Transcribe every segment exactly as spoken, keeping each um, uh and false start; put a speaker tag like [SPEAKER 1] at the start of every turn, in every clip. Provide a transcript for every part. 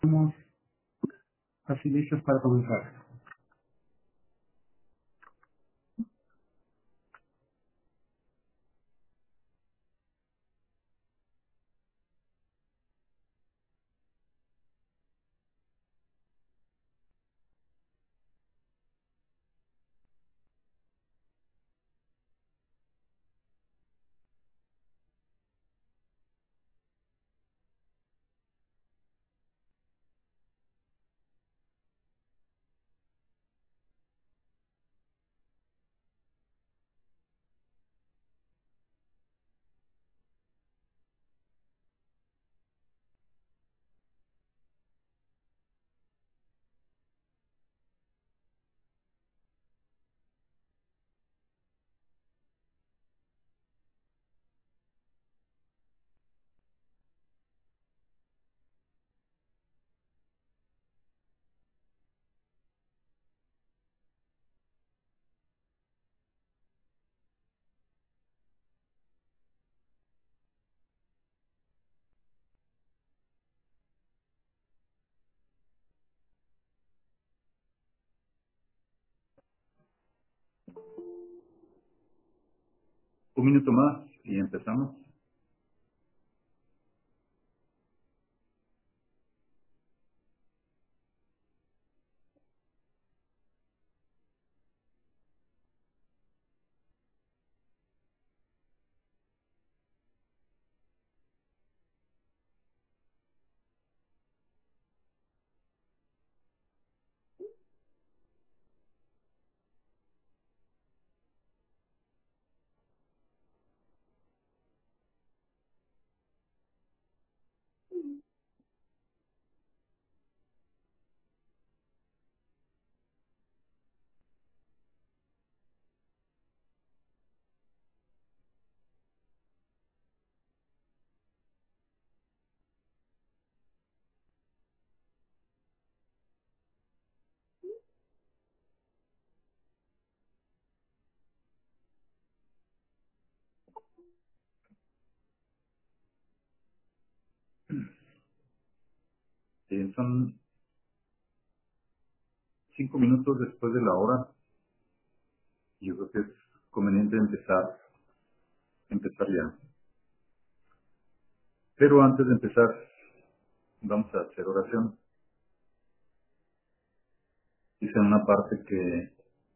[SPEAKER 1] Estamos casi listos para comenzar. Un minuto más y empezamos. Eh, son cinco minutos después de la hora y yo creo que es conveniente empezar, empezar ya. Pero antes de empezar, vamos a hacer oración. Dice en una parte que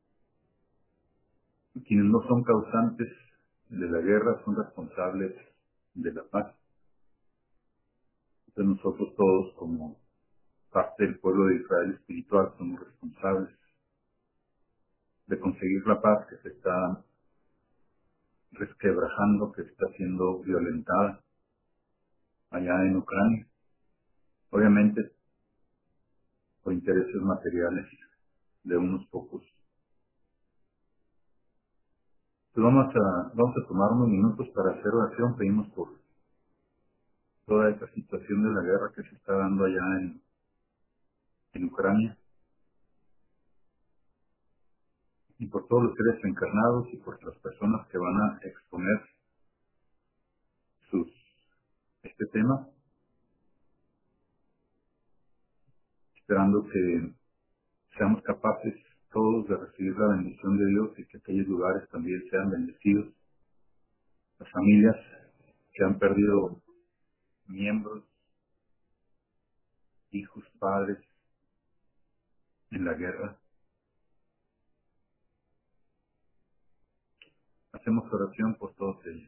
[SPEAKER 1] quienes no son causantes de la guerra son responsables de la paz. Entonces nosotros todos como parte del pueblo de Israel espiritual somos responsables de conseguir la paz que se está resquebrajando, que está siendo violentada allá en Ucrania, obviamente por intereses materiales de unos pocos. Pues vamos a, vamos a tomar unos minutos para hacer oración, pedimos por toda esta situación de la guerra que se está dando allá en, en Ucrania y por todos los seres encarnados y por las personas que van a exponer sus, este tema, esperando que seamos capaces todos de recibir la bendición de Dios y que aquellos lugares también sean bendecidos. Las familias que han perdido miembros, hijos, padres en la guerra. Hacemos oración por todos ellos.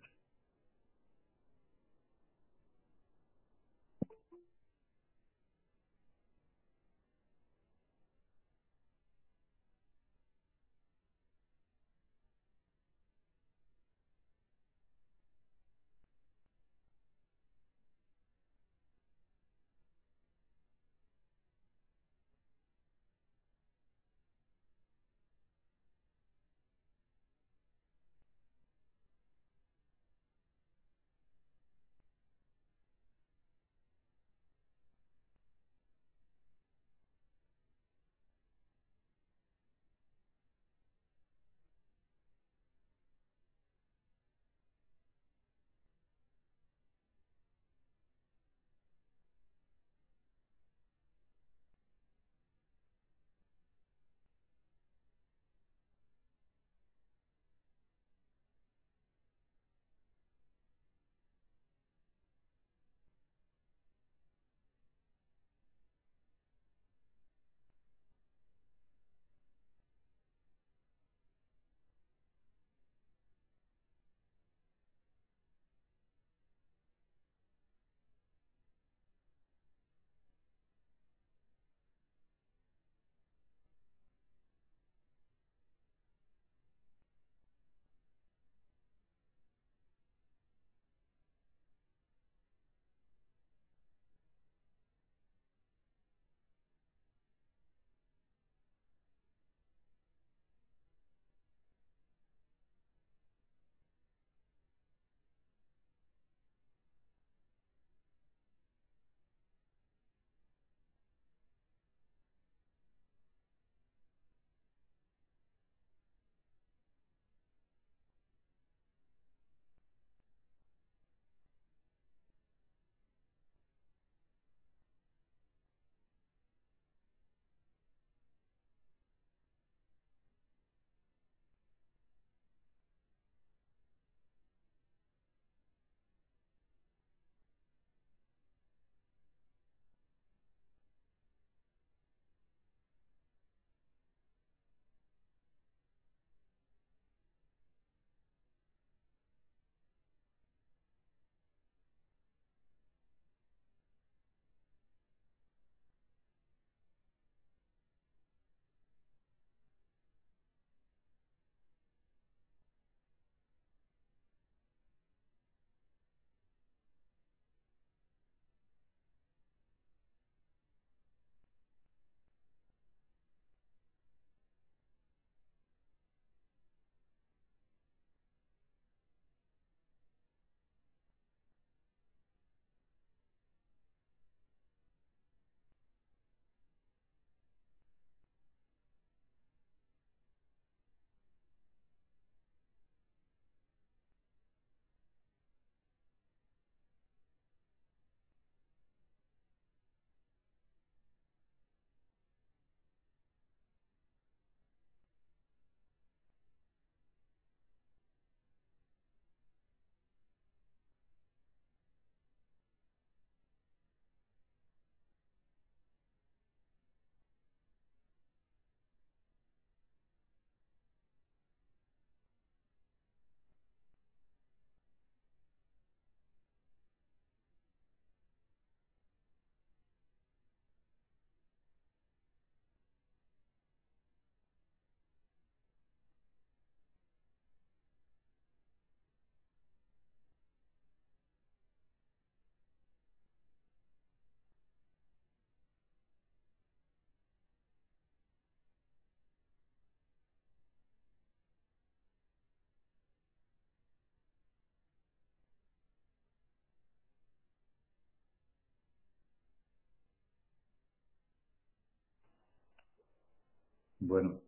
[SPEAKER 1] Bueno,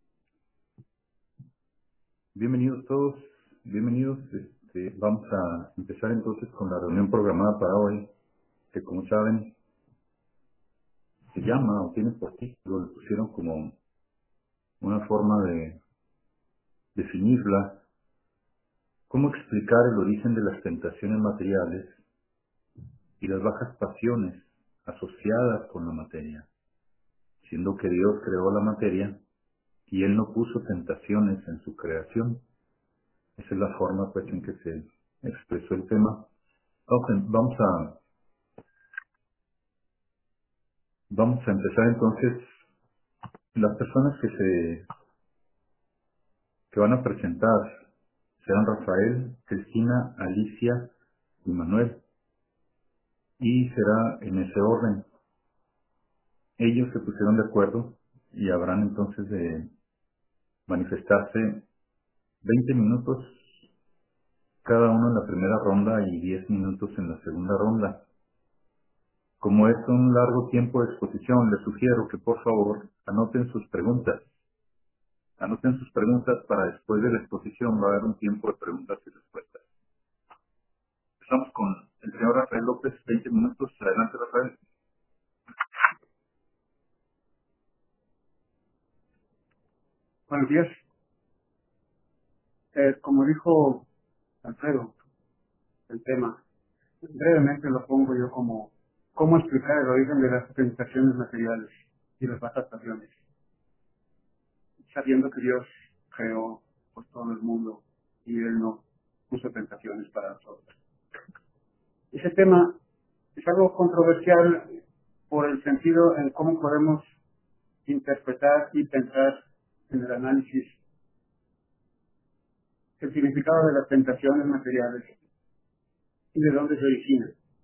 [SPEAKER 1] bienvenidos todos, bienvenidos. Este, vamos a empezar entonces con la reunión programada para hoy, que como saben se llama o tiene por título, le pusieron como una forma de definirla, cómo explicar el origen de las tentaciones materiales y las bajas pasiones asociadas con la materia, siendo que Dios creó la materia y Él no puso tentaciones en su creación. Esa es la forma pues en que se expresó el tema. Vamos a, vamos a, vamos a empezar entonces. Las personas que se que van a presentar serán Rafael, Cristina, Alicia y Manuel, y será en ese orden. Ellos se pusieron de acuerdo y habrán entonces de manifestarse veinte minutos cada uno en la primera ronda y diez minutos en la segunda ronda. Como es un largo tiempo de exposición, les sugiero que por favor anoten sus preguntas. Anoten sus preguntas para después de la exposición va a haber un tiempo de preguntas y respuestas. Empezamos con el señor Rafael López, veinte minutos. Adelante, Rafael.
[SPEAKER 2] Buenos días. Eh, como dijo Alfredo, el tema, brevemente lo pongo yo como cómo explicar el origen de las tentaciones materiales y las bajas pasiones, sabiendo que Dios creó por todo el mundo y Él no puso tentaciones para nosotros. Ese tema es algo controversial por el sentido en cómo podemos interpretar y pensar en el análisis el significado de las tentaciones materiales y de dónde se origina.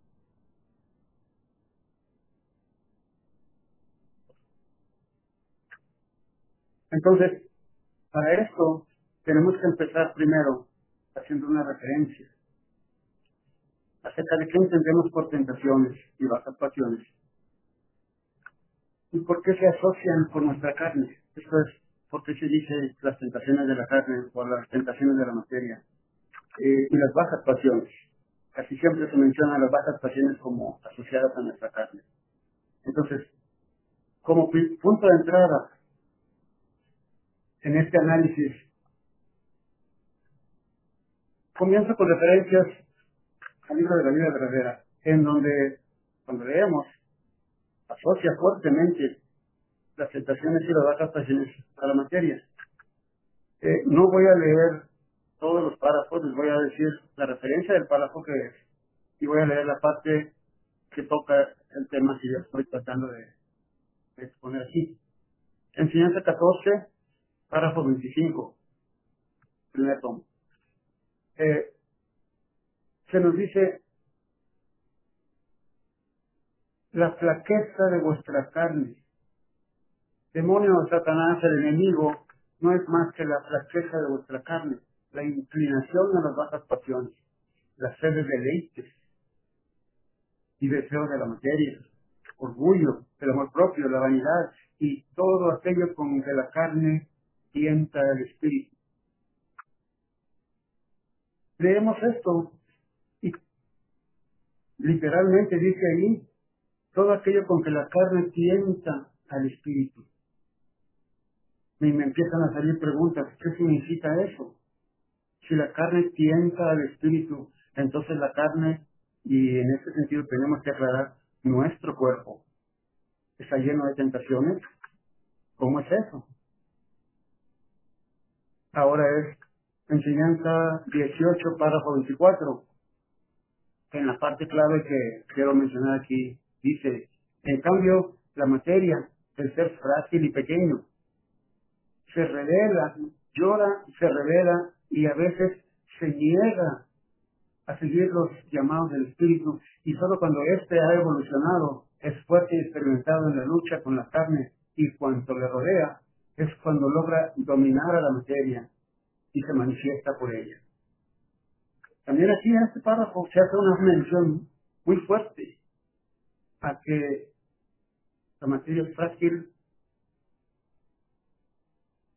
[SPEAKER 2] Entonces, para esto tenemos que empezar primero haciendo una referencia acerca de qué entendemos por tentaciones y bajas pasiones y por qué se asocian con nuestra carne. Esto es, por qué se dice las tentaciones de la carne o las tentaciones de la materia eh, y las bajas pasiones. Casi siempre se mencionan las bajas pasiones como asociadas a nuestra carne. Entonces, como punto de entrada en este análisis, comienzo con referencias al libro de la vida verdadera, en donde, cuando leemos, asocia fuertemente las tentaciones y las bajas pasiones a la materia. Eh, no voy a leer todos los párrafos, les voy a decir la referencia del párrafo que es, y voy a leer la parte que toca el tema que yo estoy tratando de, de exponer aquí. Enseñanza catorce, párrafo veinticinco, primer tomo. Eh, se nos dice, la flaqueza de vuestra carne. Demonio o Satanás, el enemigo, no es más que la flaqueza de vuestra carne, la inclinación a las bajas pasiones, la sed de deleites y deseos de la materia, orgullo, el amor propio, la vanidad y todo aquello con que la carne tienta el espíritu. Leemos esto y literalmente dice ahí, todo aquello con que la carne tienta al espíritu. Y me empiezan a salir preguntas, ¿qué significa eso? Si la carne tienta al espíritu, entonces la carne, y en este sentido tenemos que aclarar, nuestro cuerpo está lleno de tentaciones. ¿Cómo es eso? Ahora es enseñanza dieciocho, párrafo veinticuatro. En la parte clave que quiero mencionar aquí, dice, en cambio, la materia, el ser frágil y pequeño, se revela, llora, se revela y a veces se niega a seguir los llamados del espíritu, y solo cuando éste ha evolucionado, es fuerte y experimentado en la lucha con la carne y cuanto le rodea, es cuando logra dominar a la materia y se manifiesta por ella. También aquí en este párrafo se hace una mención muy fuerte a que la materia es frágil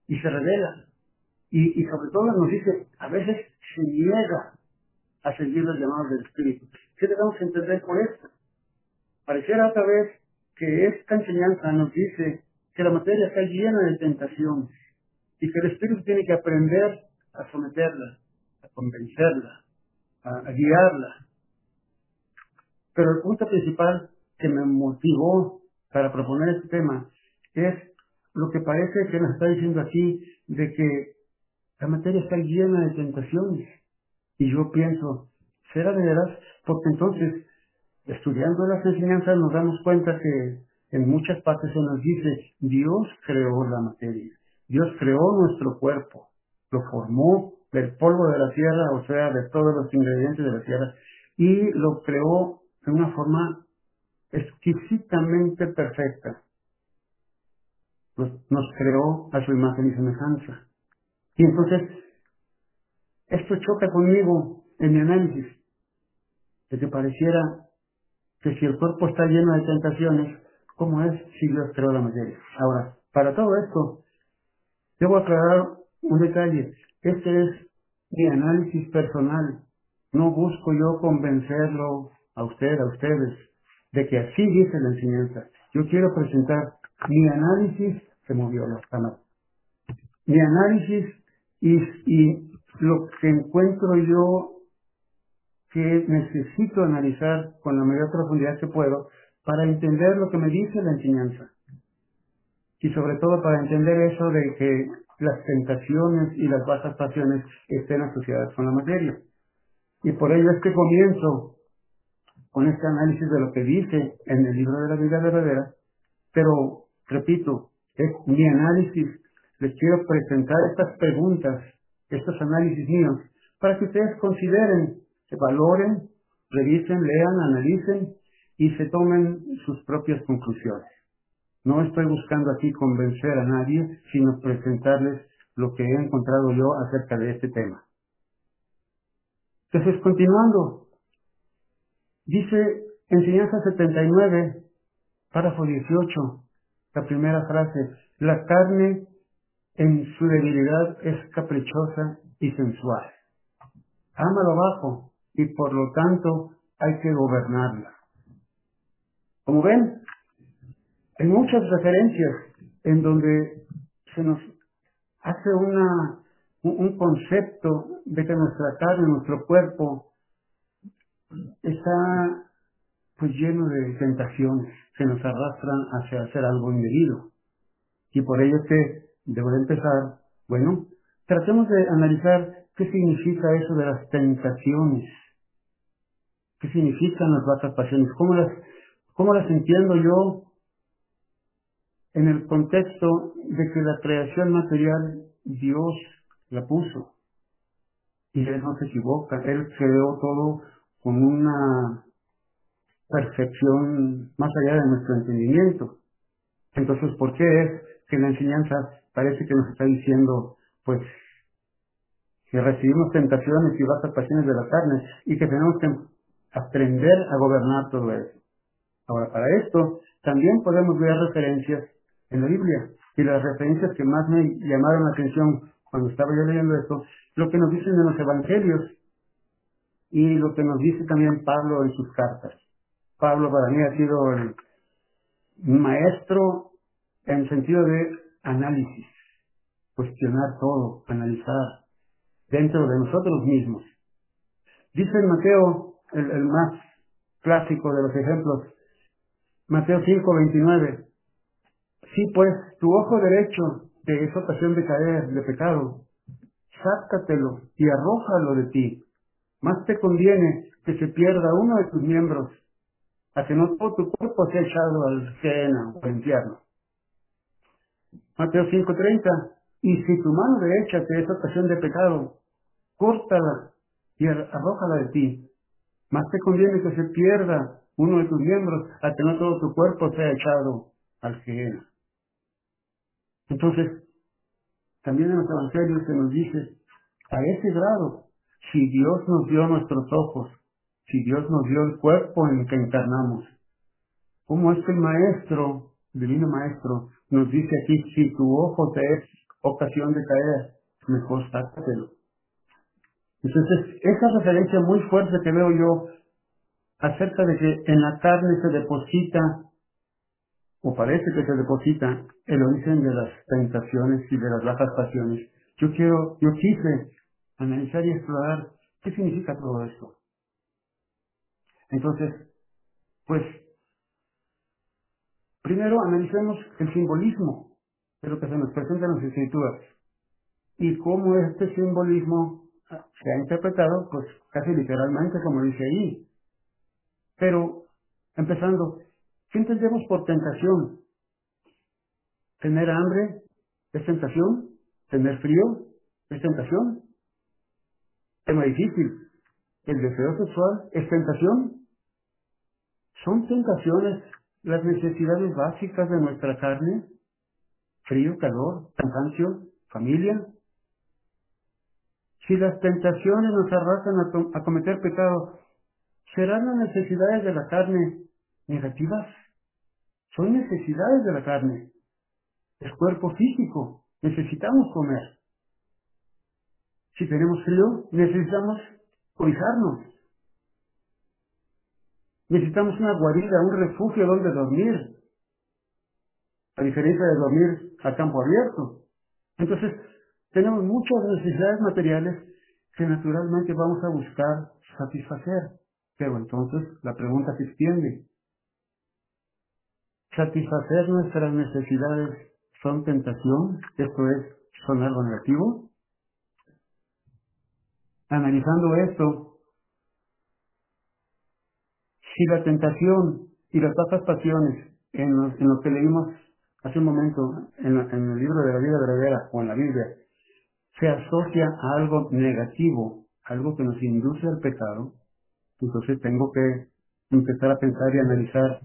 [SPEAKER 2] y se revela. Y, y sobre todo nos dice, a veces se niega a seguir los llamados del Espíritu. ¿Qué debemos entender por esto? Pareciera otra vez que esta enseñanza nos dice que la materia está llena de tentaciones y que el Espíritu tiene que aprender a someterla, a convencerla, a, a guiarla. Pero el punto principal que me motivó para proponer este tema es lo que parece que nos está diciendo aquí, de que la materia está llena de tentaciones. Y yo pienso, ¿será de veras? Porque entonces, estudiando las enseñanzas nos damos cuenta que en muchas partes se nos dice, Dios creó la materia, Dios creó nuestro cuerpo, lo formó del polvo de la tierra, o sea, de todos los ingredientes de la tierra, y lo creó de una forma exquisitamente perfecta. Nos, nos creó a su imagen y semejanza. Y entonces, esto choca conmigo en mi análisis, de que pareciera que si el cuerpo está lleno de tentaciones, ¿cómo es si Dios creó la materia? Ahora, para todo esto, debo aclarar un detalle. Este es mi análisis personal. No busco yo convencerlo a usted, a ustedes, de que así dice la enseñanza. Yo quiero presentar mi análisis, se movió la cámara, mi análisis y, y lo que encuentro yo que necesito analizar con la mayor profundidad que puedo para entender lo que me dice la enseñanza. Y sobre todo para entender eso de que las tentaciones y las bajas pasiones estén asociadas con la materia. Y por ello es que comienzo con este análisis de lo que dice en el libro de la vida verdadera, pero, repito, es mi análisis. Les quiero presentar estas preguntas, estos análisis míos, para que ustedes consideren, se valoren, revisen, lean, analicen y se tomen sus propias conclusiones. No estoy buscando aquí convencer a nadie, sino presentarles lo que he encontrado yo acerca de este tema. Entonces, continuando, dice Enseñanza setenta y nueve, párrafo dieciocho, la primera frase, la carne en su debilidad es caprichosa y sensual. Ama lo bajo y por lo tanto hay que gobernarla. Como ven, hay muchas referencias en donde se nos hace una, un, un concepto de que nuestra carne, nuestro cuerpo, está pues lleno de tentaciones que nos arrastran hacia hacer algo indebido. Y por ello es que debo de empezar, bueno, tratemos de analizar qué significa eso de las tentaciones, qué significan las bajas pasiones, cómo las, cómo las entiendo yo en el contexto de que la creación material Dios la puso y Él no se equivoca, Él creó todo con una perfección más allá de nuestro entendimiento. Entonces, ¿por qué es que la enseñanza parece que nos está diciendo, pues, que recibimos tentaciones y bajas pasiones de la carne y que tenemos que aprender a gobernar todo eso? Ahora, para esto, también podemos ver referencias en la Biblia. Y las referencias que más me llamaron la atención cuando estaba yo leyendo esto, lo que nos dicen en los evangelios y lo que nos dice también Pablo en sus cartas. Pablo para mí ha sido el maestro en sentido de análisis, cuestionar todo, analizar dentro de nosotros mismos. Dice en Mateo, el, el más clásico de los ejemplos, Mateo cinco veintinueve, sí pues, tu ojo derecho te es ocasión de caer, de pecado, sácatelo y arrójalo de ti. Más te conviene que se pierda uno de tus miembros, a que no todo tu cuerpo sea echado al Gehenna o al infierno. Mateo cinco treinta, y si tu mano derecha te es ocasión de pecado, córtala y arrójala de ti. Más te conviene que se pierda uno de tus miembros, a que no todo tu cuerpo sea echado al Gehenna. Entonces, también en los evangelios se nos dice, a ese grado, si Dios nos dio nuestros ojos, si Dios nos dio el cuerpo en el que encarnamos, ¿cómo es que el Maestro, el Divino Maestro, nos dice aquí, si tu ojo te es ocasión de caer, mejor sácatelo. Entonces, esa referencia muy fuerte que veo yo acerca de que en la carne se deposita, o parece que se deposita, el origen de las tentaciones y de las bajas pasiones. Yo quiero, yo quise analizar y explorar qué significa todo esto. Entonces, pues, primero analicemos el simbolismo de lo que se nos presenta en las Escrituras y cómo este simbolismo se ha interpretado, pues casi literalmente como dice ahí. Pero, empezando, ¿qué entendemos por tentación? ¿Tener hambre es tentación? ¿Tener frío es tentación? Tema difícil. ¿El deseo sexual es tentación? ¿Son tentaciones las necesidades básicas de nuestra carne? Frío, calor, cansancio, familia. Si las tentaciones nos arrasan a, to- a cometer pecado, ¿serán las necesidades de la carne negativas? Son necesidades de la carne. Es cuerpo físico. Necesitamos comer. Si tenemos frío, necesitamos cobijarnos. Necesitamos una guarida, un refugio donde dormir, a diferencia de dormir a campo abierto. Entonces, tenemos muchas necesidades materiales que naturalmente vamos a buscar satisfacer. Pero entonces la pregunta se extiende. ¿Satisfacer nuestras necesidades son tentación? ¿Esto es, son algo negativo? Analizando esto, si la tentación y las bajas pasiones en lo, en lo que leímos hace un momento en, la- en el libro de la vida verdadera o en la Biblia se asocia a algo negativo, algo que nos induce al pecado, entonces tengo que empezar a pensar y analizar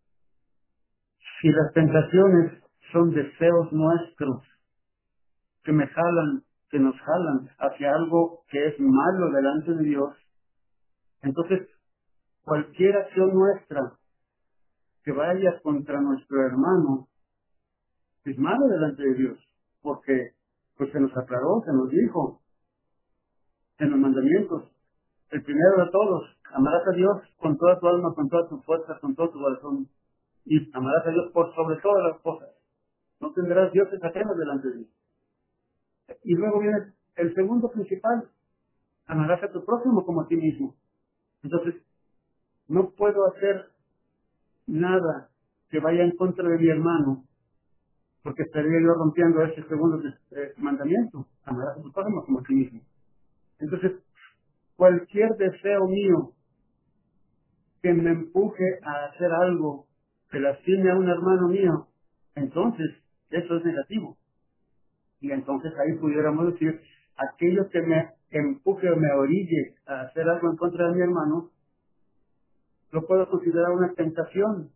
[SPEAKER 2] si las tentaciones son deseos nuestros que me jalan, que nos jalan hacia algo que es malo delante de Dios. Entonces, cualquier acción nuestra que vaya contra nuestro hermano es malo delante de Dios, porque pues se nos aclaró, se nos dijo en los mandamientos, el primero de todos, amarás a Dios con toda tu alma, con toda tu fuerza, con todo tu corazón, y amarás a Dios por sobre todas las cosas. No tendrás dioses ajenos delante de Dios. Y luego viene el segundo principal, amarás a tu prójimo como a ti mismo. Entonces, no puedo hacer nada que vaya en contra de mi hermano, porque estaría yo rompiendo ese segundo eh, mandamiento, amarás a tu prójimo como a ti mismo. Entonces, cualquier deseo mío que me empuje a hacer algo que lastime a un hermano mío, entonces eso es negativo. Y entonces ahí pudiéramos decir, aquello que me empuje o me orille a hacer algo en contra de mi hermano, lo puedo considerar una tentación.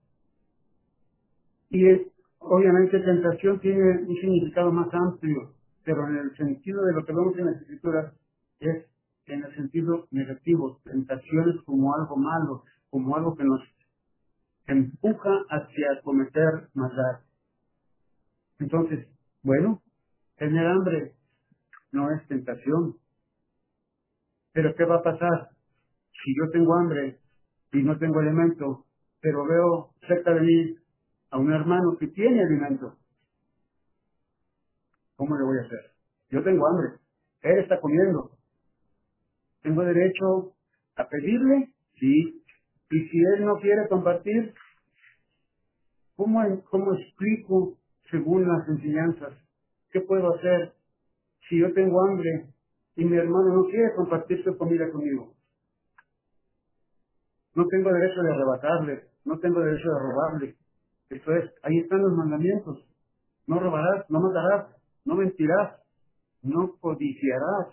[SPEAKER 2] Y es, obviamente tentación tiene un significado más amplio, pero en el sentido de lo que vemos en las Escrituras es en el sentido negativo, tentaciones como algo malo, como algo que nos empuja hacia cometer maldad. Entonces, bueno, tener hambre no es tentación, pero ¿qué va a pasar si yo tengo hambre y no tengo alimento, pero veo cerca de mí a un hermano que tiene alimento? ¿Cómo le voy a hacer? Yo tengo hambre, él está comiendo, ¿tengo derecho a pedirle? Sí. Y si él no quiere compartir, ¿cómo, cómo explico según las enseñanzas? ¿Qué puedo hacer si yo tengo hambre y mi hermano no quiere compartir su comida conmigo? No tengo derecho de arrebatarle, no tengo derecho de robarle. Esto es, ahí están los mandamientos. No robarás, no matarás, no mentirás, no codiciarás.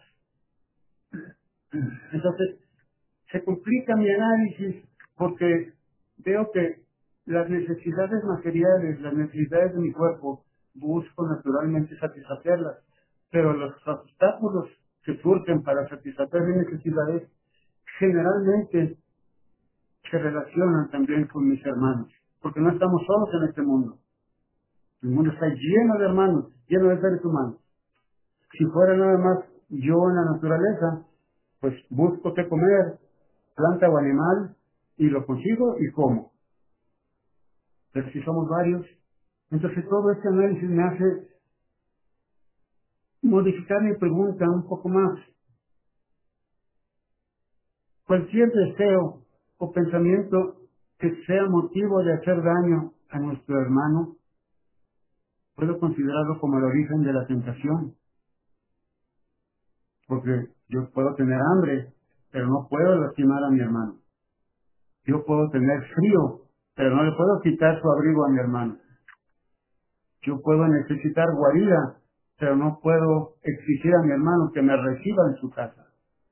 [SPEAKER 2] Entonces, se complica mi análisis porque veo que las necesidades materiales, las necesidades de mi cuerpo, busco naturalmente satisfacerlas, pero los obstáculos que surgen para satisfacer mis necesidades generalmente se relacionan también con mis hermanos, porque no estamos solos en este mundo. El mundo está lleno de hermanos, lleno de seres humanos. Si fuera nada más yo en la naturaleza, pues busco qué comer, planta o animal, y lo consigo y como. Pero si somos varios, entonces todo este análisis me hace modificar mi pregunta un poco más. Cualquier deseo o pensamiento que sea motivo de hacer daño a nuestro hermano, puedo considerarlo como el origen de la tentación. Porque yo puedo tener hambre, pero no puedo lastimar a mi hermano. Yo puedo tener frío, pero no le puedo quitar su abrigo a mi hermano. Yo puedo necesitar guarida, pero no puedo exigir a mi hermano que me reciba en su casa.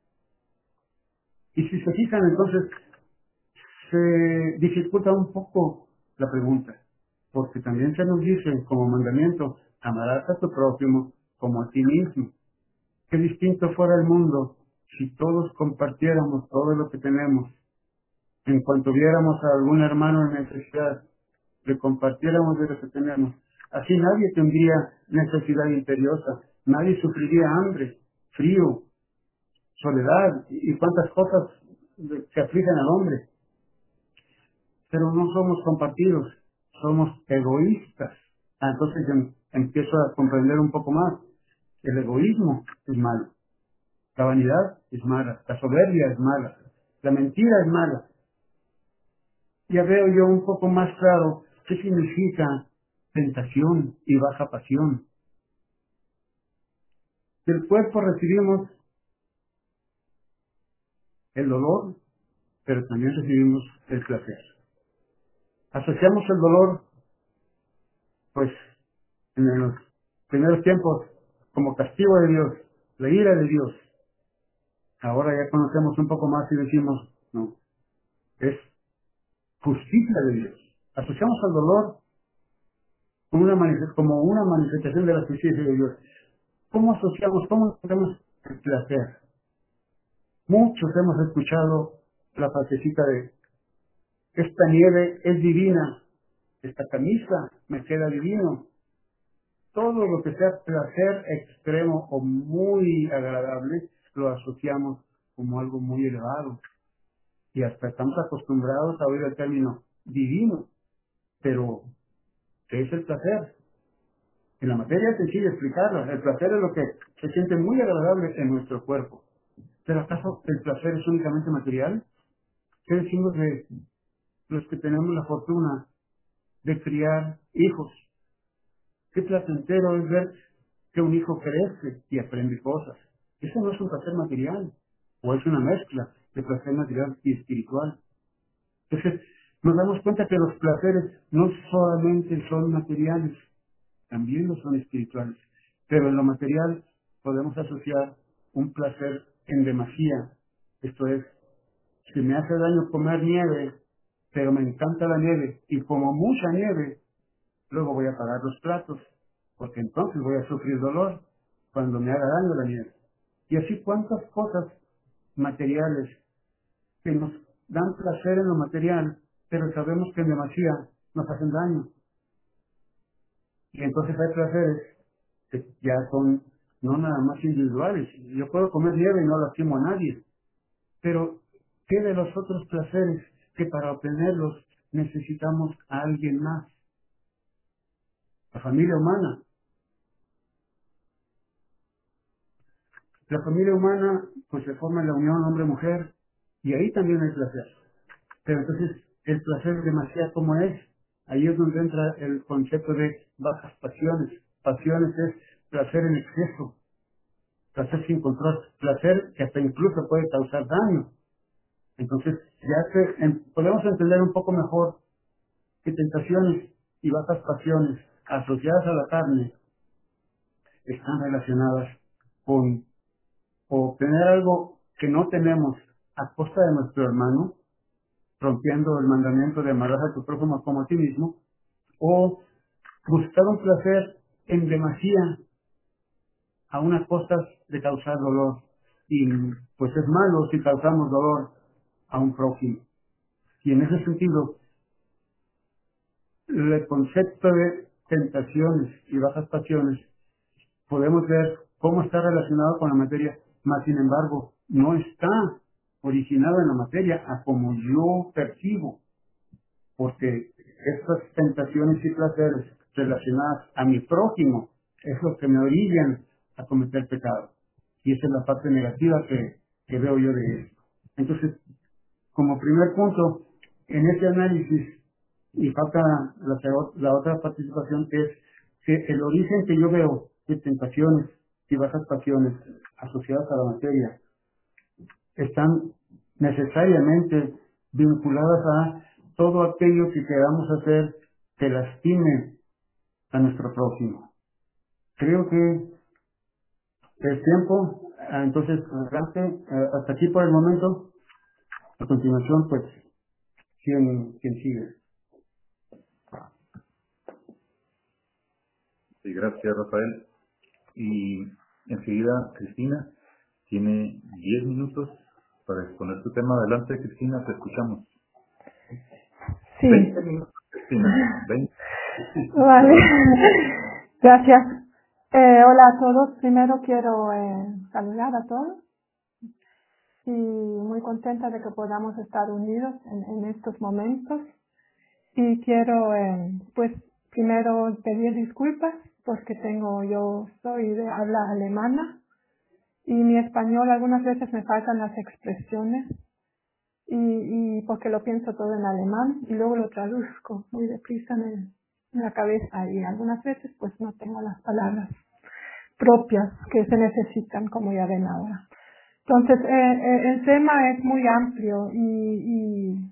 [SPEAKER 2] Y si se fijan, entonces se dificulta un poco la pregunta, porque también se nos dice como mandamiento, amarás a tu prójimo como a ti mismo. Qué distinto fuera el mundo si todos compartiéramos todo lo que tenemos. En cuanto viéramos a algún hermano en necesidad, le compartiéramos de lo que tenemos. Así nadie tendría necesidad imperiosa, nadie sufriría hambre, frío, soledad y y cuantas cosas que afligen al hombre. Pero no somos compartidos, somos egoístas. Ah, entonces em- empiezo a comprender un poco más. El egoísmo es malo, la vanidad es mala, la soberbia es mala, la mentira es mala. Ya veo yo un poco más claro qué significa tentación y baja pasión. Del cuerpo recibimos el dolor, pero también recibimos el placer. Asociamos el dolor, pues, en los primeros tiempos, como castigo de Dios, la ira de Dios. Ahora ya conocemos un poco más y decimos, no, es justicia de Dios. Asociamos al dolor como una, manifest- como una manifestación de la justicia de Dios. ¿Cómo asociamos, cómo asociamos el placer? Muchos hemos escuchado la frasecita de, esta nieve es divina, esta camisa me queda divino. Todo lo que sea placer extremo o muy agradable lo asociamos como algo muy elevado. Y hasta estamos acostumbrados a oír el término divino. Pero, ¿qué es el placer? En la materia es sencillo explicarlo. El placer es lo que se siente muy agradable en nuestro cuerpo. ¿Pero acaso el placer es únicamente material? ¿Qué decimos de los que tenemos la fortuna de criar hijos? Qué placentero es ver que un hijo crece y aprende cosas. Eso no es un placer material, o es una mezcla de placer material y espiritual. Entonces, nos damos cuenta que los placeres no solamente son materiales, también lo son espirituales. Pero en lo material podemos asociar un placer en demasía. Esto es, si me hace daño comer nieve, pero me encanta la nieve, y como mucha nieve, luego voy a pagar los platos, porque entonces voy a sufrir dolor cuando me haga daño la nieve. Y así cuántas cosas materiales que nos dan placer en lo material, pero sabemos que en demasía nos hacen daño. Y entonces hay placeres que ya son no nada más individuales. Yo puedo comer nieve y no lastimo a nadie, pero ¿qué de los otros placeres que para obtenerlos necesitamos a alguien más? La familia humana. La familia humana, pues se forma en la unión hombre-mujer, y ahí también hay placer. Pero entonces, el placer demasiado como es, ahí es donde entra el concepto de bajas pasiones. Pasiones es placer en exceso, placer sin control, placer que hasta incluso puede causar daño. Entonces, ya que em, podemos entender un poco mejor que tentaciones y bajas pasiones asociadas a la carne están relacionadas con o obtener algo que no tenemos a costa de nuestro hermano, rompiendo el mandamiento de amarás a tu prójimo como a ti mismo, o buscar un placer en demasía a unas costas de causar dolor. Y pues es malo si causamos dolor a un prójimo. Y en ese sentido, el concepto de tentaciones y bajas pasiones podemos ver cómo está relacionado con la materia, más sin embargo, no está originado en la materia a como yo percibo, porque estas tentaciones y placeres relacionadas a mi prójimo es lo que me orillan a cometer pecado. Y esa es la parte negativa que, que veo yo de esto. Entonces, como primer punto, en este análisis, y falta la, la otra participación, que es que el origen que yo veo de tentaciones y bajas pasiones asociadas a la materia están necesariamente vinculadas a todo aquello que queramos hacer que lastime a nuestro prójimo. Creo que el tiempo, ah, entonces, adelante, eh, hasta aquí por el momento. A continuación, pues, quien, quien sigue.
[SPEAKER 1] Sí, gracias, Rafael. Y enseguida, Cristina tiene diez minutos para exponer su tema. Adelante, Cristina, te escuchamos.
[SPEAKER 3] Sí.
[SPEAKER 1] veinte minutos, Cristina. veinte.
[SPEAKER 3] Vale. Gracias. Eh, hola a todos. Primero quiero eh, saludar a todos y muy contenta de que podamos estar unidos en, en estos momentos. Y quiero, eh, pues, primero pedir disculpas porque tengo, yo soy de habla alemana y mi español algunas veces me faltan las expresiones y, y porque lo pienso todo en alemán y luego lo traduzco muy deprisa en, el- en la cabeza y algunas veces pues no tengo las palabras propias que se necesitan, como ya ven ahora. Entonces, eh, eh, el tema es muy amplio y, y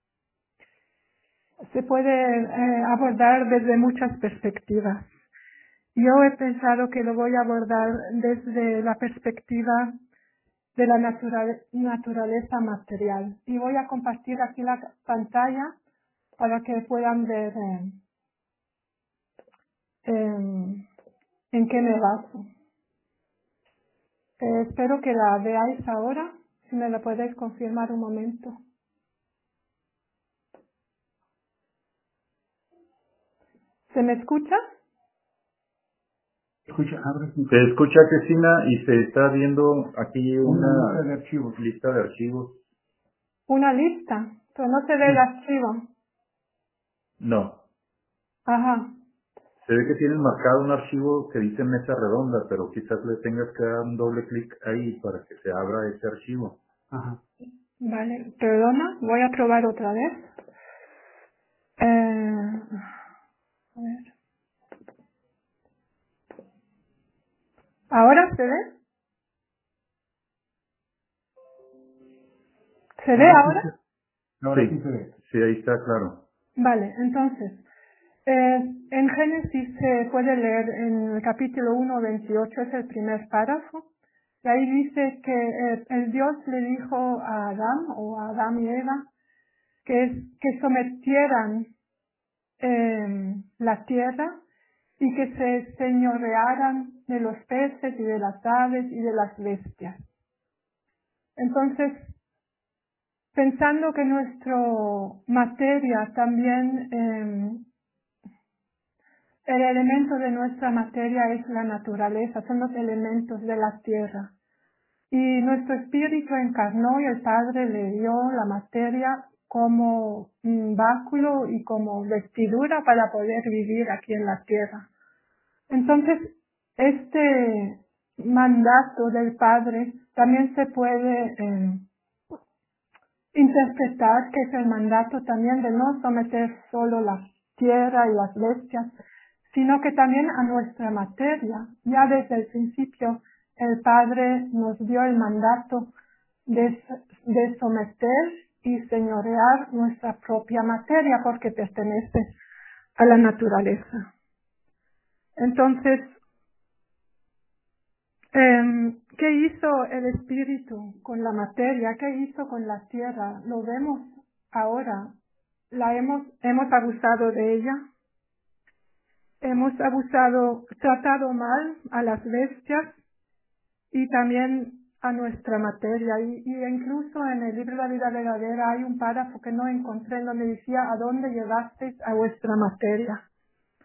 [SPEAKER 3] se puede eh, abordar desde muchas perspectivas. Yo he pensado que lo voy a abordar desde la perspectiva de la natural- naturaleza material. Y voy a compartir aquí la pantalla para que puedan ver eh, em, en qué me baso. Eh, espero que la veáis ahora, si me la podéis confirmar un momento. ¿Se me escucha?
[SPEAKER 2] Escucha, abre su-
[SPEAKER 1] Se escucha, Cristina, y se está viendo aquí
[SPEAKER 2] una
[SPEAKER 1] una
[SPEAKER 2] lista de archivos.
[SPEAKER 1] lista de archivos.
[SPEAKER 3] Una lista, pero no se ve el
[SPEAKER 2] Sí.
[SPEAKER 3] archivo.
[SPEAKER 1] No.
[SPEAKER 3] Ajá.
[SPEAKER 1] Se ve que tienes marcado un archivo que dice mesa redonda, pero quizás le tengas que dar un doble clic ahí para que se abra ese archivo.
[SPEAKER 2] Ajá.
[SPEAKER 3] Vale, perdona, voy a probar otra vez. Eh, a ver. ¿Ahora se ve? ¿Se ve
[SPEAKER 2] Ahora sí
[SPEAKER 3] ahora?
[SPEAKER 2] se, ahora sí
[SPEAKER 1] Sí,
[SPEAKER 2] se ve.
[SPEAKER 1] sí, ahí está claro.
[SPEAKER 3] Vale, entonces, eh, en Génesis se puede leer en el capítulo uno, veintiocho, es el primer párrafo, y ahí dice que eh, el Dios le dijo a Adán, o a Adán y Eva, que, es, que sometieran eh, la tierra y que se señorearan de los peces y de las aves y de las bestias. Entonces, pensando que nuestra materia también, eh, el elemento de nuestra materia es la naturaleza, son los elementos de la tierra. Y nuestro espíritu encarnó y el Padre le dio la materia como un báculo y como vestidura para poder vivir aquí en la tierra. Entonces, este mandato del Padre también se puede eh, interpretar que es el mandato también de no someter solo la tierra y las bestias, sino que también a nuestra materia. Ya desde el principio el Padre nos dio el mandato de, de someter y señorear nuestra propia materia porque pertenece a la naturaleza. Entonces, eh, ¿qué hizo el espíritu con la materia? ¿Qué hizo con la tierra? Lo vemos ahora. La hemos, hemos abusado de ella. Hemos abusado, tratado mal a las bestias y también a nuestra materia. Y, y incluso en el libro de La vida verdadera hay un párrafo que no encontré en donde decía: ¿a dónde llevasteis a vuestra materia?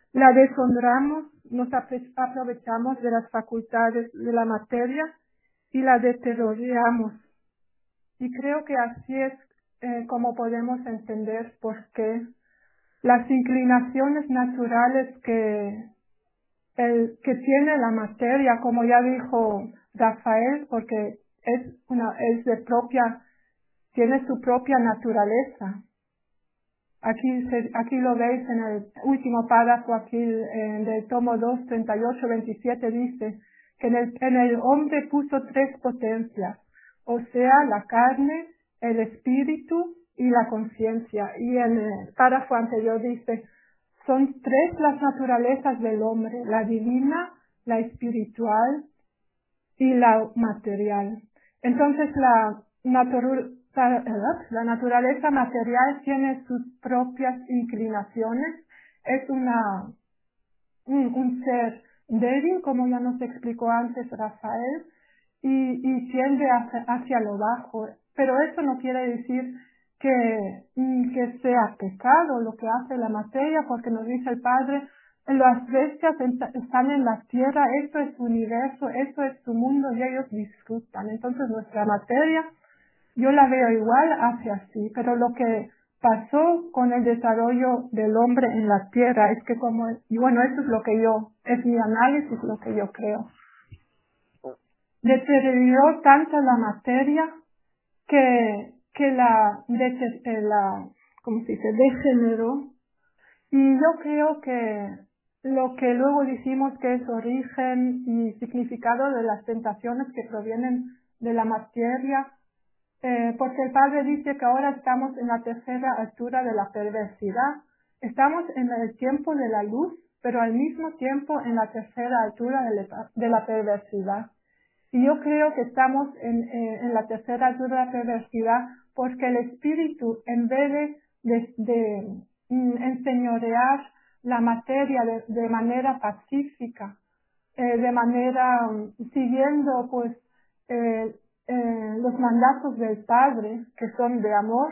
[SPEAKER 3] la deshonramos, nos aprovechamos de las facultades de la materia y la deterioramos. Y creo que así es eh, como podemos entender por qué las inclinaciones naturales que, el, que tiene la materia, como ya dijo Rafael, porque es una, es de propia, tiene su propia naturaleza. Aquí, se, aquí lo veis en el último párrafo aquí eh, del tomo dos, treinta y ocho, veintisiete, dice que en el, en el hombre puso tres potencias, o sea, la carne, el espíritu y la conciencia. Y en el párrafo anterior dice, son tres las naturalezas del hombre, la divina, la espiritual y la material. Entonces la, natu- la naturaleza material tiene sus propias inclinaciones, es una, un, un ser débil, como ya nos explicó antes Rafael, y, y tiende hacia, hacia lo bajo. Pero eso no quiere decir que, que sea pecado lo que hace la materia, porque nos dice el Padre, las bestias están en la tierra, esto es su universo, esto es su mundo y ellos disfrutan. Entonces nuestra materia, yo la veo igual hacia así, pero lo que pasó con el desarrollo del hombre en la tierra es que como, y bueno, eso es lo que yo, es mi análisis, lo que yo creo. Deterioró tanto la materia que, que la, de, la, ¿cómo se dice?, degeneró. Y yo creo que lo que luego decimos que es origen y significado de las tentaciones que provienen de la materia, eh, porque el Padre dice que ahora estamos en la tercera altura de la perversidad, estamos en el tiempo de la luz, pero al mismo tiempo en la tercera altura de la, de la perversidad. Y yo creo que estamos en, eh, en la tercera altura de la perversidad porque el espíritu, en vez de, de, de mm, enseñorear la materia de, de manera pacífica, eh, de manera um, siguiendo pues eh, eh, los mandatos del Padre, que son de amor,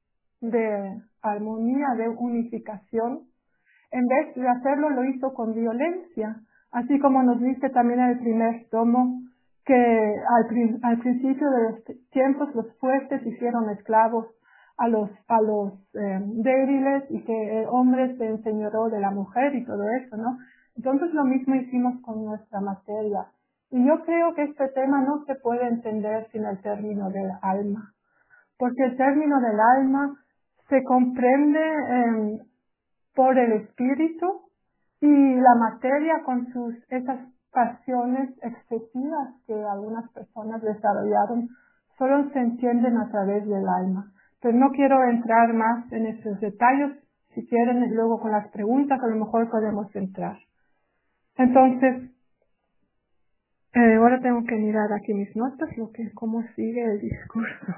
[SPEAKER 3] de armonía, de unificación, en vez de hacerlo lo hizo con violencia, así como nos dice también en el primer tomo que al, al principio de los tiempos los fuertes hicieron esclavos a los a los eh, débiles y que el hombre se enseñoró de la mujer y todo eso, ¿no? Entonces lo mismo hicimos con nuestra materia. Y yo creo que este tema no se puede entender sin el término del alma, porque el término del alma se comprende eh, por el espíritu y la materia con sus esas pasiones excesivas que algunas personas desarrollaron solo se entienden a través del alma. Pero no quiero entrar más en esos detalles. Si quieren, luego con las preguntas a lo mejor podemos entrar. Entonces, eh, ahora tengo que mirar aquí mis notas, lo que cómo sigue el discurso.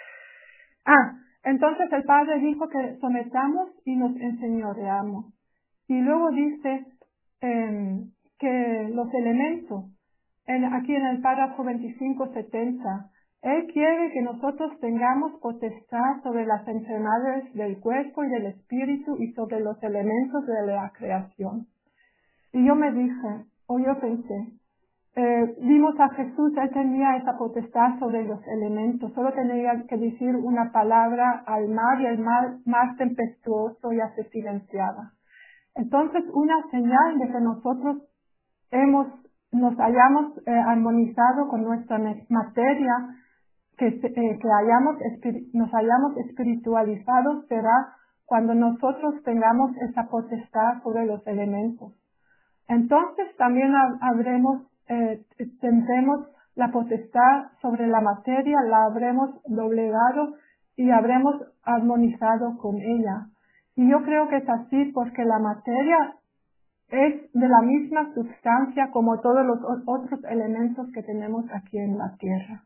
[SPEAKER 3] Ah, entonces el Padre dijo que sometamos y nos enseñoreamos. Y luego dice eh, que los elementos, en, aquí en el párrafo veinticinco setenta, Él quiere que nosotros tengamos potestad sobre las enfermedades del cuerpo y del espíritu y sobre los elementos de la creación. Y yo me dije, o yo pensé, eh, vimos a Jesús, Él tenía esa potestad sobre los elementos, solo tenía que decir una palabra al mar y el mar, mar tempestuoso ya se silenciaba. Entonces, una señal de que nosotros hemos, nos hayamos eh, armonizado con nuestra materia, que, eh, que hayamos, nos hayamos espiritualizado, será cuando nosotros tengamos esa potestad sobre los elementos. Entonces, también habremos, eh, tendremos la potestad sobre la materia, la habremos doblegado y habremos armonizado con ella. Y yo creo que es así porque la materia es de la misma sustancia como todos los otros elementos que tenemos aquí en la Tierra.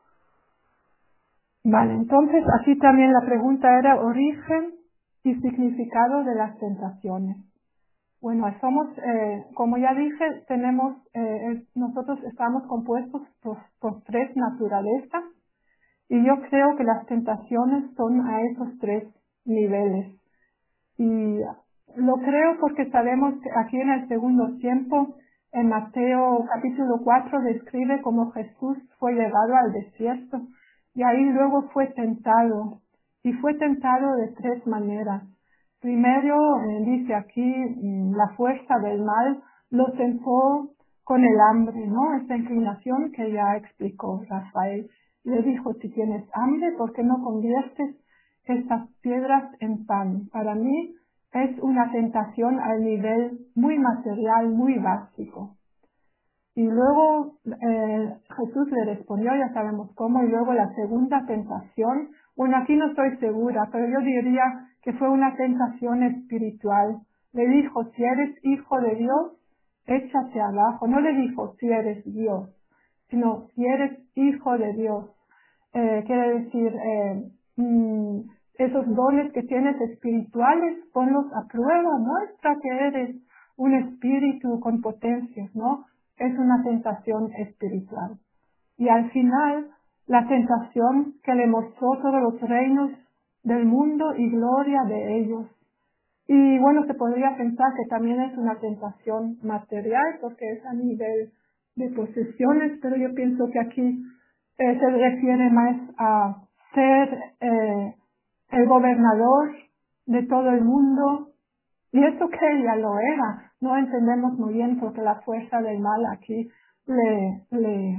[SPEAKER 3] Vale, entonces aquí también la pregunta era origen y significado de las tentaciones. Bueno, somos, eh, como ya dije, tenemos, eh, nosotros estamos compuestos por, por tres naturalezas y yo creo que las tentaciones son a esos tres niveles. Y lo creo porque sabemos que aquí en el segundo tiempo, en Mateo capítulo cuatro, describe cómo Jesús fue llevado al desierto y ahí luego fue tentado. Y fue tentado de tres maneras. Primero, eh, dice aquí, mm, la fuerza del mal lo tentó con el hambre, ¿no? Esta inclinación que ya explicó Rafael. Le dijo, si tienes hambre, ¿por qué no conviertes estas piedras en pan? Para mí es una tentación al nivel muy material, muy básico. Y luego eh, Jesús le respondió, ya sabemos cómo, y luego la segunda tentación, bueno, aquí no estoy segura, pero yo diría que fue una tentación espiritual. Le dijo, si eres hijo de Dios, échate abajo. No le dijo, si eres Dios, sino, si eres hijo de Dios. Eh, quiere decir, eh, mm, esos dones que tienes espirituales, ponlos a prueba, muestra que eres un espíritu con potencias, ¿no? Es una tentación espiritual. Y al final, la tentación que le mostró todos los reinos del mundo y gloria de ellos. Y bueno, se podría pensar que también es una tentación material porque es a nivel de posesiones, pero yo pienso que aquí eh, se refiere más a ser eh, el gobernador de todo el mundo. Y eso que ella lo era, no entendemos muy bien porque la fuerza del mal aquí le, le,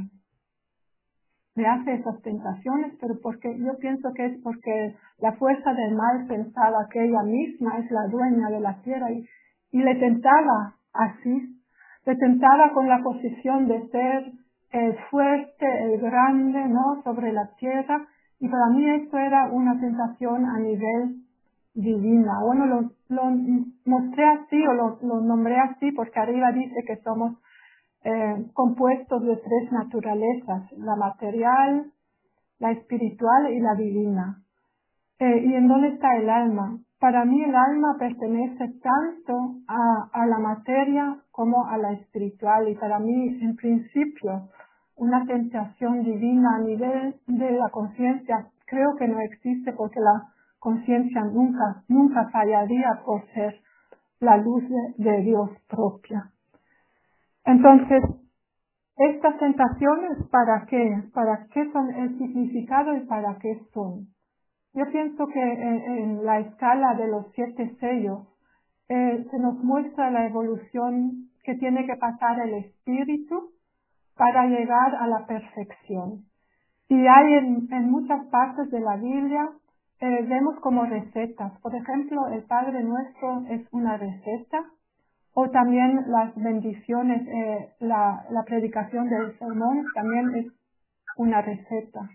[SPEAKER 3] le hace esas tentaciones, pero porque yo pienso que es porque la fuerza del mal pensaba que ella misma es la dueña de la tierra y, y le tentaba así, le tentaba con la posición de ser el fuerte, el grande, ¿no? Sobre la tierra, y para mí esto era una tentación a nivel divina. Bueno, lo, lo mostré así o lo, lo nombré así porque arriba dice que somos eh, compuestos de tres naturalezas, la material, la espiritual y la divina. Eh, ¿Y en dónde está el alma? Para mí el alma pertenece tanto a, a la materia como a la espiritual, y para mí en principio una tentación divina a nivel de la conciencia creo que no existe porque la conciencia nunca, nunca fallaría por ser la luz de, de Dios propia. Entonces, estas tentaciones, ¿para qué? ¿Para qué son el significado y para qué son? Yo pienso que en, en la escala de los siete sellos eh, se nos muestra la evolución que tiene que pasar el espíritu para llegar a la perfección. Y hay en, en muchas partes de la Biblia, eh, vemos como recetas. Por ejemplo, el Padre Nuestro es una receta, o también las bendiciones, eh, la, la predicación del sermón también es una receta.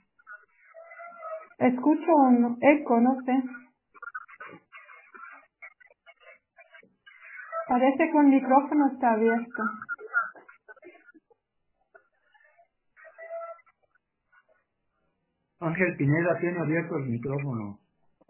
[SPEAKER 3] Escucho un eco, no sé. Parece que un micrófono está abierto.
[SPEAKER 2] Ángel Pineda tiene abierto el micrófono.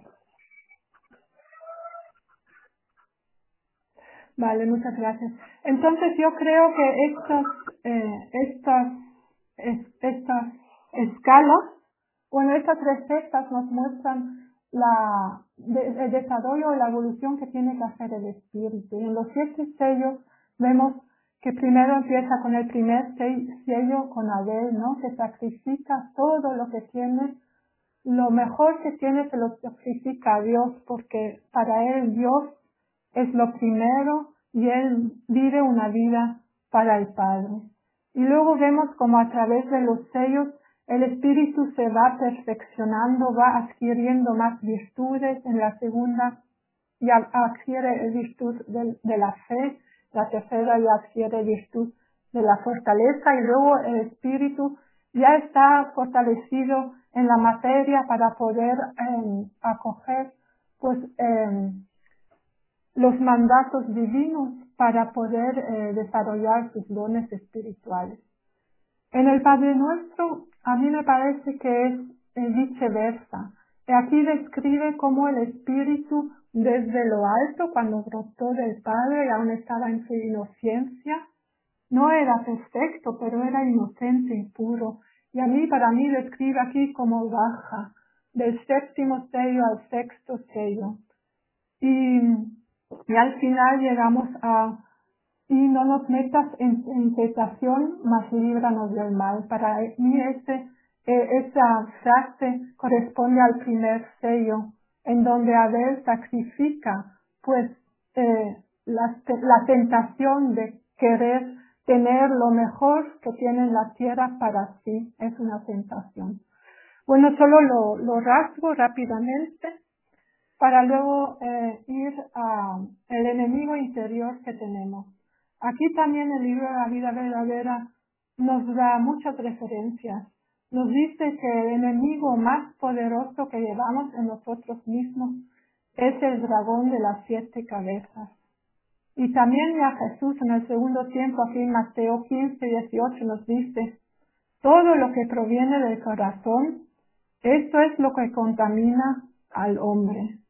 [SPEAKER 3] Vale, muchas gracias. Entonces yo creo que estas, eh, estas, es, estas escalas, bueno, estas recetas nos muestran la, de, el desarrollo y la evolución que tiene que hacer el espíritu. Y en los siete sellos vemos que primero empieza con el primer sello, con Abel, ¿no? Que sacrifica todo lo que tiene, lo mejor que tiene se lo sacrifica a Dios, porque para él Dios es lo primero y él vive una vida para el Padre. Y luego vemos como a través de los sellos el espíritu se va perfeccionando, va adquiriendo más virtudes. En la segunda ya adquiere virtud de, de la fe, la tercera ya adquiere virtud de la fortaleza, y luego el espíritu ya está fortalecido en la materia para poder eh, acoger pues eh, los mandatos divinos para poder eh, desarrollar sus dones espirituales. En el Padre Nuestro, a mí me parece que es eh, viceversa. Y aquí describe cómo el Espíritu desde lo alto, cuando brotó del Padre y aún estaba en su inocencia, no era perfecto, pero era inocente y puro. Y a mí, para mí, describe aquí como baja, del séptimo sello al sexto sello. Y Y al final llegamos a, y no nos metas en, en tentación, mas líbranos del mal. Para mí este, eh, esa frase corresponde al primer sello, en donde Abel sacrifica, pues, eh, la, la tentación de querer tener lo mejor que tiene la tierra para sí. Es una tentación. Bueno, solo lo, lo rasgo rápidamente para luego eh, ir a el enemigo interior que tenemos. Aquí también el libro de la vida verdadera nos da muchas referencias. Nos dice que el enemigo más poderoso que llevamos en nosotros mismos es el dragón de las siete cabezas. Y también ya Jesús en el segundo tiempo, aquí en Mateo quince, dieciocho, nos dice, todo lo que proviene del corazón, esto es lo que contamina al hombre.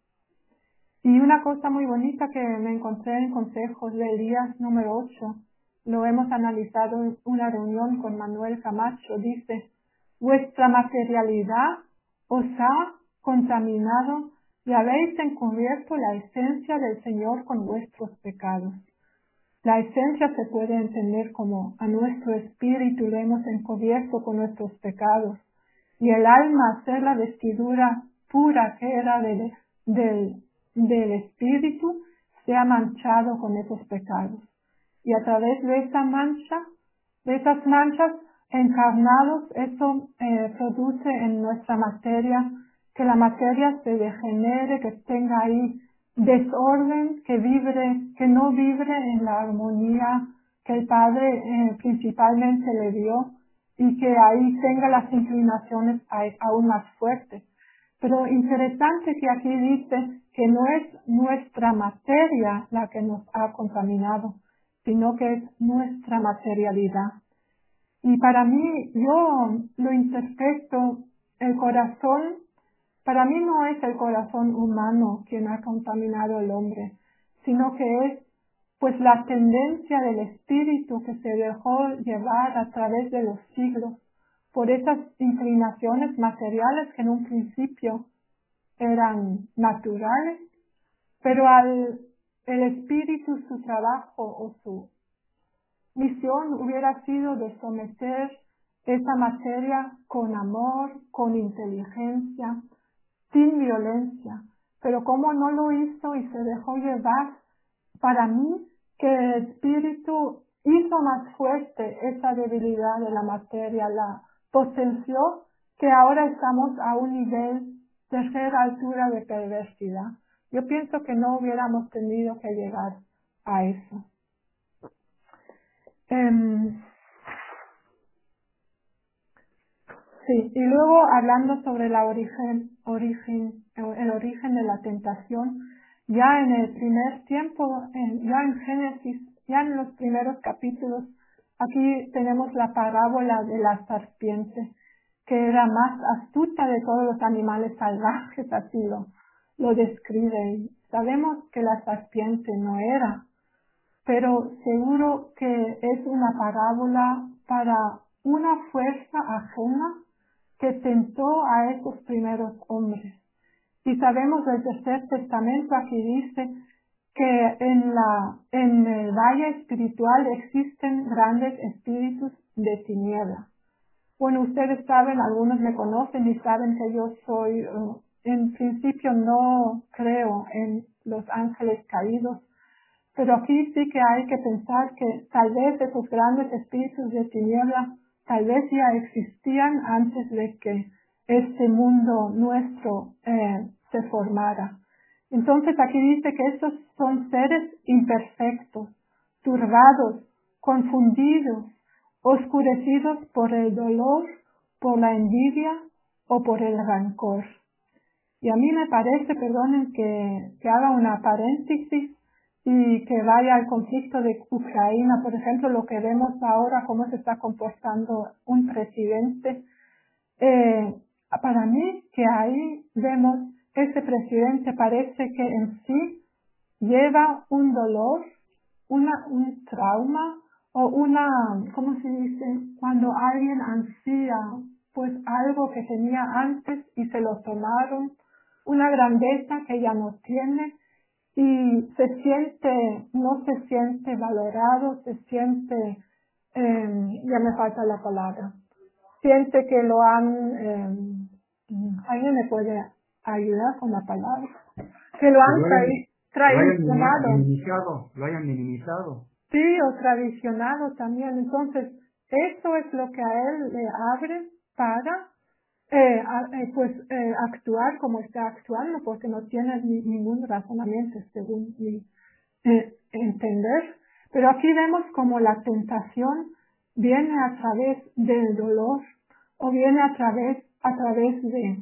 [SPEAKER 3] Y una cosa muy bonita que me encontré en Consejos de Elías número ocho, lo hemos analizado en una reunión con Manuel Camacho, dice, vuestra materialidad os ha contaminado y habéis encubierto la esencia del Señor con vuestros pecados. La esencia se puede entender como a nuestro espíritu lo hemos encubierto con nuestros pecados y el alma ser la vestidura pura que era del, del, del espíritu se ha manchado con esos pecados. Y a través de esa mancha, de esas manchas encarnados, eso eh, produce en nuestra materia que la materia se degenere, que tenga ahí desorden, que vibre, que no vibre en la armonía que el Padre eh, principalmente le dio y que ahí tenga las inclinaciones aún más fuertes. Pero interesante que aquí dice que no es nuestra materia la que nos ha contaminado, sino que es nuestra materialidad. Y para mí, yo lo interpreto, el corazón, para mí no es el corazón humano quien ha contaminado al hombre, sino que es pues la tendencia del espíritu que se dejó llevar a través de los siglos por esas inclinaciones materiales que en un principio eran naturales, pero al el espíritu, su trabajo o su misión hubiera sido de someter esa materia con amor, con inteligencia, sin violencia. Pero como no lo hizo y se dejó llevar, para mí que el espíritu hizo más fuerte esa debilidad de la materia, la potenció, que ahora estamos a un nivel, tercera altura de perversidad. Yo pienso que no hubiéramos tenido que llegar a eso. Um, sí, y luego hablando sobre la origen, origen, el origen de la tentación, ya en el primer tiempo, en, ya en Génesis, ya en los primeros capítulos, aquí tenemos la parábola de la serpiente, que era más astuta de todos los animales salvajes, así lo, lo describe. Y sabemos que la serpiente no era, pero seguro que es una parábola para una fuerza ajena que tentó a esos primeros hombres. Y sabemos del Tercer Testamento, aquí dice que en la en el valle espiritual existen grandes espíritus de tiniebla. Bueno, ustedes saben, algunos me conocen y saben que yo soy, uh, en principio no creo en los ángeles caídos, pero aquí sí que hay que pensar que tal vez esos grandes espíritus de tiniebla tal vez ya existían antes de que este mundo nuestro eh, se formara. Entonces aquí dice que estos son seres imperfectos, turbados, confundidos, oscurecidos por el dolor, por la envidia o por el rancor. Y a mí me parece, perdonen que, que haga una paréntesis y que vaya al conflicto de Ucrania, por ejemplo, lo que vemos ahora, cómo se está comportando un presidente. Eh, para mí, que ahí vemos, ese presidente parece que en sí lleva un dolor, una, un trauma o una, ¿cómo se dice? Cuando alguien ansía, pues algo que tenía antes y se lo tomaron, una grandeza que ya no tiene, y se siente, no se siente valorado, se siente, eh, ya me falta la palabra, siente que lo han, eh, ¿alguien me puede ayudar con la palabra? Que lo han trai- traicionado.
[SPEAKER 2] Lo hayan minimizado, lo hayan minimizado.
[SPEAKER 3] Sí, o tradicionado también. Entonces, eso es lo que a él le abre para eh, a- eh, pues eh, actuar como está actuando, porque no tiene ni, ningún razonamiento según mi eh, entender. Pero aquí vemos como la tentación viene a través del dolor o viene a través a través de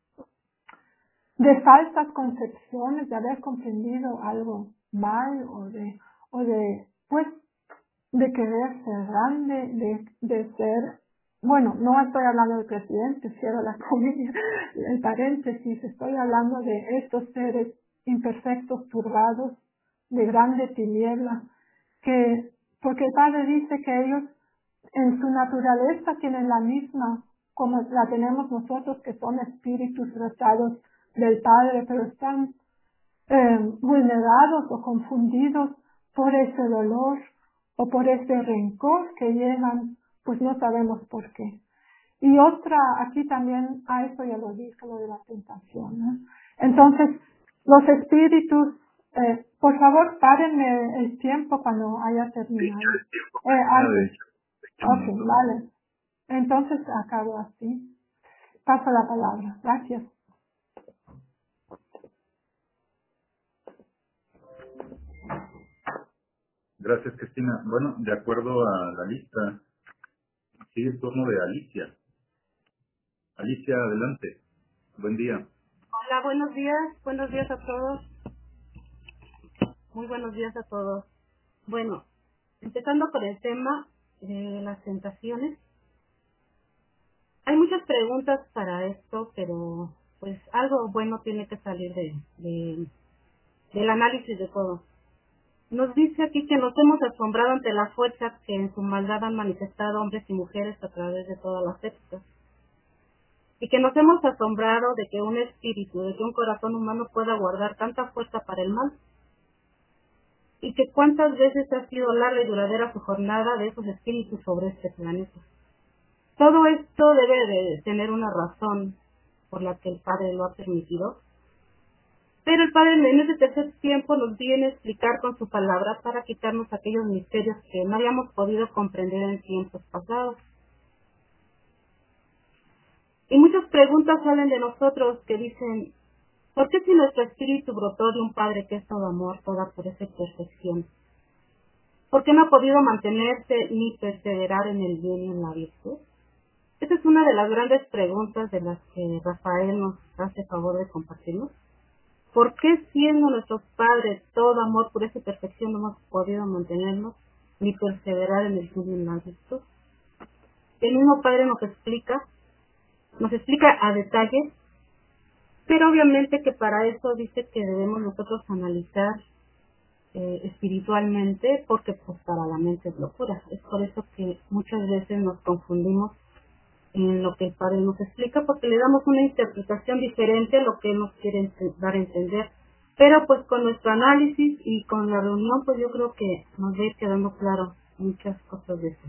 [SPEAKER 3] de falsas concepciones, de haber comprendido algo mal o de o de pues de querer ser grande, de, de ser, bueno, no estoy hablando de presidentes, quiero la comida, el paréntesis, estoy hablando de estos seres imperfectos, turbados, de grande tiniebla, que, porque el Padre dice que ellos en su naturaleza tienen la misma como la tenemos nosotros, que son espíritus retados del Padre, pero están eh, vulnerados o confundidos por ese dolor o por ese rencor que llevan, pues no sabemos por qué. Y otra, aquí también, a eso ya lo dije, lo de la tentación, ¿no? Entonces, los espíritus, eh, por favor, párenme el tiempo cuando haya terminado. Eh, antes. Ok, vale. Entonces, acabo así. Paso la palabra. Gracias.
[SPEAKER 1] Gracias, Cristina. Bueno, de acuerdo a la lista, sigue el turno de Alicia. Alicia, adelante. Buen día.
[SPEAKER 4] Hola, buenos días. Buenos días a todos. Muy buenos días a todos. Bueno, empezando con el tema de las tentaciones. Hay muchas preguntas para esto, pero pues algo bueno tiene que salir de, de del análisis de todo. Nos dice aquí que nos hemos asombrado ante la fuerza que en su maldad han manifestado hombres y mujeres a través de todas las épocas. Y que nos hemos asombrado de que un espíritu, de que un corazón humano pueda guardar tanta fuerza para el mal. Y que cuántas veces ha sido larga y duradera su jornada de esos espíritus sobre este planeta. Todo esto debe de tener una razón por la que el Padre lo ha permitido. Pero el Padre en ese tercer tiempo nos viene a explicar con su palabra para quitarnos aquellos misterios que no habíamos podido comprender en tiempos pasados. Y muchas preguntas salen de nosotros que dicen, ¿por qué si nuestro espíritu brotó de un Padre que es todo amor, toda pureza y perfección? ¿Por qué no ha podido mantenerse ni perseverar en el bien y en la virtud? Esa es una de las grandes preguntas de las que Rafael nos hace favor de compartirnos. ¿Por qué siendo nuestros padres todo amor, pureza y perfección no hemos podido mantenernos ni perseverar en el bien y en la virtud? El mismo Padre nos explica, nos explica a detalle, pero obviamente que para eso dice que debemos nosotros analizar eh, espiritualmente, porque pues para la mente es locura. Es por eso que muchas veces nos confundimos en lo que el Padre nos explica, porque le damos una interpretación diferente a lo que Él nos quiere dar a entender. Pero pues con nuestro análisis y con la reunión, pues yo creo que nos va a ir quedando claro muchas cosas de eso.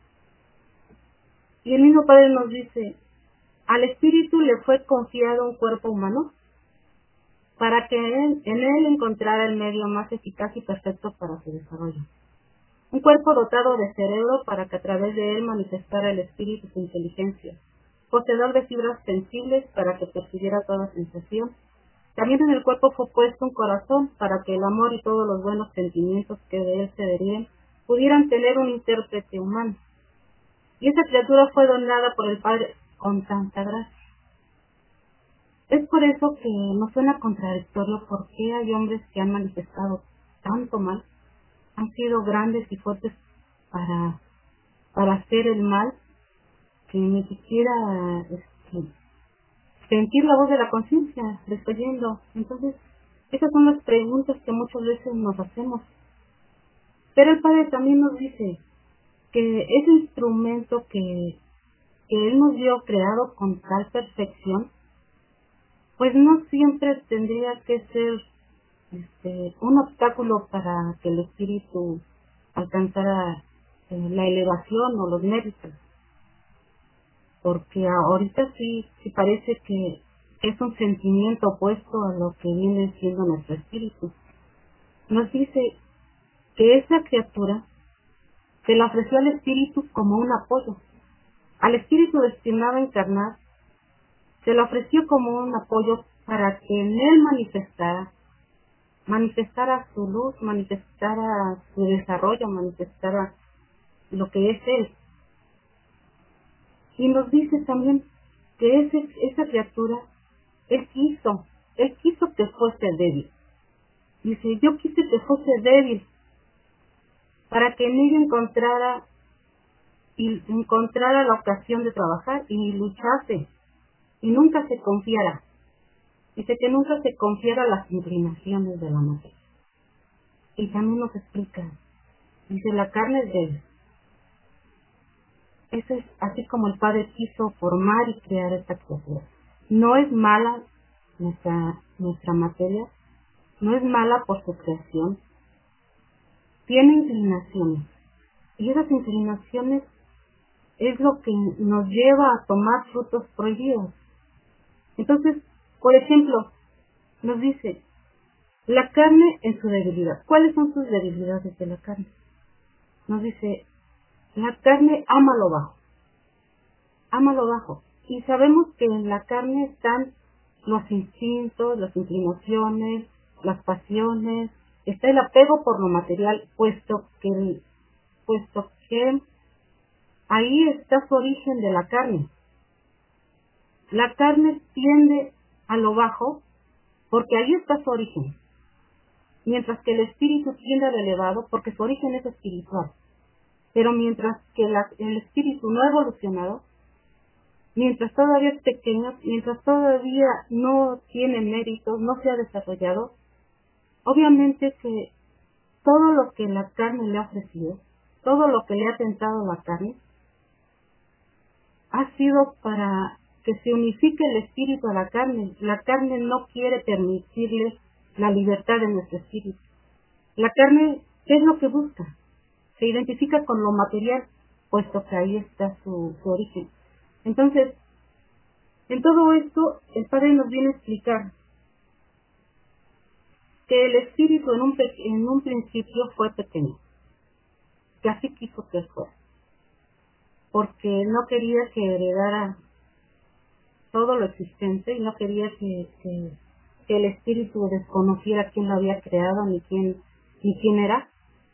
[SPEAKER 4] Y el mismo Padre nos dice, al Espíritu le fue confiado un cuerpo humano para que en, en él encontrara el medio más eficaz y perfecto para su desarrollo. Un cuerpo dotado de cerebro para que a través de él manifestara el espíritu su inteligencia, poseedor de fibras sensibles para que percibiera toda sensación. También en el cuerpo fue puesto un corazón para que el amor y todos los buenos sentimientos que de él se deriven pudieran tener un intérprete humano. Y esa criatura fue donada por el Padre con tanta gracia. Es por eso que nos suena contradictorio por qué hay hombres que han manifestado tanto mal, han sido grandes y fuertes para, para hacer el mal, que ni siquiera este, sentir la voz de la conciencia, le estoy yendo. Entonces, esas son las preguntas que muchas veces nos hacemos. Pero el Padre también nos dice que ese instrumento que, que Él nos dio creado con tal perfección, pues no siempre tendría que ser este, un obstáculo para que el espíritu alcanzara eh, la elevación o los méritos, porque ahorita sí, sí parece que es un sentimiento opuesto a lo que viene siendo nuestro espíritu. Nos dice que esa criatura se la ofreció al espíritu como un apoyo. Al espíritu destinado a encarnar, se le ofreció como un apoyo para que en él manifestara, manifestara su luz, manifestara su desarrollo, manifestara lo que es él. Y nos dice también que ese, esa criatura, él quiso, él quiso que fuese débil. Dice, yo quise que fuese débil, para que en ella encontrara, y encontrara la ocasión de trabajar y luchase, y nunca se confiara. Dice que nunca se confiara a las inclinaciones de la materia. Y también nos explica, dice, la carne es débil. Eso es así como el Padre quiso formar y crear esta criatura. No es mala nuestra, nuestra materia, no es mala por su creación, tiene inclinaciones. Y esas inclinaciones es lo que nos lleva a tomar frutos prohibidos. Entonces, por ejemplo, nos dice, la carne en su debilidad. ¿Cuáles son sus debilidades de la carne? Nos dice, la carne ama lo bajo. Ama lo bajo. Y sabemos que en la carne están los instintos, las inclinaciones, las pasiones, está el apego por lo material, puesto que, puesto que ahí está su origen de la carne. La carne tiende a lo bajo porque ahí está su origen, mientras que el espíritu tiende a lo elevado porque su origen es espiritual. Pero mientras que la, el espíritu no ha evolucionado, mientras todavía es pequeño, mientras todavía no tiene méritos, no se ha desarrollado, obviamente que todo lo que la carne le ha ofrecido, todo lo que le ha tentado la carne, ha sido para que se unifique el espíritu a la carne. La carne no quiere permitirle la libertad de nuestro espíritu. La carne, ¿qué es lo que busca? Se identifica con lo material, puesto que ahí está su, su origen. Entonces, en todo esto, el Padre nos viene a explicar que el espíritu en un, en un principio fue pequeño, que así quiso que fuera, porque no quería que heredara todo lo existente y no quería que, que, que el espíritu desconociera quién lo había creado ni quién, ni quién era.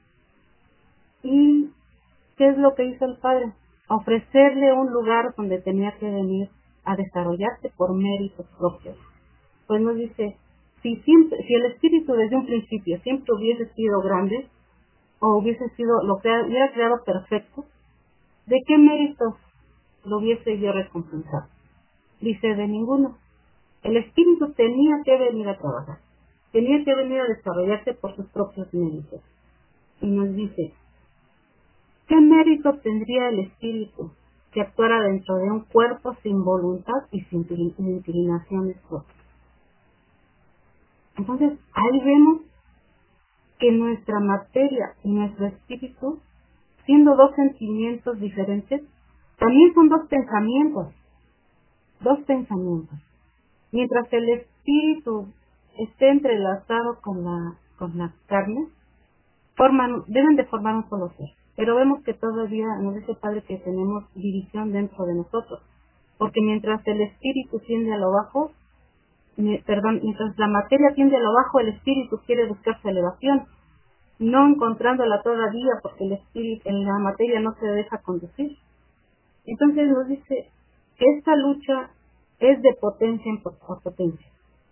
[SPEAKER 4] ¿Y qué es lo que hizo el Padre? Ofrecerle un lugar donde tenía que venir a desarrollarse por méritos propios. Pues nos dice, si siempre, si el espíritu desde un principio siempre hubiese sido grande, o hubiese sido, lo que hubiera creado perfecto, ¿de qué méritos lo hubiese yo recompensado? Dice, de ninguno. El espíritu tenía que venir a trabajar, tenía que venir a desarrollarse por sus propios méritos. Y nos dice, ¿qué mérito tendría el espíritu que actuara dentro de un cuerpo sin voluntad y sin inclinaciones propias? Entonces, ahí vemos que nuestra materia y nuestro espíritu, siendo dos sentimientos diferentes, también son dos pensamientos, dos pensamientos. Mientras el espíritu esté entrelazado con la, con la carne, forman, deben de formar un solo ser. Pero vemos que todavía nos dice el Padre que tenemos división dentro de nosotros, porque mientras el espíritu tiende a lo bajo, me, perdón, mientras la materia tiende a lo bajo, el espíritu quiere buscar su elevación, no encontrándola todavía porque el espíritu en la materia no se deja conducir. Entonces nos dice que esta lucha es de potencia en potencia.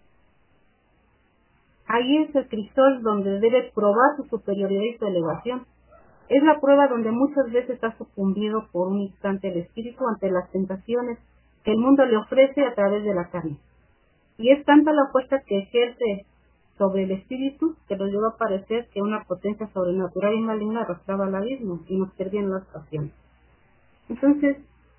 [SPEAKER 4] Ahí es el crisol donde debe probar su superioridad y su elevación. Es la prueba donde muchas veces ha sucumbido por un instante el espíritu ante las tentaciones que el mundo le ofrece a través de la carne. Y es tanta la fuerza que ejerce sobre el espíritu que lo lleva a parecer que una potencia sobrenatural y maligna arrastraba al abismo y nos perdían las pasiones. Entonces,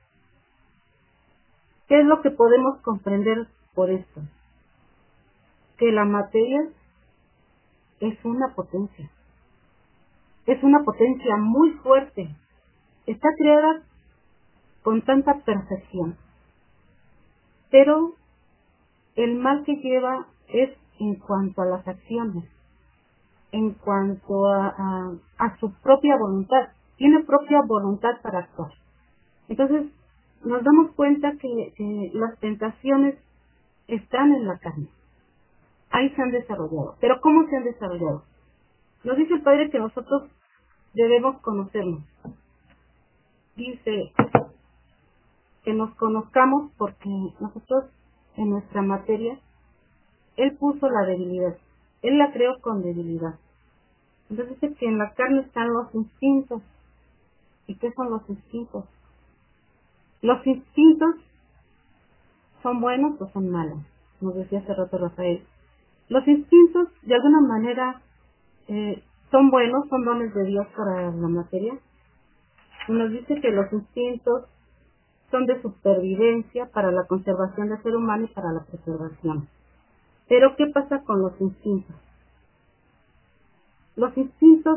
[SPEAKER 4] ¿qué es lo que podemos comprender por esto? Que la materia es una potencia. Es una potencia muy fuerte. Está creada con tanta perfección. Pero el mal que lleva es en cuanto a las acciones, en cuanto a, a, a su propia voluntad. Tiene propia voluntad para actuar. Entonces, nos damos cuenta que, que las tentaciones están en la carne. Ahí se han desarrollado. ¿Pero cómo se han desarrollado? Nos dice el Padre que nosotros debemos conocernos. Dice que nos conozcamos porque nosotros en nuestra materia, Él puso la debilidad. Él la creó con debilidad. Entonces dice que en la carne están los instintos. ¿Y qué son los instintos? Los instintos son buenos o son malos, nos decía hace rato Rafael. Los instintos, de alguna manera, eh, son buenos, son dones de Dios para la materia. Y nos dice que los instintos son de supervivencia para la conservación del ser humano y para la preservación. Pero, ¿qué pasa con los instintos? Los instintos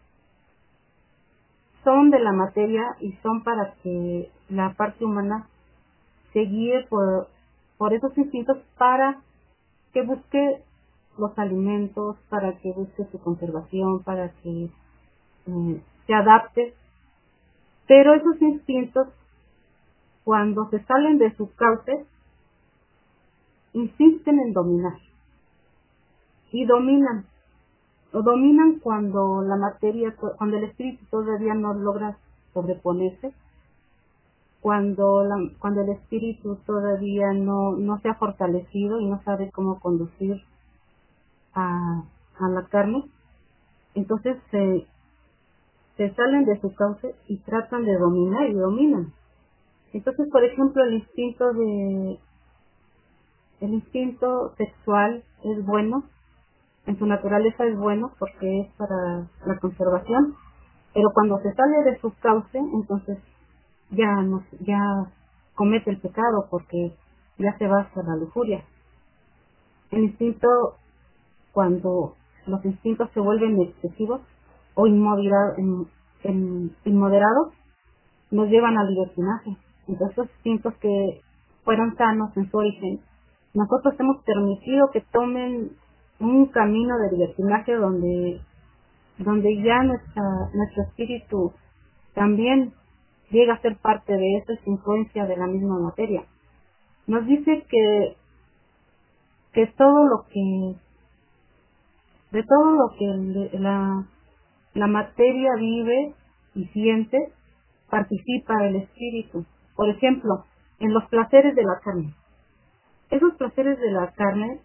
[SPEAKER 4] son de la materia y son para que la parte humana se guíe por, por esos instintos para que busque los alimentos, para que busque su conservación, para que eh, se adapte. Pero esos instintos, cuando se salen de su cauce, insisten en dominar. Y dominan. O dominan cuando la materia, cuando el espíritu todavía no logra sobreponerse, cuando, la, cuando el espíritu todavía no, no se ha fortalecido y no sabe cómo conducir a, a la carne, entonces se, se salen de su cauce y tratan de dominar y dominan. Entonces, por ejemplo, el instinto de el instinto sexual es bueno, en su naturaleza es bueno porque es para la conservación, pero cuando se sale de su cauce, entonces ya no, ya comete el pecado porque ya se va hacia la lujuria. El instinto, cuando los instintos se vuelven excesivos o inmoderados, in, in, inmoderados, nos llevan al libertinaje. Entonces, los instintos que fueron sanos en su origen, nosotros hemos permitido que tomen un camino de libertinaje donde, donde ya nuestra, nuestro espíritu también llega a ser parte de esa influencia de la misma materia. Nos dice que, que todo lo que, de todo lo que la, la materia vive y siente, participa el espíritu. Por ejemplo, en los placeres de la carne. Esos placeres de la carne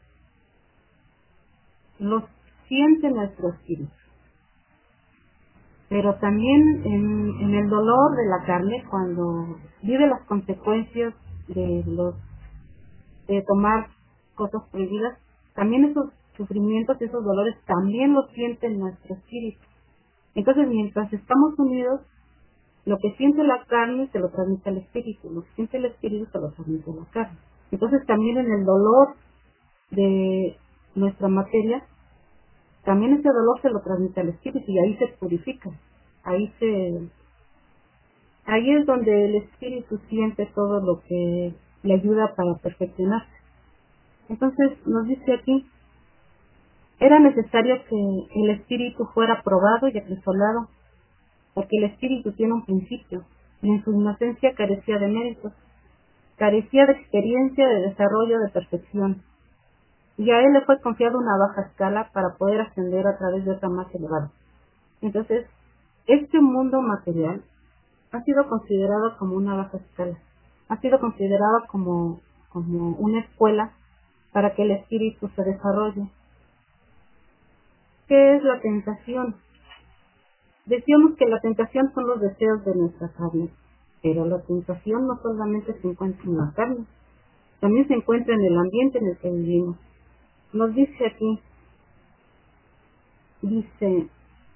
[SPEAKER 4] los siente nuestro espíritu. Pero también en, en el dolor de la carne, cuando vive las consecuencias de los de tomar cosas prohibidas, también esos sufrimientos y esos dolores también los siente nuestro espíritu. Entonces, mientras estamos unidos, lo que siente la carne se lo transmite al espíritu, lo que siente el espíritu se lo transmite a la carne. Entonces, también en el dolor de nuestra materia, también ese dolor se lo transmite al espíritu y ahí se purifica. Ahí se ahí es donde el espíritu siente todo lo que le ayuda para perfeccionarse. Entonces nos dice aquí, era necesario que el espíritu fuera probado y acrisolado, porque el espíritu tiene un principio y en su inocencia carecía de méritos, carecía de experiencia, de desarrollo, de perfección. Y a él le fue confiado una baja escala para poder ascender a través de otra más elevada. Entonces, este mundo material ha sido considerado como una baja escala, ha sido considerado como, como una escuela para que el espíritu se desarrolle. ¿Qué es la tentación? Decíamos que la tentación son los deseos de nuestra carne, pero la tentación no solamente se encuentra en la carne, también se encuentra en el ambiente en el que vivimos. Nos dice aquí, dice,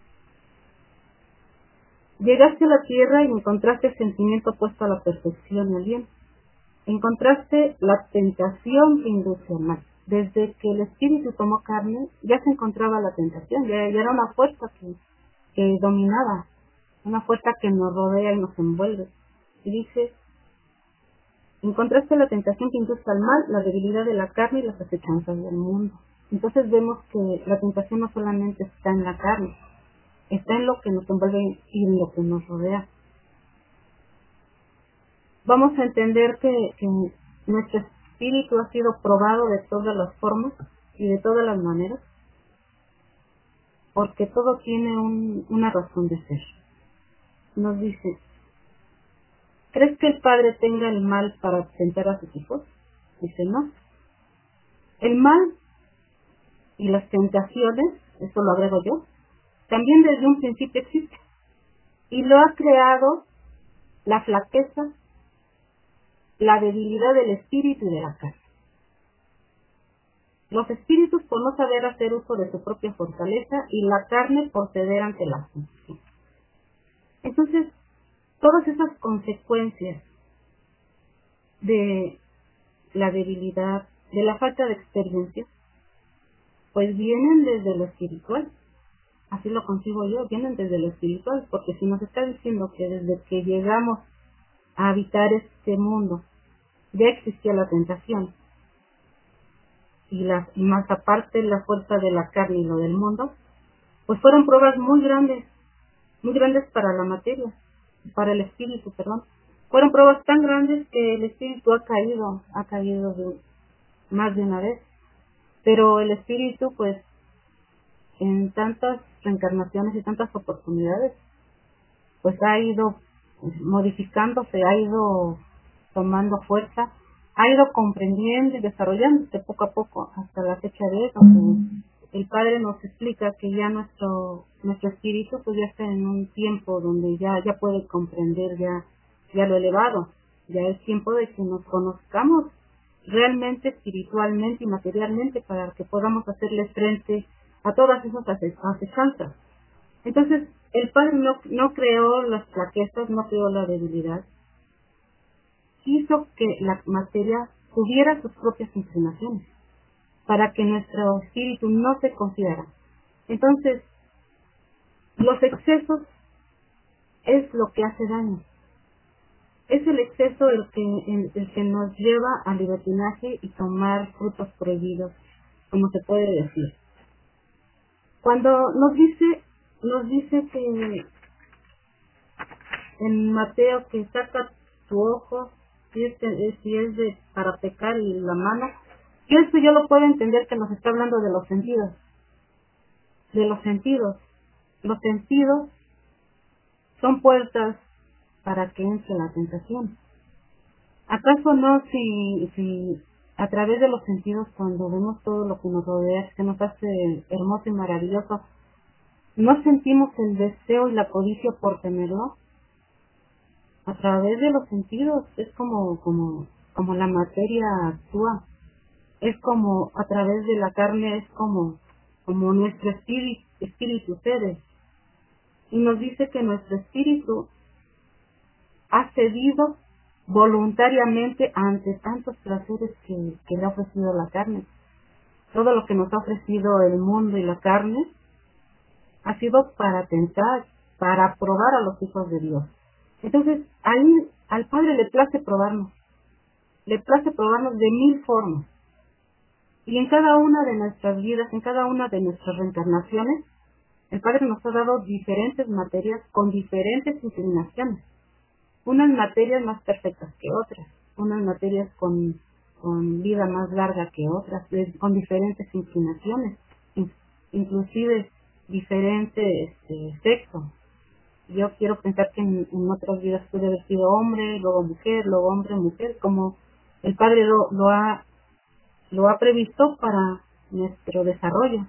[SPEAKER 4] llegaste a la tierra y encontraste el sentimiento opuesto a la perfección y al bien. Encontraste la tentación que induce al mal. desde que el espíritu tomó carne, ya se encontraba la tentación, ya, ya era una fuerza que, que dominaba, una fuerza que nos rodea y nos envuelve. Y dice, en contraste a la tentación que induce al mal, la debilidad de la carne y las acechanzas del mundo. Entonces vemos que la tentación no solamente está en la carne, está en lo que nos envuelve y en lo que nos rodea. Vamos a entender que, que nuestro espíritu ha sido probado de todas las formas y de todas las maneras, porque todo tiene un, una razón de ser. Nos dice, ¿crees que el padre tenga el mal para tentar a sus hijos? Dice, no. El mal y las tentaciones, eso lo agrego yo, también desde un principio existe. Y lo ha creado la flaqueza, la debilidad del espíritu y de la carne. Los espíritus por no saber hacer uso de su propia fortaleza y la carne por ceder ante la tentación. Entonces, todas esas consecuencias de la debilidad, de la falta de experiencia, pues vienen desde lo espiritual. Así lo concibo yo, vienen desde lo espiritual, porque si nos está diciendo que desde que llegamos a habitar este mundo ya existía la tentación, y, la, y más aparte la fuerza de la carne y lo del mundo, pues fueron pruebas muy grandes, muy grandes para la materia, para el espíritu, perdón. Fueron pruebas tan grandes que el espíritu ha caído, ha caído de, más de una vez. Pero el espíritu, pues, en tantas reencarnaciones y tantas oportunidades, pues ha ido modificándose, ha ido tomando fuerza, ha ido comprendiendo y desarrollándose poco a poco hasta la fecha de eso. El Padre nos explica que ya nuestro nuestro espíritu pues ya está en un tiempo donde ya ya puede comprender ya ya lo elevado. Ya es tiempo de que nos conozcamos realmente espiritualmente y materialmente para que podamos hacerle frente a todas esas acechanzas. Entonces, el Padre no, no creó las flaquezas, no creó la debilidad. Hizo que la materia tuviera sus propias inclinaciones para que nuestro espíritu no se confiara. Entonces, los excesos es lo que hace daño. Es el exceso el que, el, el que nos lleva al libertinaje y tomar frutos prohibidos, como se puede decir. Cuando nos dice, nos dice que en Mateo que saca tu ojo, si es, que, si es de para pecar y la mano, y esto yo lo puedo entender que nos está hablando de los sentidos, de los sentidos. Los sentidos son puertas para que entre la tentación. ¿Acaso no si, si a través de los sentidos, cuando vemos todo lo que nos rodea, que nos hace hermoso y maravilloso, no sentimos el deseo y la codicia por tenerlo? A través de los sentidos es como, como, como la materia actúa. Es como a través de la carne, es como, como nuestro espíritu, espíritu cede. Y nos dice que nuestro espíritu ha cedido voluntariamente ante tantos placeres que, que le ha ofrecido la carne. Todo lo que nos ha ofrecido el mundo y la carne ha sido para tentar, para probar a los hijos de Dios. Entonces, ahí al Padre le place probarnos, le place probarnos de mil formas. Y en cada una de nuestras vidas, en cada una de nuestras reencarnaciones, el Padre nos ha dado diferentes materias con diferentes inclinaciones. Unas materias más perfectas que otras, unas materias con, con vida más larga que otras, con diferentes inclinaciones, inclusive diferente este, sexo. Yo quiero pensar que en, en otras vidas pude haber sido hombre, luego mujer, luego hombre, mujer, como el Padre lo, lo ha lo ha previsto para nuestro desarrollo.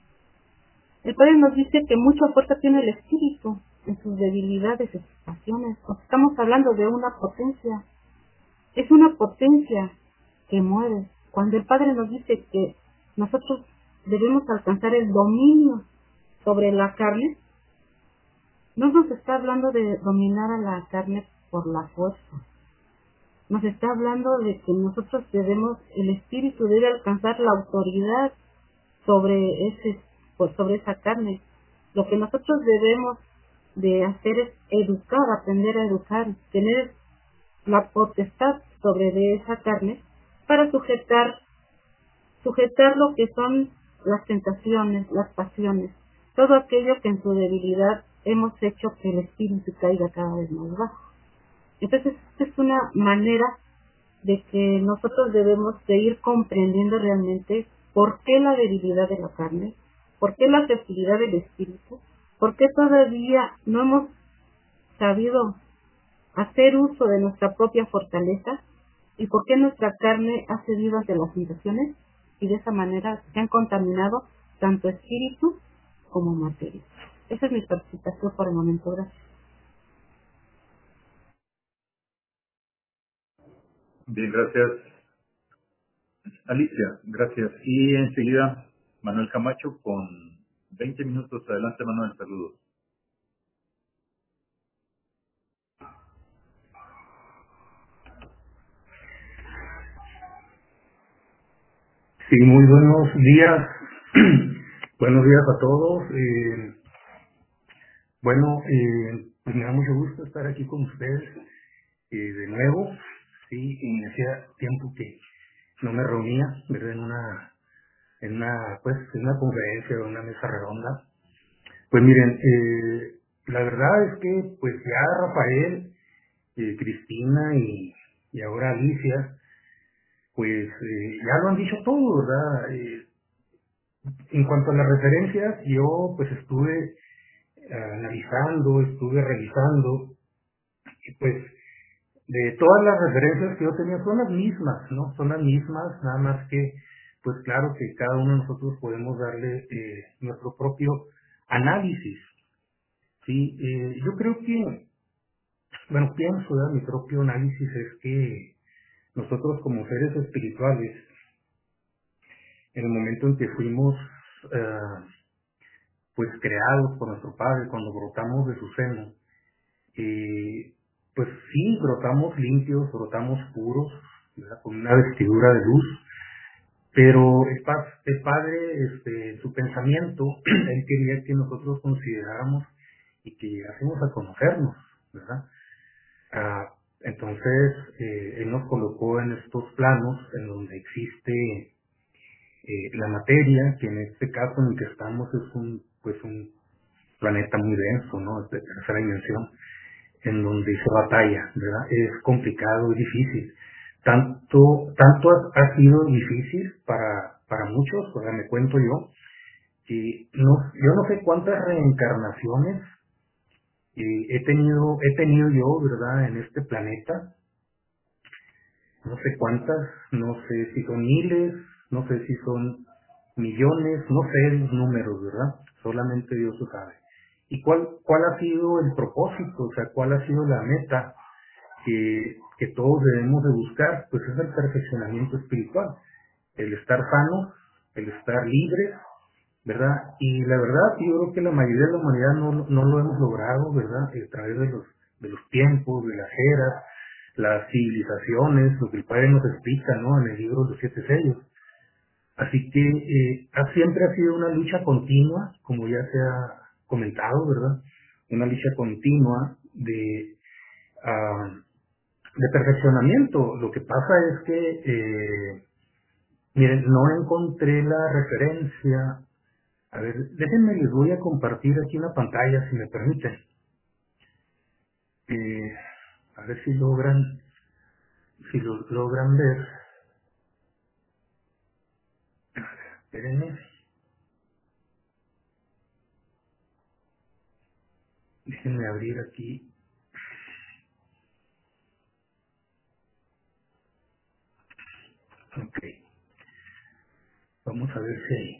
[SPEAKER 4] El Padre nos dice que mucha fuerza tiene el espíritu en sus debilidades y sus pasiones. Estamos hablando de una potencia. Es una potencia que mueve. Cuando el Padre nos dice que nosotros debemos alcanzar el dominio sobre la carne, no nos está hablando de dominar a la carne por la fuerza. nos está hablando de que nosotros debemos, el espíritu debe alcanzar la autoridad sobre ese, pues sobre esa carne. Lo que nosotros debemos de hacer es educar, aprender a educar, tener la potestad sobre de esa carne para sujetar, sujetar lo que son las tentaciones, las pasiones, todo aquello que en su debilidad hemos hecho que el espíritu caiga cada vez más bajo. Entonces, esta es una manera de que nosotros debemos de ir comprendiendo realmente por qué la debilidad de la carne, por qué la fertilidad del espíritu, por qué todavía no hemos sabido hacer uso de nuestra propia fortaleza y por qué nuestra carne ha cedido ante las tentaciones y de esa manera se han contaminado tanto espíritu como materia. Esa es mi participación por el momento. Gracias.
[SPEAKER 1] Bien, gracias. Alicia, gracias. Y enseguida, Manuel Camacho con veinte minutos. Adelante, Manuel, saludos.
[SPEAKER 5] Sí, muy buenos días. Buenos días a todos. Eh, bueno, eh, pues me da mucho gusto estar aquí con ustedes eh, de nuevo. Sí, y hacía tiempo que no me reunía, ¿verdad? En una, en una, pues, en una conferencia o una mesa redonda. Pues miren, eh, la verdad es que, pues ya Rafael, eh, Cristina y, y ahora Alicia, pues eh, ya lo han dicho todo, ¿verdad? Eh, En cuanto a las referencias, yo pues estuve eh, analizando, estuve revisando, y pues de todas las referencias que yo tenía son las mismas, ¿no? Son las mismas, nada más que, pues claro que cada uno de nosotros podemos darle eh, nuestro propio análisis, ¿sí? Eh, yo creo que, bueno, pienso, ¿verdad? Mi propio análisis es que nosotros como seres espirituales, en el momento en que fuimos eh, pues creados por nuestro Padre, cuando brotamos de su seno, eh, pues sí, brotamos limpios, brotamos puros, ¿verdad? Con una vestidura de luz, pero el, pa el Padre, este, en su pensamiento, Él quería que nosotros consideráramos y que llegásemos a conocernos, ¿verdad? Ah, entonces, eh, Él nos colocó en estos planos en donde existe eh, la materia, que en este caso en el que estamos es un, pues un planeta muy denso, ¿no? De tercera dimensión, en donde se batalla, ¿verdad? Es complicado y difícil. Tanto, tanto ha, ha sido difícil para, para muchos, o sea, me cuento yo, que no, yo no sé cuántas reencarnaciones eh, he tenido, he tenido yo, ¿verdad? En este planeta, no sé cuántas, no sé si son miles, no sé si son millones, no sé los números, ¿verdad? Solamente Dios lo sabe. ¿Y cuál, cuál ha sido el propósito? O sea, ¿cuál ha sido la meta que, que todos debemos de buscar? Pues es el perfeccionamiento espiritual, el estar sanos, el estar libres, ¿verdad? Y la verdad, yo creo que la mayoría de la humanidad no, no lo hemos logrado, ¿verdad? A través de los, de los tiempos, de las eras, las civilizaciones, lo que el Padre nos explica, ¿no? En el libro de los siete sellos. Así que eh, ha, siempre ha sido una lucha continua, como ya se ha comentado, ¿verdad? Una lucha continua de, uh, de perfeccionamiento. Lo que pasa es que, eh, miren, no encontré la referencia. A ver, déjenme, les voy a compartir aquí una pantalla, si me permiten. Eh, a ver si logran, si lo logran ver. Espérenme. Déjenme abrir aquí. Ok. Vamos a ver si hay.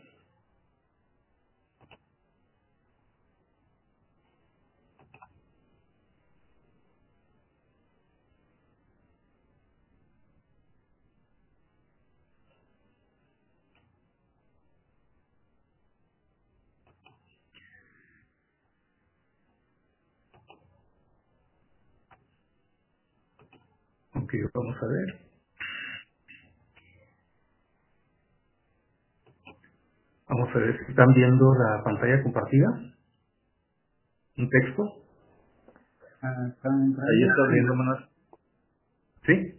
[SPEAKER 5] Ok. Ok, vamos a ver. Vamos a ver si están viendo la pantalla compartida. ¿Un texto?
[SPEAKER 2] Ah, está en
[SPEAKER 1] Ahí está abriendo, Manuel.
[SPEAKER 5] ¿Sí?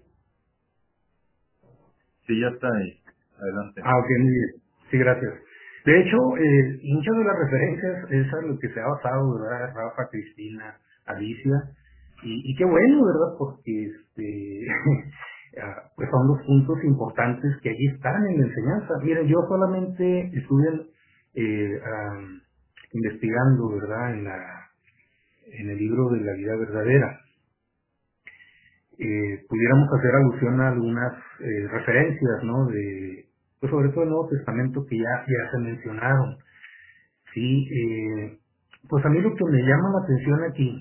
[SPEAKER 1] Sí, ya está ahí. Adelante.
[SPEAKER 5] Ah, ok, muy bien. Sí, gracias. De hecho, eh, muchas de las referencias es a lo que se ha basado, ¿verdad? Rafa, Cristina, Alicia. Y, y qué bueno, ¿verdad? Porque este, ah, pues son los puntos importantes que allí están en la enseñanza. Miren, yo solamente estuve eh, am, investigando, ¿verdad? En, la, en el libro de la vida verdadera. Eh, pudiéramos hacer alusión a algunas eh, referencias, ¿no? De, pues sobre todo el Nuevo Testamento que ya, ya se mencionaron. Sí, eh, pues a mí lo que me llama la atención aquí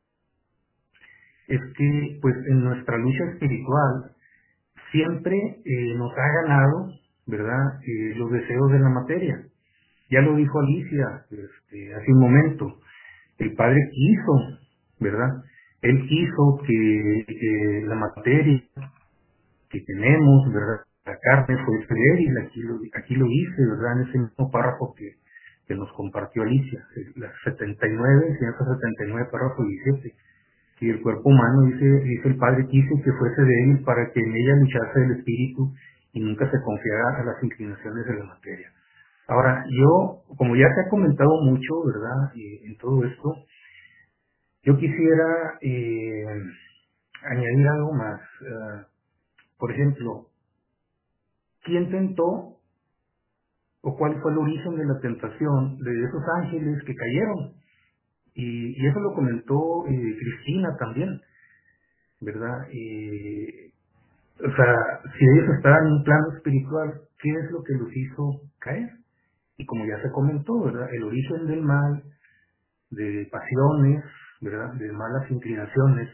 [SPEAKER 5] es que, pues en nuestra lucha espiritual siempre eh, nos ha ganado, ¿verdad? Eh, los deseos de la materia. Ya lo dijo Alicia este, hace un momento. El Padre quiso, ¿verdad? Él quiso que eh, la materia que tenemos, ¿verdad? La carne fue débil, aquí lo, aquí lo dice, ¿verdad? En ese mismo párrafo que, que nos compartió Alicia, la setenta y nueve, enseñanza setenta y nueve, párrafo diecisiete, que el cuerpo humano, dice, dice el Padre, quiso que fuese débil para que en ella luchase el espíritu y nunca se confiara a las inclinaciones de la materia. Ahora, yo, como ya se ha comentado mucho, ¿verdad? Eh, en todo esto, yo quisiera eh, añadir algo más. Uh, por ejemplo, ¿quién tentó o cuál fue el origen de la tentación de esos ángeles que cayeron? Y, y eso lo comentó eh, Cristina también, ¿verdad? Eh, o sea, si ellos estaban en un plano espiritual, ¿qué es lo que los hizo caer? Y como ya se comentó, ¿verdad? El origen del mal, de pasiones, ¿verdad? De malas inclinaciones,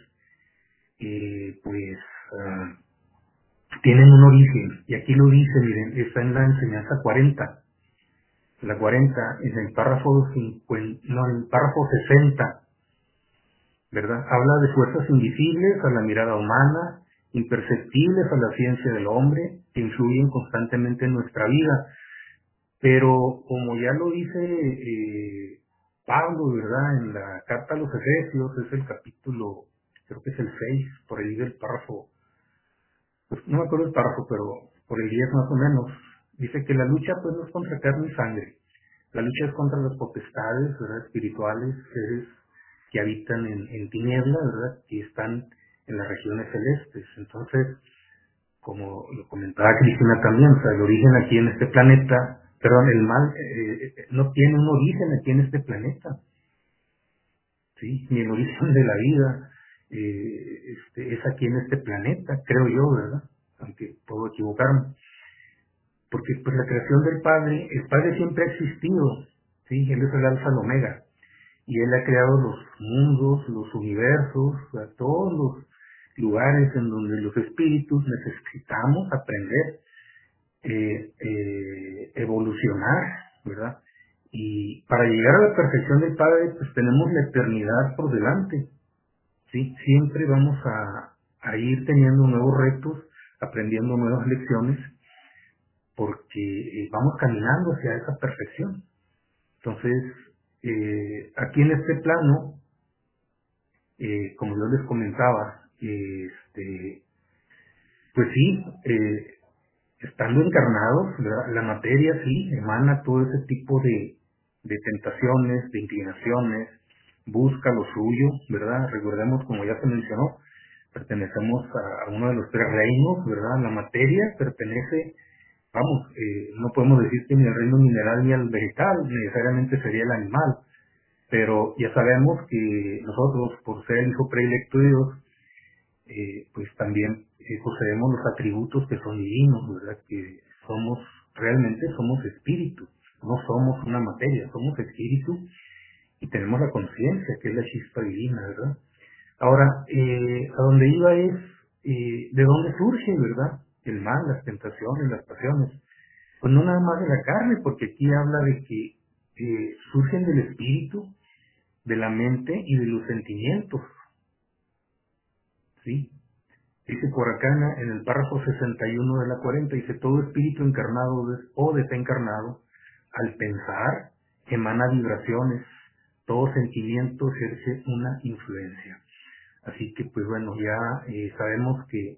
[SPEAKER 5] eh, pues uh, tienen un origen. Y aquí lo dice, miren, está en la enseñanza cuarenta. La cuarenta, en el párrafo cincuenta, no, en el párrafo sesenta, ¿verdad? Habla de fuerzas invisibles a la mirada humana, imperceptibles a la ciencia del hombre, que influyen constantemente en nuestra vida. Pero como ya lo dice eh, Pablo, ¿verdad? En la carta a los Efesios, es el capítulo, creo que es el seis, por ahí del párrafo, pues no me acuerdo el párrafo, pero por el diez más o menos, dice que la lucha pues no es contra carne y sangre. La lucha es contra las potestades, ¿verdad? Espirituales, seres que habitan en, en tiniebla, ¿verdad? Que están en las regiones celestes. Entonces, como lo comentaba Cristina también, o sea, el origen aquí en este planeta, perdón, el mal eh, eh, no tiene un origen aquí en este planeta, ¿sí? Ni el origen de la vida eh, este, es aquí en este planeta, creo yo, ¿verdad? Aunque puedo equivocarme. Porque pues la creación del Padre, el Padre siempre ha existido, ¿sí? Él es el alfa y el omega, y Él ha creado los mundos, los universos, o sea, todos los lugares en donde los espíritus necesitamos aprender, eh, eh, evolucionar, ¿verdad? Y para llegar a la perfección del Padre, pues tenemos la eternidad por delante, ¿sí? Siempre vamos a, a ir teniendo nuevos retos, aprendiendo nuevas lecciones, porque eh, vamos caminando hacia esa perfección. Entonces, eh, aquí en este plano, eh, como yo les comentaba, eh, este, pues sí, eh, estando encarnados, ¿verdad? La materia sí emana todo ese tipo de, de tentaciones, de inclinaciones, busca lo suyo, ¿verdad? Recordemos, como ya se mencionó, pertenecemos a, a uno de los tres reinos, ¿verdad? La materia pertenece, vamos, eh, no podemos decir que ni al reino mineral ni al vegetal, necesariamente sería el animal, pero ya sabemos que nosotros, por ser el hijo predilecto de Dios, eh, pues también eh, poseemos los atributos que son divinos, ¿verdad? Que somos, realmente somos espíritu, no somos una materia, somos espíritu y tenemos la conciencia, que es la chispa divina, ¿verdad? Ahora, eh, a donde iba es, eh, ¿de dónde surge, verdad? El mal, las tentaciones, las pasiones. Pues no nada más de la carne, porque aquí habla de que eh, surgen del espíritu, de la mente y de los sentimientos, ¿sí? Dice por acá en, en el párrafo sesenta y uno de la cuarenta, dice, todo espíritu encarnado des- o desencarnado, al pensar, emana vibraciones, todo sentimiento ejerce una influencia. Así que, pues bueno, ya eh, sabemos que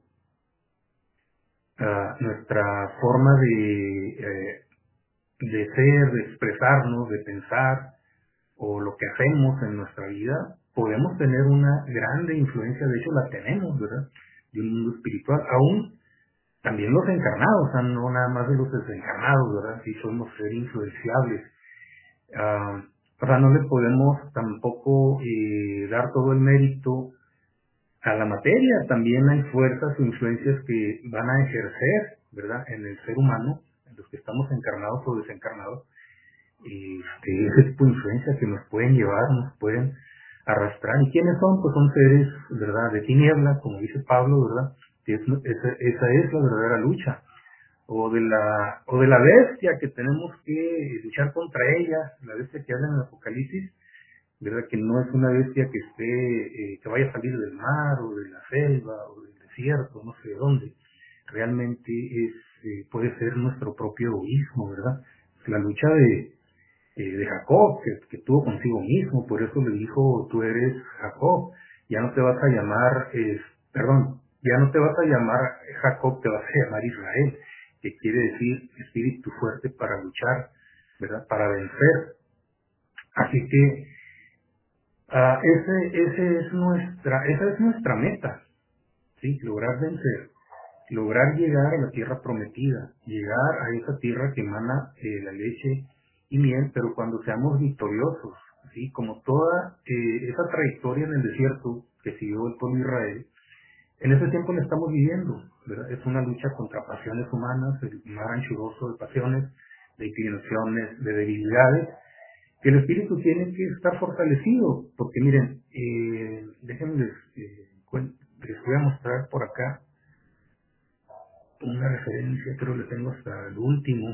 [SPEAKER 5] uh, nuestra forma de, eh, de ser, de expresarnos, de pensar, o lo que hacemos en nuestra vida, podemos tener una grande influencia, de hecho la tenemos, ¿verdad? De un mundo espiritual, aún también los encarnados, o sea, no nada más de los desencarnados, ¿verdad? Sí somos ser influenciables. Uh, o sea, no le podemos tampoco eh, dar todo el mérito a la materia, también hay fuerzas o influencias que van a ejercer, ¿verdad? En el ser humano, en los que estamos encarnados o desencarnados, este, ese tipo de influencias que nos pueden llevar, nos pueden arrastrar. ¿Y quiénes son? Pues son seres, ¿verdad?, de tinieblas, como dice Pablo, ¿verdad? Que es, esa, esa es la verdadera lucha. O de la o de la bestia que tenemos que luchar contra ella, la bestia que habla en el Apocalipsis, ¿verdad? Que no es una bestia que esté, eh, que vaya a salir del mar, o de la selva, o del desierto, no sé de dónde. Realmente es, eh, puede ser nuestro propio egoísmo, ¿verdad? La lucha de Eh, de Jacob, que, que tuvo consigo mismo, por eso le dijo, tú eres Jacob, ya no te vas a llamar, eh, perdón, ya no te vas a llamar Jacob, te vas a llamar Israel, que quiere decir espíritu fuerte para luchar, ¿verdad? Para vencer. Así que uh, ese, ese es nuestra, esa es nuestra meta, ¿sí? Lograr vencer, lograr llegar a la tierra prometida, llegar a esa tierra que emana eh, la leche y miel, pero cuando seamos victoriosos, ¿sí? Como toda eh, esa trayectoria en el desierto que siguió el pueblo de Israel, en ese tiempo la estamos viviendo, ¿verdad? Es una lucha contra pasiones humanas, el mar anchuroso de pasiones, de inclinaciones, de debilidades, que el espíritu tiene que estar fortalecido, porque miren, eh, déjenme les, eh, les voy a mostrar por acá una referencia, creo que le tengo hasta el último.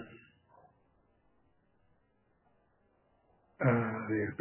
[SPEAKER 5] A ver,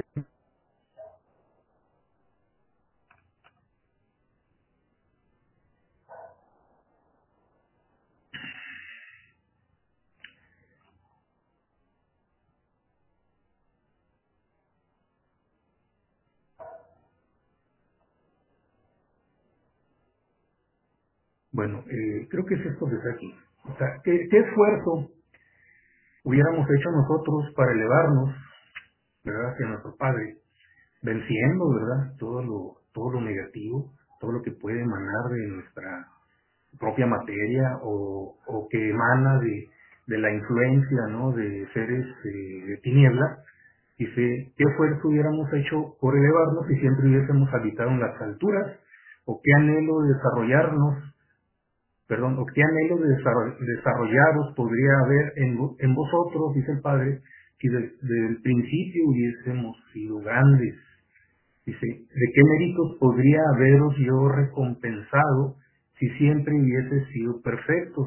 [SPEAKER 5] bueno, eh, creo que es esto que está aquí. O sea, ¿qué, qué esfuerzo hubiéramos hecho nosotros para elevarnos, ¿verdad?, hacia nuestro Padre, venciendo, ¿verdad?, todo lo, todo lo negativo, todo lo que puede emanar de nuestra propia materia, o, o que emana de, de la influencia, ¿no?, de seres eh, de tiniebla. Dice, ¿qué esfuerzo hubiéramos hecho por elevarnos si siempre hubiésemos habitado en las alturas? ¿O qué anhelo de desarrollarnos, perdón, o qué anhelo de desarrollaros podría haber en, en vosotros, dice el Padre, si desde el principio hubiésemos sido grandes? Dice, ¿de qué méritos podría haberos yo recompensado si siempre hubiese sido perfectos?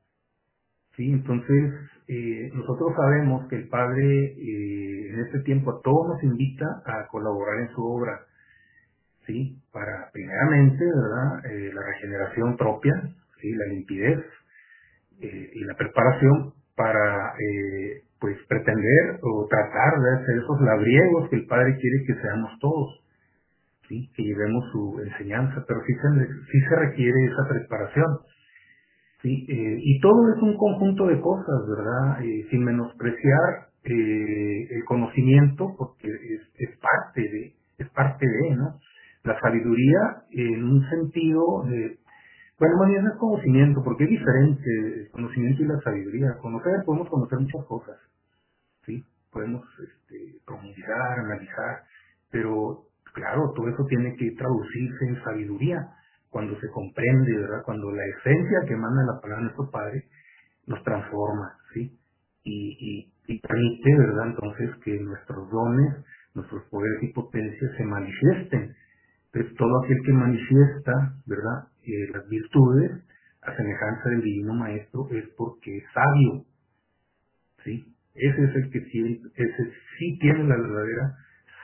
[SPEAKER 5] Sí, entonces eh, nosotros sabemos que el Padre eh, en este tiempo a todos nos invita a colaborar en su obra, sí, para primeramente, ¿verdad?, eh, la regeneración propia, sí, la limpidez eh, y la preparación para eh, pues pretender o tratar de ser esos labriegos que el Padre quiere que seamos todos, sí, que llevemos su enseñanza, pero sí se, sí se requiere esa preparación. Sí, eh, y todo es un conjunto de cosas, ¿verdad? Eh, sin menospreciar eh, el conocimiento, porque es, es parte de, es parte de, ¿no? La sabiduría en un sentido de, bueno, más bien es conocimiento, porque es diferente el conocimiento y la sabiduría. Conocer, podemos conocer muchas cosas, ¿sí? Podemos este, profundizar, analizar, pero claro, todo eso tiene que traducirse en sabiduría cuando se comprende, ¿verdad? Cuando la esencia que emana la palabra de nuestro Padre nos transforma, ¿sí? Y, y, y permite, ¿verdad?, entonces que nuestros dones, nuestros poderes y potencias se manifiesten. Entonces todo aquel que manifiesta, ¿verdad?, eh, las virtudes a semejanza del Divino Maestro es porque es sabio, ¿sí? Ese es el que sí, ese sí tiene la verdadera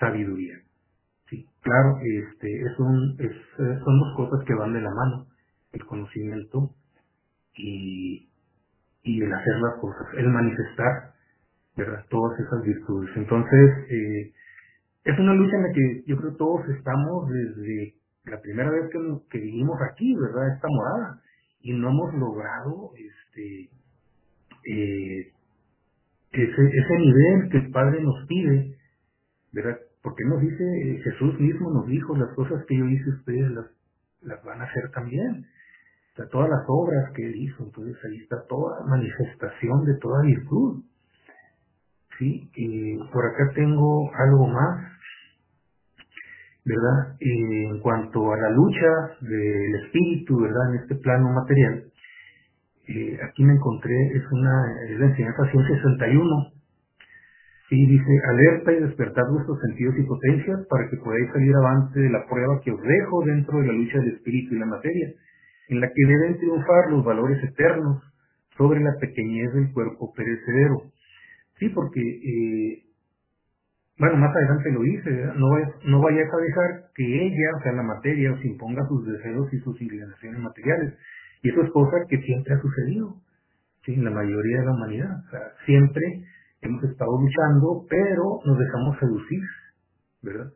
[SPEAKER 5] sabiduría. Sí, claro, este, es un, es, son dos cosas que van de la mano. el conocimiento y, y el hacer las cosas, el manifestar, ¿verdad?, todas esas virtudes. Entonces, eh, es una lucha en la que yo creo todos estamos desde la primera vez que, que vivimos aquí, ¿verdad?, esta morada, y no hemos logrado este eh, ese, ese nivel que el Padre nos pide, ¿verdad? Porque nos dice, eh, Jesús mismo nos dijo, las cosas que yo hice ustedes las, las van a hacer también. O sea, todas las obras que él hizo, entonces ahí está toda manifestación de toda virtud. Sí, y por acá tengo algo más, ¿verdad? Eh, en cuanto a la lucha del espíritu, ¿verdad?, en este plano material, eh, aquí me encontré, es una, es la enseñanza ciento sesenta y uno. Sí, dice, alerta y despertad vuestros sentidos y potencias para que podáis salir avante de la prueba que os dejo dentro de la lucha del espíritu y la materia, en la que deben triunfar los valores eternos sobre la pequeñez del cuerpo perecedero. Sí, porque, eh, bueno, más adelante lo dice, ¿verdad? No vayas, no vayas a dejar que ella, o sea, la materia, os imponga sus deseos y sus inclinaciones materiales. Y eso es cosa que siempre ha sucedido, sí, en la mayoría de la humanidad. O sea, siempre hemos estado luchando, pero nos dejamos seducir, ¿verdad?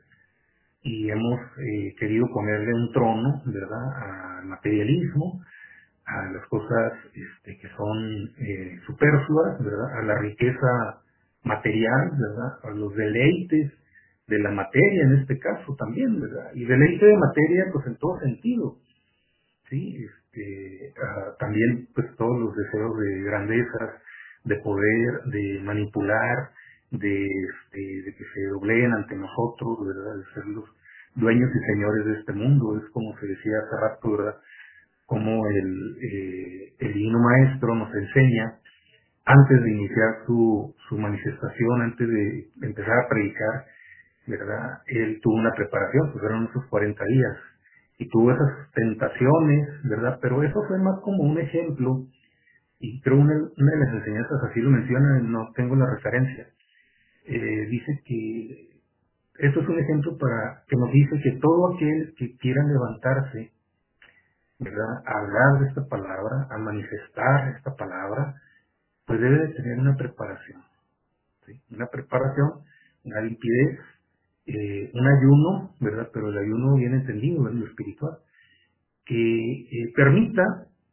[SPEAKER 5] Y hemos eh, querido ponerle un trono, ¿verdad?, al materialismo, a las cosas este, que son eh, superfluas, ¿verdad?, a la riqueza material, ¿verdad?, a los deleites de la materia en este caso también, ¿verdad? Y deleite de materia pues en todo sentido, ¿sí? Este, uh, también pues todos los deseos de grandezas, de poder, de manipular, de, este, de que se dobleguen ante nosotros, ¿verdad?, de ser los dueños y señores de este mundo. Es como se decía hace rato, ¿verdad?, como el, eh, el divino maestro nos enseña, antes de iniciar su, su manifestación, antes de empezar a predicar, ¿verdad?, él tuvo una preparación, pues fueron esos cuarenta días, y tuvo esas tentaciones, ¿verdad?, pero eso fue más como un ejemplo, y creo una, una de las enseñanzas así lo menciona, no tengo la referencia, eh, dice que esto es un ejemplo para que nos dice que todo aquel que quiera levantarse, ¿verdad?, a hablar de esta palabra, a manifestar esta palabra, pues debe de tener una preparación, ¿sí? Una preparación, una limpidez, eh, un ayuno, ¿verdad?, pero el ayuno bien entendido, en lo espiritual, que eh, permita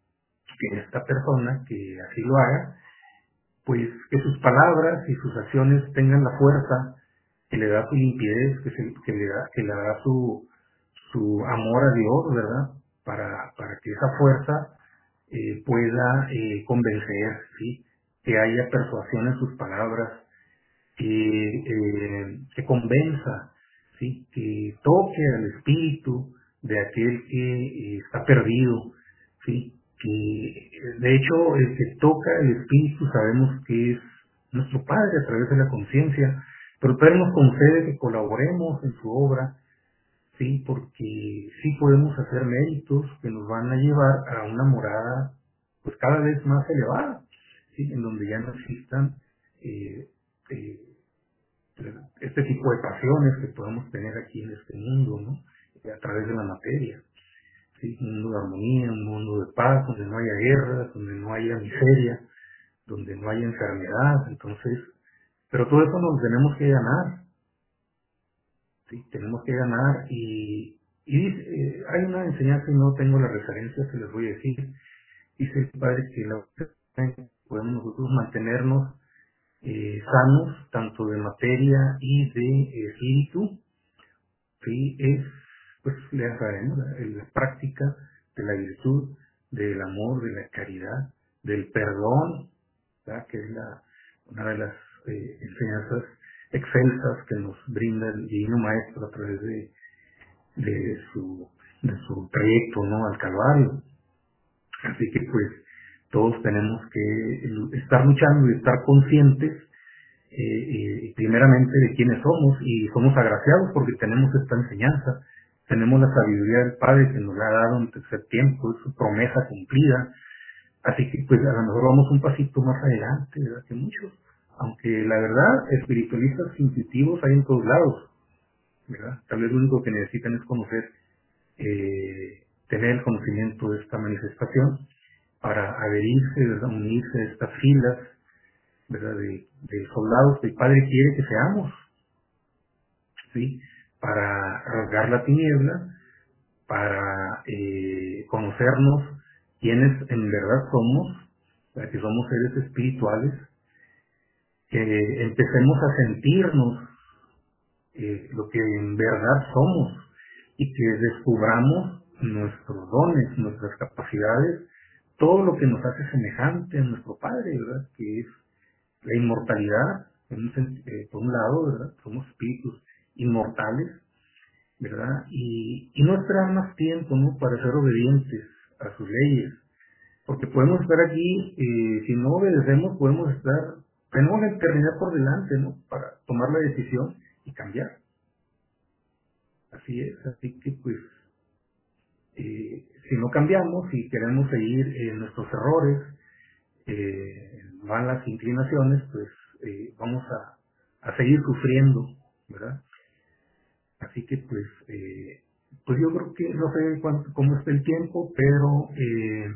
[SPEAKER 5] que esta persona que así lo haga, pues que sus palabras y sus acciones tengan la fuerza que le da su limpidez, que, se, que le da, que le da su, su amor a Dios, ¿verdad?, para, para que esa fuerza eh, pueda eh, convencer, ¿sí?, que haya persuasión en sus palabras, que, eh, que convenza, ¿sí?, que toque al espíritu de aquel que eh, está perdido, ¿sí?, que de hecho el que toca el espíritu sabemos que es nuestro Padre a través de la conciencia, pero el Padre nos concede que colaboremos en su obra, sí, porque sí podemos hacer méritos que nos van a llevar a una morada pues cada vez más elevada, sí, en donde ya no existan eh, eh, este tipo de pasiones que podemos tener aquí en este mundo, ¿no?, a través de la materia. ¿Sí? Un mundo de armonía, un mundo de paz, donde no haya guerras, donde no haya miseria, donde no haya enfermedad. Entonces, pero todo eso nos tenemos que ganar, ¿sí? Tenemos que ganar y, y dice, eh, hay una enseñanza y no tengo la referencia, se les voy a decir. Dice el Padre que la, podemos nosotros mantenernos eh, sanos, tanto de materia y de espíritu, ¿sí? Es, pues, ya sabemos, la, la práctica de la virtud, del amor, de la caridad, del perdón, ¿verdad?, que es la, una de las eh, enseñanzas excelsas que nos brinda el Divino Maestro a través de, de, su, de su trayecto, ¿no?, al Calvario. Así que, pues, todos tenemos que estar luchando y estar conscientes Eh, eh, primeramente de quiénes somos, y somos agraciados porque tenemos esta enseñanza, tenemos la sabiduría del Padre que nos la ha dado en tercer tiempo, es su promesa cumplida, así que pues a lo mejor vamos un pasito más adelante, ¿verdad?, que muchos, aunque la verdad espiritualistas intuitivos hay en todos lados, ¿verdad? Tal vez lo único que necesitan es conocer eh, tener el conocimiento de esta manifestación para adherirse, ¿verdad? Unirse a estas filas, ¿verdad? De, de soldados que el Padre quiere que seamos, ¿sí? Para rasgar la tiniebla, para eh, conocernos quiénes en verdad somos, ¿verdad? Que somos seres espirituales, que empecemos a sentirnos eh, lo que en verdad somos y que descubramos nuestros dones, nuestras capacidades, todo lo que nos hace semejante a nuestro Padre, ¿verdad? Que es la inmortalidad, en un senti- eh, por un lado, ¿verdad? Somos espíritus inmortales, ¿verdad? Y, y no esperar más tiempo, ¿no? Para ser obedientes a sus leyes, porque podemos estar aquí, eh, si no obedecemos, podemos estar, tenemos la eternidad por delante, ¿no? Para tomar la decisión y cambiar. Así es, así que pues, eh, si no cambiamos y queremos seguir eh, nuestros errores, eh, malas inclinaciones, pues eh, vamos a, a seguir sufriendo, ¿verdad? Así que pues, eh, pues yo creo que no sé cuánto, cómo está el tiempo, pero eh,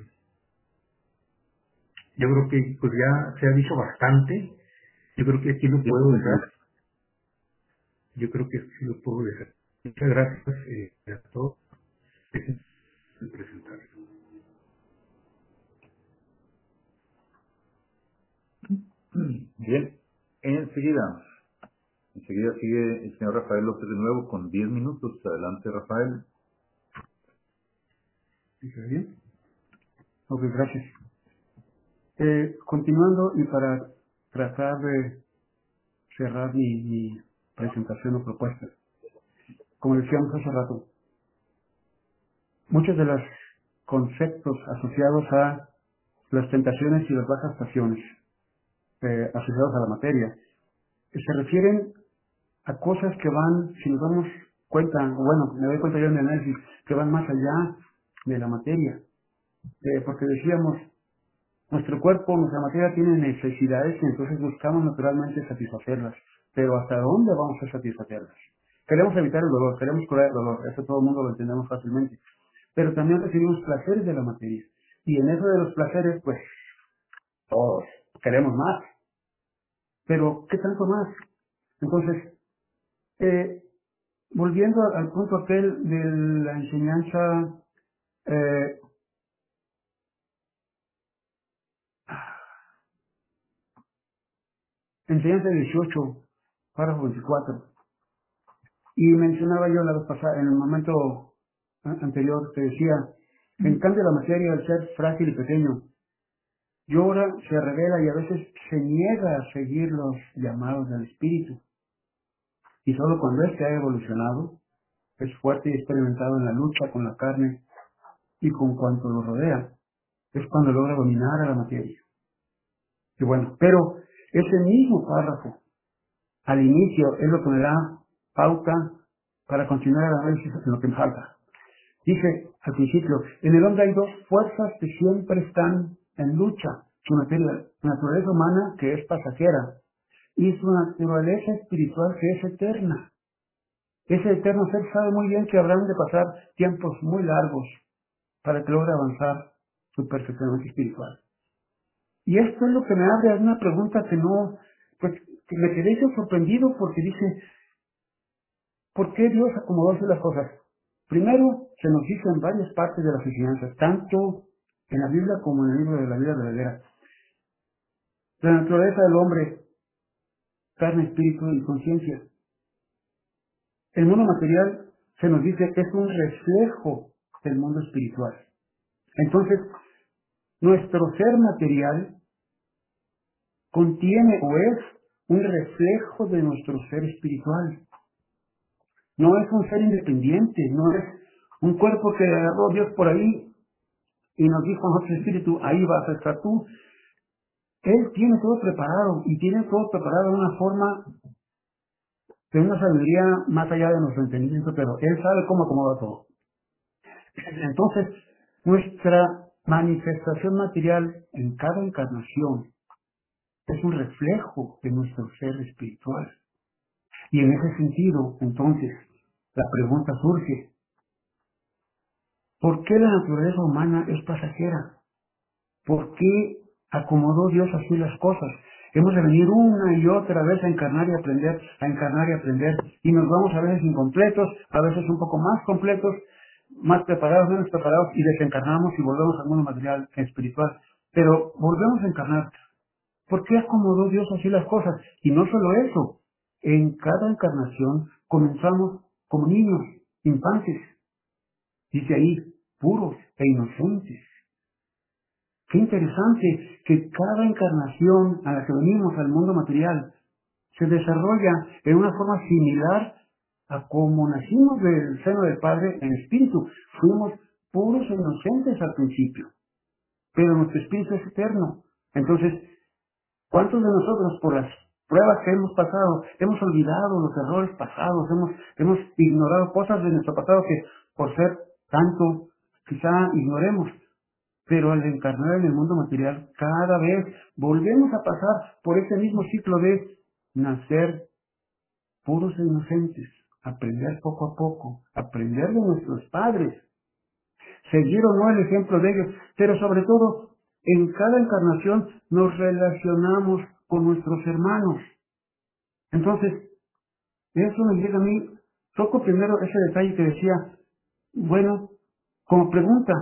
[SPEAKER 5] yo creo que pues ya se ha dicho bastante. Yo creo que aquí lo puedo dejar. Yo creo que sí lo puedo dejar. Muchas gracias eh, a todos por presentarse.
[SPEAKER 1] Bien, enseguida, enseguida sigue el señor Rafael López de nuevo con diez minutos. Adelante, Rafael.
[SPEAKER 2] ¿Está bien? Ok, gracias. Eh, continuando y para tratar de cerrar mi, mi presentación o propuesta, como decíamos hace rato, muchos de los conceptos asociados a las tentaciones y las bajas pasiones, eh, asociados a la materia, se refieren a cosas que van, si nos damos cuenta, o bueno, me doy cuenta yo en mi análisis, que van más allá de la materia. Eh, porque decíamos, nuestro cuerpo, nuestra materia tiene necesidades y entonces buscamos naturalmente satisfacerlas. Pero ¿hasta dónde vamos a satisfacerlas? Queremos evitar el dolor, queremos curar el dolor, eso todo el mundo lo entendemos fácilmente. Pero también recibimos placeres de la materia. Y en eso de los placeres, pues, todos queremos más. Pero, ¿qué tanto más? Entonces, eh, volviendo al punto aquel de la enseñanza, eh, enseñanza dieciocho, párrafo veinticuatro, y mencionaba yo la vez pasada, en el momento a- anterior, te decía, en cambio la materia, al ser frágil y pequeño, llora, se revela y a veces se niega a seguir los llamados del espíritu. Y solo cuando éste ha evolucionado, es fuerte y experimentado en la lucha con la carne y con cuanto lo rodea, es cuando logra dominar a la materia. Y bueno, pero ese mismo párrafo, al inicio, es lo que me da pauta para continuar el análisis en lo que me falta. Dice al principio, en el hombre hay dos fuerzas que siempre están en lucha. Su materia- naturaleza humana, que es pasajera, y su naturaleza espiritual, que es eterna. Ese eterno ser sabe muy bien que habrán de pasar tiempos muy largos para que logre avanzar su perfeccionamiento espiritual. Y esto es lo que me abre a una pregunta que no, pues, que me quedé yo sorprendido porque dice, ¿por qué Dios acomodó así las cosas? Primero, se nos dice en varias partes de las enseñanzas, tanto en la Biblia como en el libro de la vida verdadera. La naturaleza del hombre, carne, espíritu y conciencia. El mundo material se nos dice que es un reflejo del mundo espiritual. Entonces, nuestro ser material contiene o es un reflejo de nuestro ser espiritual. No es un ser independiente, no es un cuerpo que agarró Dios por ahí y nos dijo a nuestro espíritu, ahí vas a estar tú. Él tiene todo preparado y tiene todo preparado de una forma, de una sabiduría más allá de nuestro entendimiento, pero Él sabe cómo acomoda todo. Entonces, nuestra manifestación material en cada encarnación es un reflejo de nuestro ser espiritual. Y en ese sentido, entonces, la pregunta surge, ¿Por qué la naturaleza humana es pasajera? ¿Por qué acomodó Dios así las cosas? Hemos de venir una y otra vez a encarnar y aprender, a encarnar y aprender, y nos vamos a veces incompletos, a veces un poco más completos, más preparados, menos preparados, y desencarnamos y volvemos al mundo material espiritual. Pero volvemos a encarnar. ¿Por qué acomodó Dios así las cosas? Y no solo eso, en cada encarnación comenzamos como niños, infantes, dice ahí, puros e inocentes. Qué interesante que cada encarnación a la que venimos al mundo material se desarrolla en una forma similar a como nacimos del seno del Padre en espíritu. Fuimos puros e inocentes al principio, pero nuestro espíritu es eterno. Entonces, ¿cuántos de nosotros por las pruebas que hemos pasado hemos olvidado los errores pasados, hemos, hemos ignorado cosas de nuestro pasado que por ser tanto quizá ignoremos? Pero al encarnar en el mundo material, cada vez volvemos a pasar por ese mismo ciclo de nacer puros e inocentes, aprender poco a poco, aprender de nuestros padres, seguir o no el ejemplo de ellos, pero sobre todo, en cada encarnación nos relacionamos con nuestros hermanos. Entonces, eso me llega a mí, toco primero ese detalle que decía, bueno, como pregunta,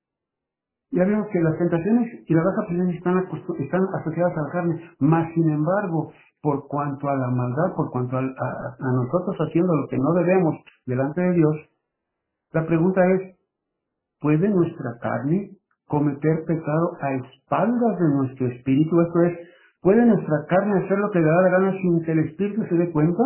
[SPEAKER 2] ya vemos que las tentaciones y la baja pasión están, están asociadas a la carne, mas sin embargo, por cuanto a la maldad, por cuanto a, a, a nosotros haciendo lo que no debemos delante de Dios, la pregunta es, ¿puede nuestra carne cometer pecado a espaldas de nuestro espíritu? Esto es, ¿puede nuestra carne hacer lo que le da la gana sin que el espíritu se dé cuenta?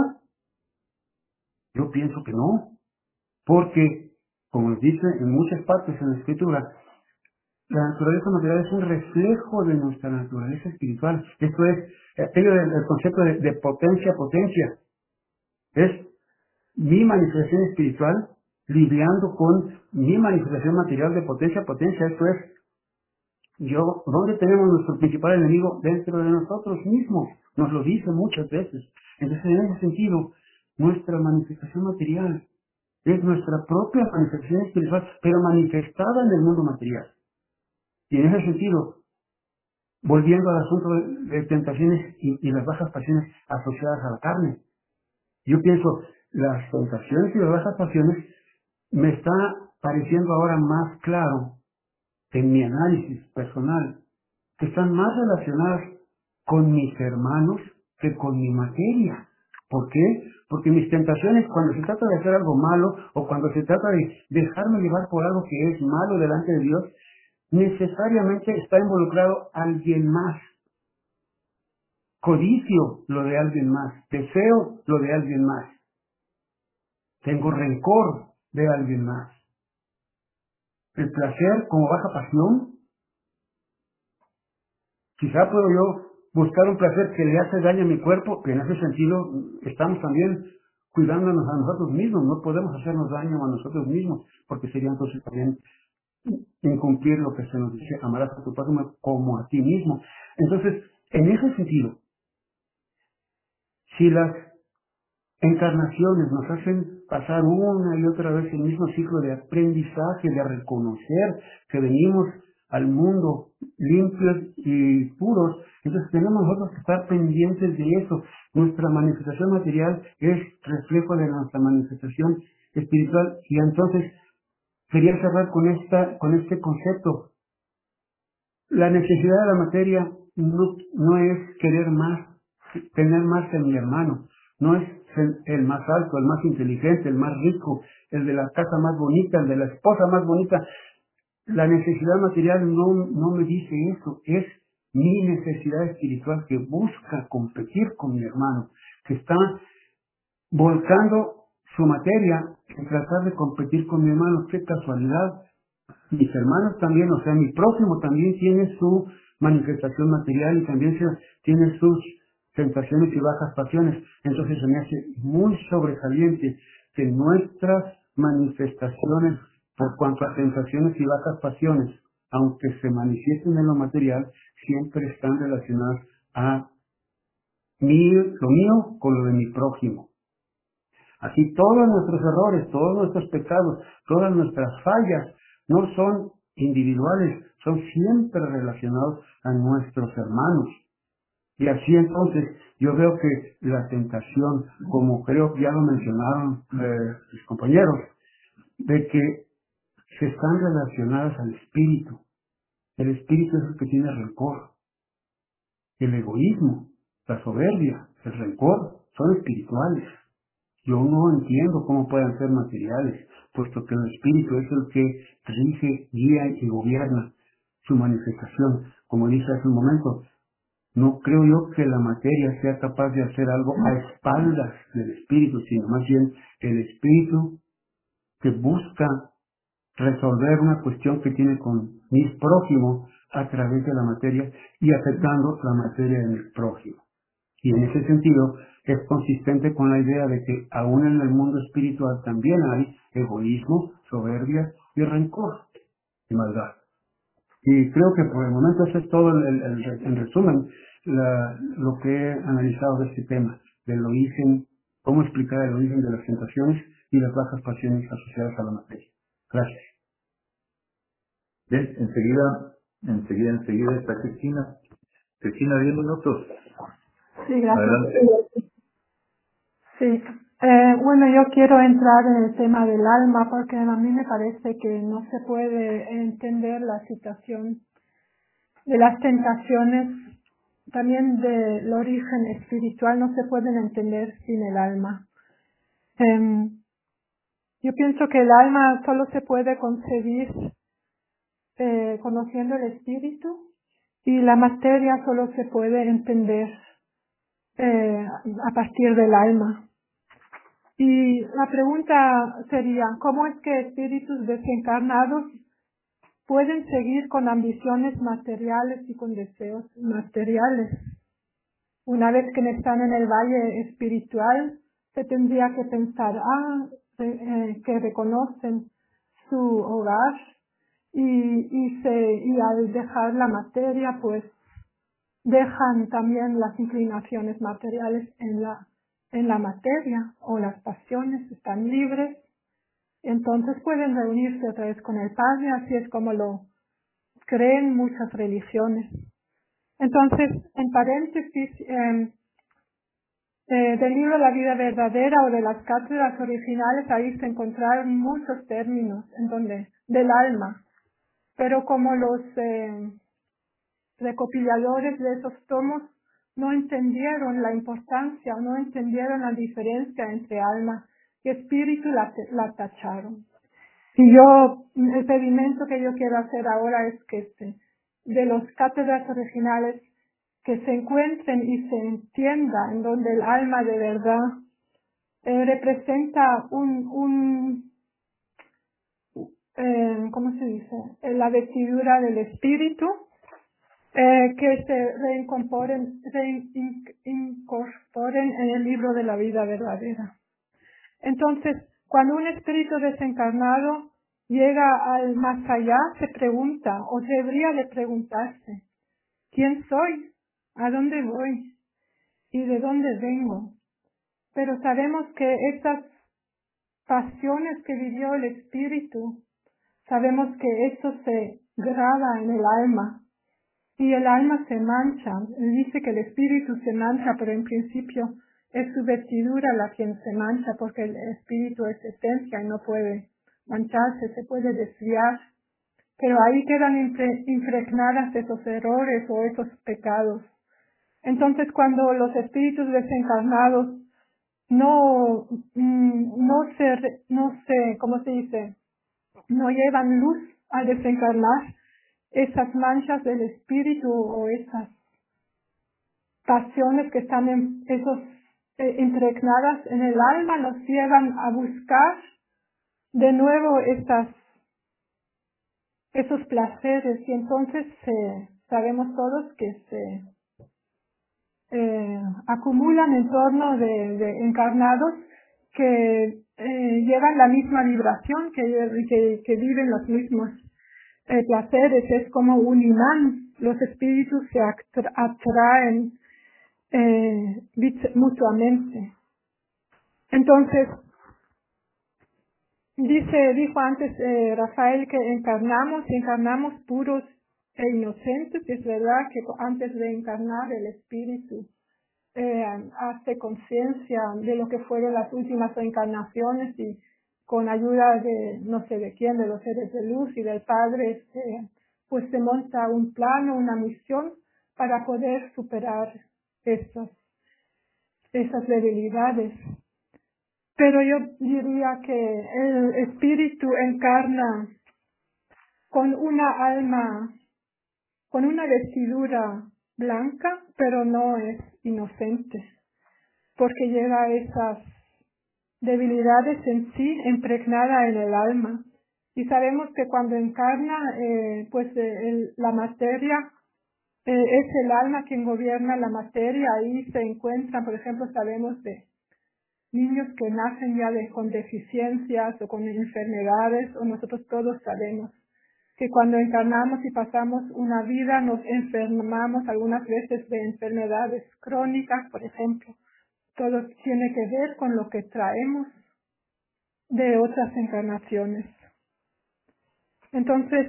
[SPEAKER 2] Yo pienso que no, porque, como nos dice en muchas partes en la Escritura, la naturaleza material es un reflejo de nuestra naturaleza espiritual. Esto es, aquello del el concepto de, de potencia, potencia. Es mi manifestación espiritual lidiando con mi manifestación material de potencia, potencia. Esto es, yo, ¿dónde tenemos nuestro principal enemigo? Dentro de nosotros mismos. Nos lo dice muchas veces. Entonces, en ese sentido, nuestra manifestación material es nuestra propia manifestación espiritual, pero manifestada en el mundo material. Y en ese sentido, volviendo al asunto de, de tentaciones y, y las bajas pasiones asociadas a la carne, yo pienso, las tentaciones y las bajas pasiones me está pareciendo ahora más claro en mi análisis personal, que están más relacionadas con mis hermanos que con mi materia. ¿Por qué? Porque mis tentaciones, cuando se trata de hacer algo malo o cuando se trata de dejarme llevar por algo que es malo delante de Dios, necesariamente está involucrado alguien más. Codicio lo de alguien más, deseo lo de alguien más, tengo rencor de alguien más. El placer como baja pasión, quizá puedo yo buscar un placer que le hace daño a mi cuerpo, que en ese sentido estamos también cuidándonos a nosotros mismos, no podemos hacernos daño a nosotros mismos, porque sería entonces también incumplir lo que se nos dice, amarás a tu prójimo como a ti mismo. Entonces, en ese sentido, si las encarnaciones nos hacen pasar una y otra vez el mismo ciclo de aprendizaje, de reconocer que venimos al mundo limpios y puros, entonces tenemos nosotros que estar pendientes de eso. Nuestra manifestación material es reflejo de nuestra manifestación espiritual, y entonces quería cerrar con esta, con este concepto. La necesidad de la materia no, no es querer más, tener más que mi hermano. No es el, el más alto, el más inteligente, el más rico, el de la casa más bonita, el de la esposa más bonita. La necesidad material no, no me dice eso. Es mi necesidad espiritual que busca competir con mi hermano, que está volcando su materia en tratar de competir con mi hermano. Qué casualidad. Mis hermanos también, o sea, mi prójimo también tiene su manifestación material y también se, tiene sus tentaciones y bajas pasiones. Entonces se me hace muy sobresaliente que nuestras manifestaciones por cuanto a tentaciones y bajas pasiones, aunque se manifiesten en lo material, siempre están relacionadas a mí, lo mío con lo de mi prójimo. Así todos nuestros errores, todos nuestros pecados, todas nuestras fallas no son individuales, son siempre relacionados a nuestros hermanos. Y así entonces yo veo que la tentación, como creo que ya lo mencionaron eh, mis compañeros, de que se están relacionadas al espíritu. El espíritu es el que tiene rencor. El egoísmo, la soberbia, el rencor son espirituales. Yo no entiendo cómo puedan ser materiales, puesto que el espíritu es el que rige, guía y gobierna su manifestación. Como dije hace un momento, no creo yo que la materia sea capaz de hacer algo a espaldas del espíritu, sino más bien el espíritu que busca resolver una cuestión que tiene con mi prójimo a través de la materia y afectando la materia de mi prójimo. Y en ese sentido es consistente con la idea de que aún en el mundo espiritual también hay egoísmo, soberbia y rencor y maldad. Y creo que por el momento eso es todo el, el, el, en resumen la, lo que he analizado de este tema, del origen, cómo explicar el origen de las tentaciones y las bajas pasiones asociadas a la materia. Gracias.
[SPEAKER 1] Bien, enseguida, enseguida, enseguida está Cristina. Cristina, diez minutos.
[SPEAKER 3] Sí, gracias.
[SPEAKER 1] Adelante.
[SPEAKER 3] Sí. Eh, bueno, yo quiero entrar en el tema del alma porque a mí me parece que no se puede entender la situación de las tentaciones, también del origen espiritual, no se pueden entender sin el alma. Eh, yo pienso que el alma solo se puede concebir eh, conociendo el espíritu y la materia solo se puede entender eh, a partir del alma. Y la pregunta sería, ¿cómo es que espíritus desencarnados pueden seguir con ambiciones materiales y con deseos materiales? Una vez que están en el valle espiritual, se tendría que pensar, ah, eh, que reconocen su hogar y, y, se, y al dejar la materia, pues dejan también las inclinaciones materiales en la, en la materia, o las pasiones están libres, entonces pueden reunirse otra vez con el Padre, así es como lo creen muchas religiones. Entonces, en paréntesis, eh, eh, del libro La vida verdadera o de las cátedras originales, ahí se encontraron muchos términos en donde, del alma, pero como los eh, recopiladores de esos tomos no entendieron la importancia o no entendieron la diferencia entre alma y espíritu, la, la tacharon. Y yo, el pedimento que yo quiero hacer ahora es que este, de los cátedras originales, que se encuentren y se entienda en donde el alma de verdad eh, representa un, un eh, ¿cómo se dice? Eh, la vestidura del espíritu, eh, que se reincorporen, reincorporen en el libro de la vida verdadera. Entonces, cuando un espíritu desencarnado llega al más allá, se pregunta, o debería de preguntarse, ¿quién soy? ¿A dónde voy? ¿Y de dónde vengo? Pero sabemos que estas pasiones que vivió el espíritu, sabemos que eso se graba en el alma y el alma se mancha. Dice que el espíritu se mancha, pero en principio es su vestidura la quien se mancha, porque el espíritu es esencia y no puede mancharse, se puede desviar. Pero ahí quedan impre- impregnadas esos errores o esos pecados. Entonces, cuando los espíritus desencarnados no, mm, no se, no se, ¿cómo se dice? No llevan luz al desencarnar, esas manchas del espíritu o esas pasiones que están en, esos, eh, impregnadas en el alma, nos llevan a buscar de nuevo estas, esos placeres, y entonces eh, sabemos todos que se eh, acumulan en torno de, de encarnados que eh, llevan la misma vibración, que, que, que viven los mismos eh, placeres. Es como un imán, los espíritus se atra- atraen eh, mutuamente. Entonces, dice, dijo antes eh, Rafael que encarnamos y encarnamos puros e inocentes. Es verdad que antes de encarnar el espíritu eh, hace conciencia de lo que fueron las últimas encarnaciones y con ayuda de no sé de quién, de los seres de luz y del Padre, eh, pues se monta un plano, una misión para poder superar esas, esas debilidades. Pero yo diría que el espíritu encarna con una alma, con una vestidura blanca, pero no es inocente, porque lleva esas debilidades en sí, impregnada en el alma. Y sabemos que cuando encarna, eh, pues eh, el, la materia, eh, es el alma quien gobierna la materia. Ahí se encuentran, por ejemplo, sabemos de niños que nacen ya de, con deficiencias o con enfermedades, o nosotros todos sabemos que cuando encarnamos y pasamos una vida nos enfermamos algunas veces de enfermedades crónicas, por ejemplo. Todo tiene que ver con lo que traemos de otras encarnaciones. Entonces,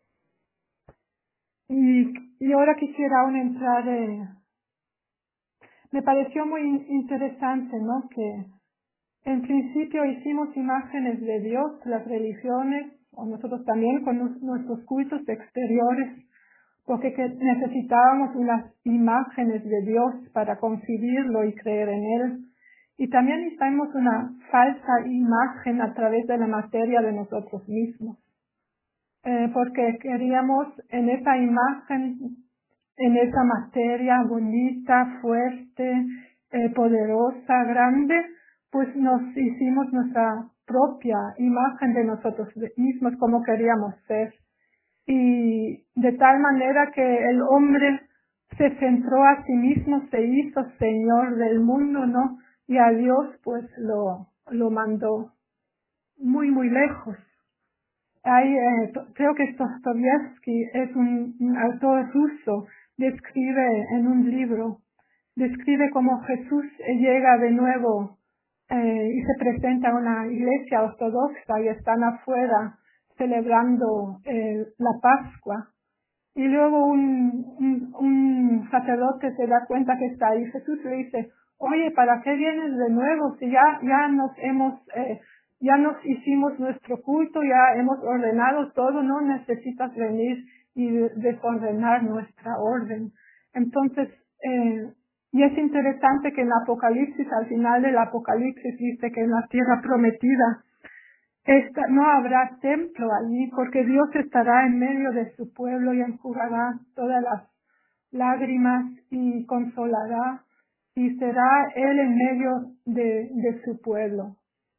[SPEAKER 3] y, y ahora quisiera aún entrar, eh, me pareció muy interesante, ¿no? Que en principio hicimos imágenes de Dios, las religiones, o nosotros también con nos, nuestros cultos exteriores, porque que necesitábamos unas imágenes de Dios para concebirlo y creer en Él. Y también hicimos una falsa imagen a través de la materia de nosotros mismos, eh, porque queríamos en esa imagen, en esa materia bonita, fuerte, eh, poderosa, grande, pues nos hicimos nuestra propia imagen de nosotros mismos, como queríamos ser. Y de tal manera que el hombre se centró a sí mismo, se hizo señor del mundo, ¿no? Y a Dios pues lo, lo mandó muy, muy lejos. Hay, eh, creo que Dostoyevsky es un, un autor ruso, describe en un libro, describe cómo Jesús llega de nuevo eh, y se presenta a una iglesia ortodoxa y están afuera celebrando eh, la Pascua. Y luego un, un, un sacerdote se da cuenta que está ahí. Jesús le dice, oye, ¿para qué vienes de nuevo? Si ya, ya nos hemos, eh, ya nos hicimos nuestro culto, ya hemos ordenado todo, no necesitas venir y desordenar nuestra orden. Entonces, eh, y es interesante que en el Apocalipsis, al final del Apocalipsis, dice que en la tierra prometida, Esta, no habrá templo allí, porque Dios estará en medio de su pueblo y enjugará todas las lágrimas y consolará, y será Él en medio de, de su pueblo.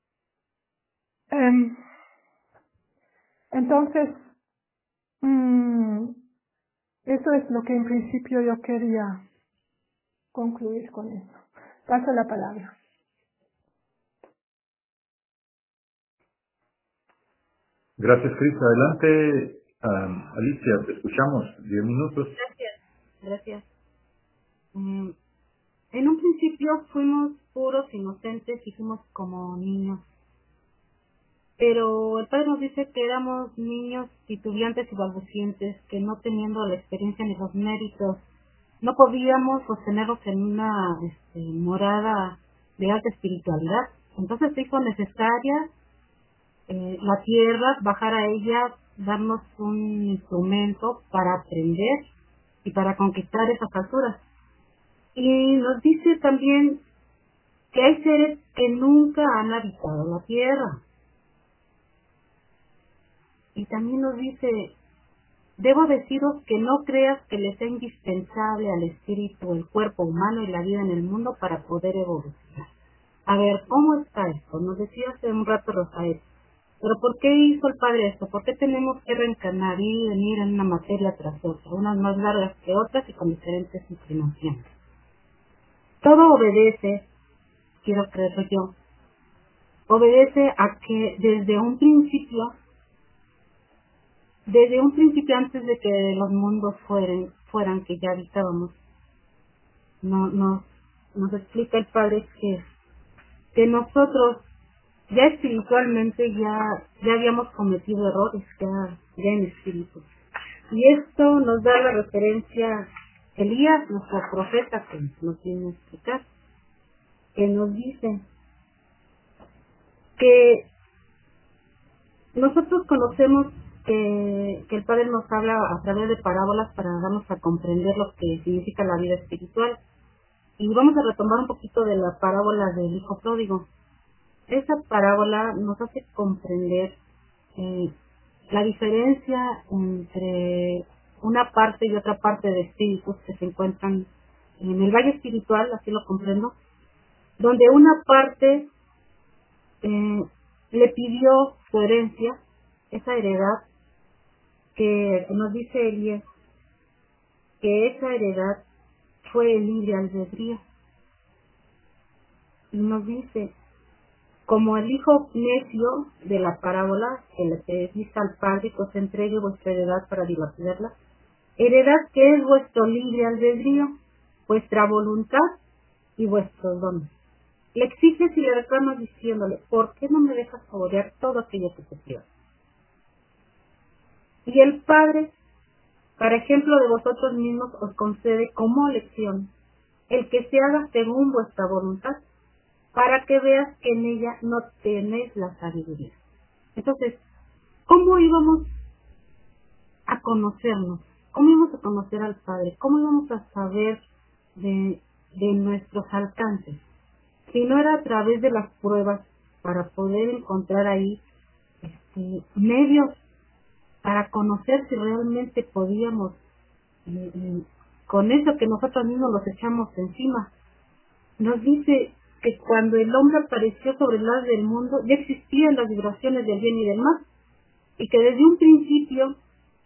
[SPEAKER 3] Um, entonces, um, eso es lo que en principio yo quería concluir con eso. Paso la palabra.
[SPEAKER 1] Gracias, Cris. Adelante, um, Alicia, te escuchamos. Diez minutos.
[SPEAKER 4] Gracias, gracias. Mm, en un principio fuimos puros, inocentes y fuimos como niños. Pero el Padre nos dice que éramos niños titubeantes y balbucientes, que no teniendo la experiencia ni los méritos, no podíamos sostenernos en una este, morada de alta espiritualidad. Entonces se hizo necesaria eh, la tierra, bajar a ella, darnos un instrumento para aprender y para conquistar esas alturas. Y nos dice también que hay seres que nunca han habitado la tierra. Y también nos dice, debo deciros que no creas que les sea indispensable al espíritu, el cuerpo humano y la vida en el mundo para poder evolucionar. A ver, ¿cómo está esto? Nos decía hace un rato Rafael, pero ¿por qué hizo el Padre esto? ¿Por qué tenemos que reencarnar y venir en una materia tras otra, unas más largas que otras y con diferentes inclinaciones? Todo obedece, quiero creerlo yo, obedece a que desde un principio Desde un principio, antes de que los mundos fueran, fueran que ya habitábamos, no, no, nos explica el Padre que, que nosotros ya espiritualmente ya, ya habíamos cometido errores, ya, ya en espíritu. Y esto nos da la referencia Elías, nuestro profeta, que nos viene a explicar, que nos dice que nosotros conocemos que, que el Padre nos habla a través de parábolas para darnos a comprender lo que significa la vida espiritual. Y vamos a retomar un poquito de la parábola del hijo pródigo. Esa parábola nos hace comprender eh, la diferencia entre una parte y otra parte de espíritus que se encuentran en el valle espiritual, así lo comprendo, donde una parte eh, le pidió su herencia, esa heredad que nos dice Elías, que esa heredad fue el libre albedrío. Y nos dice, como el hijo necio de la parábola, que le dice al padre que os entregue vuestra heredad para dilapidarla, heredad que es vuestro libre albedrío, vuestra voluntad y vuestros dones. Le exiges y le reclamas diciéndole, ¿por qué no me dejas saborear todo aquello que te pido? Y el Padre, para ejemplo de vosotros mismos, os concede como lección el que se haga según vuestra voluntad, para que veas que en ella no tenéis la sabiduría. Entonces, ¿cómo íbamos a conocernos? ¿Cómo íbamos a conocer al Padre? ¿Cómo íbamos a saber de, de nuestros alcances? Si no era a través de las pruebas para poder encontrar ahí este, medios para conocer si realmente podíamos, eh, eh, con eso que nosotros mismos nos echamos encima. Nos dice que cuando el hombre apareció sobre el haz del mundo, ya existían las vibraciones del bien y del mal, y que desde un principio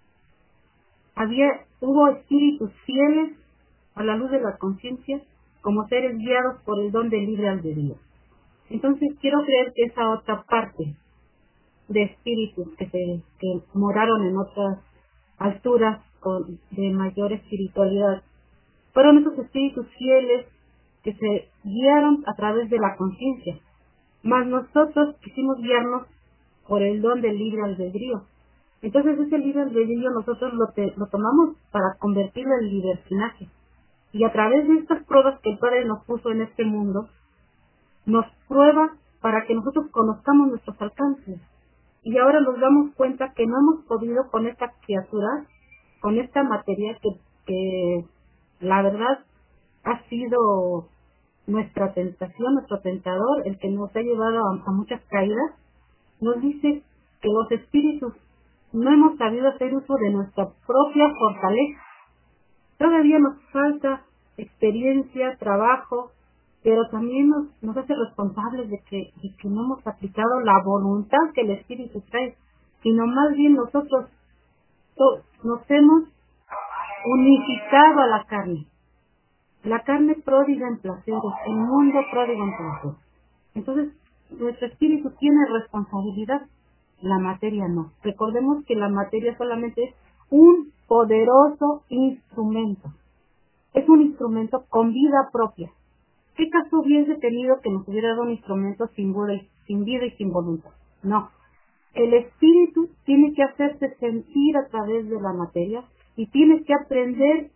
[SPEAKER 4] había, hubo espíritus fieles a la luz de la conciencia, como seres guiados por el don del libre albedrío. Entonces quiero creer que esa otra parte de espíritus que se que moraron en otras alturas con, de mayor espiritualidad, fueron esos espíritus fieles que se guiaron a través de la conciencia, mas nosotros quisimos guiarnos por el don del libre albedrío. Entonces ese libre albedrío nosotros lo, te, lo tomamos para convertirlo en libertinaje, y a través de estas pruebas que el Padre nos puso en este mundo, nos prueba para que nosotros conozcamos nuestros alcances. Y ahora nos damos cuenta que no hemos podido con esta criatura, con esta materia que, que la verdad ha sido nuestra tentación, nuestro tentador, el que nos ha llevado a, a muchas caídas. Nos dice que los espíritus no hemos sabido hacer uso de nuestra propia fortaleza. Todavía nos falta experiencia, trabajo, pero también nos, nos hace responsables de que, de que no hemos aplicado la voluntad que el Espíritu trae, sino más bien nosotros to, nos hemos unificado a la carne. La carne pródiga en placeres, el mundo pródigo en placeres. Entonces, nuestro espíritu tiene responsabilidad, la materia no. Recordemos que la materia solamente es un poderoso instrumento. Es un instrumento con vida propia. ¿Qué caso hubiese tenido que nos hubiera dado un instrumento sin vida, y, sin vida y sin voluntad? No. El espíritu tiene que hacerse sentir a través de la materia y tiene que aprender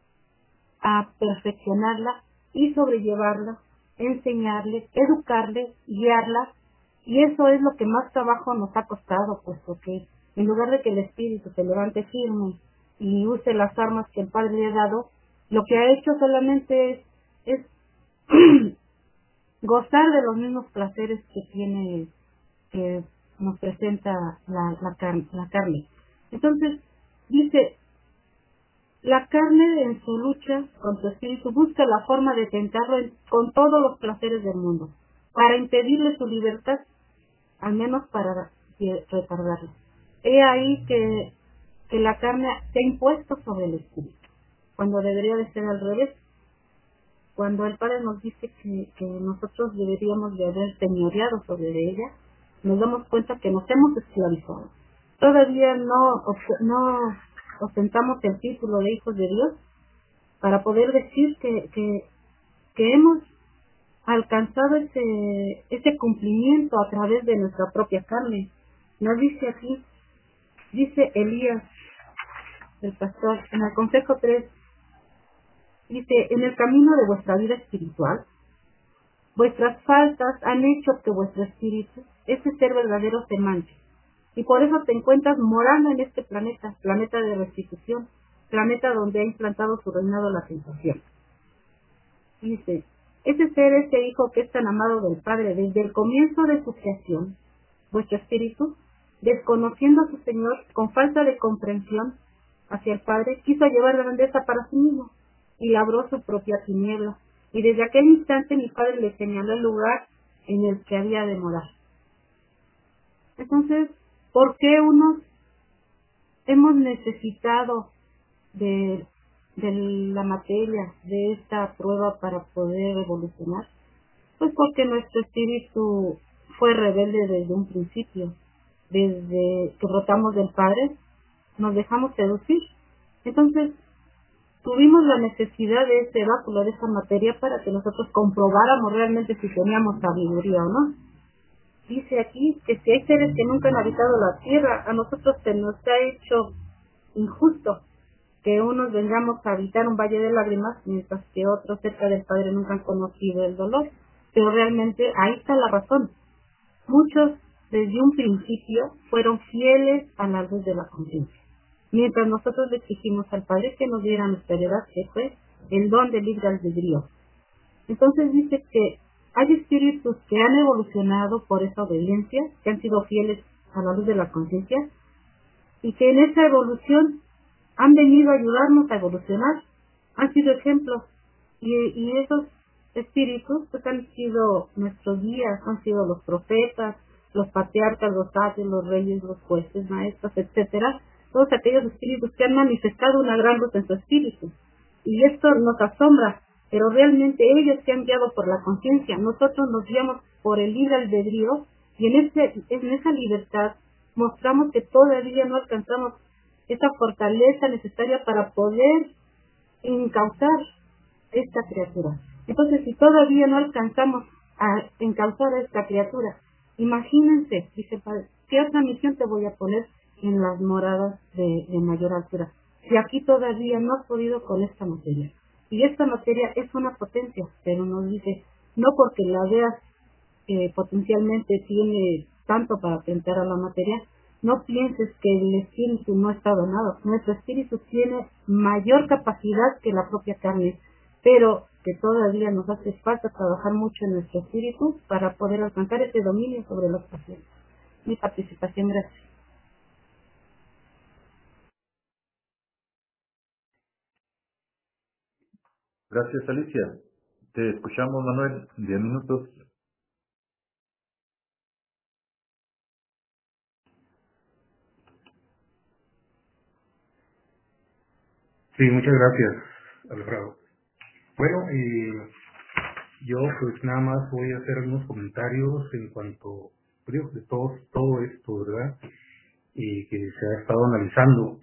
[SPEAKER 4] a perfeccionarla y sobrellevarla, enseñarle, educarle, guiarla, y eso es lo que más trabajo nos ha costado, puesto que en lugar de que el espíritu se levante firme y use las armas que el Padre le ha dado, lo que ha hecho solamente es, es gozar de los mismos placeres que tiene, que nos presenta la, la, carne, la carne. Entonces, dice, la carne en su lucha con su espíritu busca la forma de tentarlo en, con todos los placeres del mundo, para impedirle su libertad, al menos para retardarla. He ahí que, que la carne se ha impuesto sobre el espíritu, cuando debería de ser al revés. Cuando el Padre nos dice que, que nosotros deberíamos de haber señoreado sobre ella, nos damos cuenta que nos hemos esclavizado. Todavía no, no ostentamos el título de hijos de Dios para poder decir que, que, que hemos alcanzado ese, ese cumplimiento a través de nuestra propia carne. Nos dice aquí, dice Elías, el pastor, en el consejo tres, dice, en el camino de vuestra vida espiritual, vuestras faltas han hecho que vuestro espíritu, ese ser verdadero, se manche. Y por eso te encuentras morando en este planeta, planeta de restitución, planeta donde ha implantado su reinado la tentación. Dice, ese ser, ese hijo que es tan amado del Padre desde el comienzo de su creación, vuestro espíritu, desconociendo a su Señor, con falta de comprensión hacia el Padre, quiso llevar grandeza para sí mismo y labró su propia tiniebla. Y desde aquel instante mi Padre le señaló el lugar en el que había de morar. Entonces, ¿por qué unos hemos necesitado de, de la materia, de esta prueba para poder evolucionar? Pues porque nuestro espíritu fue rebelde desde un principio. Desde que brotamos del Padre, nos dejamos seducir. Entonces, tuvimos la necesidad de ese báculo, de esa materia, para que nosotros comprobáramos realmente si teníamos sabiduría o no. Dice aquí que si hay seres que nunca han habitado la tierra, a nosotros se nos ha hecho injusto que unos vengamos a habitar un valle de lágrimas, mientras que otros cerca del Padre nunca han conocido el dolor. Pero realmente ahí está la razón. Muchos desde un principio fueron fieles a la luz de la conciencia, mientras nosotros le exigimos al Padre que nos diera nuestra heredad, que fue el don del libre albedrío. Entonces dice que hay espíritus que han evolucionado por esa obediencia, que han sido fieles a la luz de la conciencia, y que en esa evolución han venido a ayudarnos a evolucionar, han sido ejemplos, y, y esos espíritus pues han sido nuestros guías, han sido los profetas, los patriarcas, los sabios, los reyes, los jueces, maestros, etcétera, todos aquellos espíritus que han manifestado una gran luz en su espíritu. Y esto nos asombra, pero realmente ellos se han guiado por la conciencia, nosotros nos guiamos por el libre albedrío, y en, ese, en esa libertad mostramos que todavía no alcanzamos esa fortaleza necesaria para poder encauzar esta criatura. Entonces, si todavía no alcanzamos a encauzar a esta criatura, imagínense, dice el Padre, ¿qué otra misión te voy a poner en las moradas de, de mayor altura? Si aquí todavía no has podido con esta materia. Y esta materia es una potencia, pero nos dice, no porque la veas eh, potencialmente tiene tanto para enfrentar a la materia, no pienses que el espíritu no está donado. Nuestro espíritu tiene mayor capacidad que la propia carne, pero que todavía nos hace falta trabajar mucho en nuestro espíritu para poder alcanzar ese dominio sobre los pacientes. Mi participación, gracias.
[SPEAKER 1] Gracias, Alicia. Te escuchamos, Manuel. Diez minutos.
[SPEAKER 5] Sí, muchas gracias, Alfredo. Bueno, eh, yo pues nada más voy a hacer unos comentarios en cuanto digo, de todo, todo esto, ¿verdad? Y que se ha estado analizando.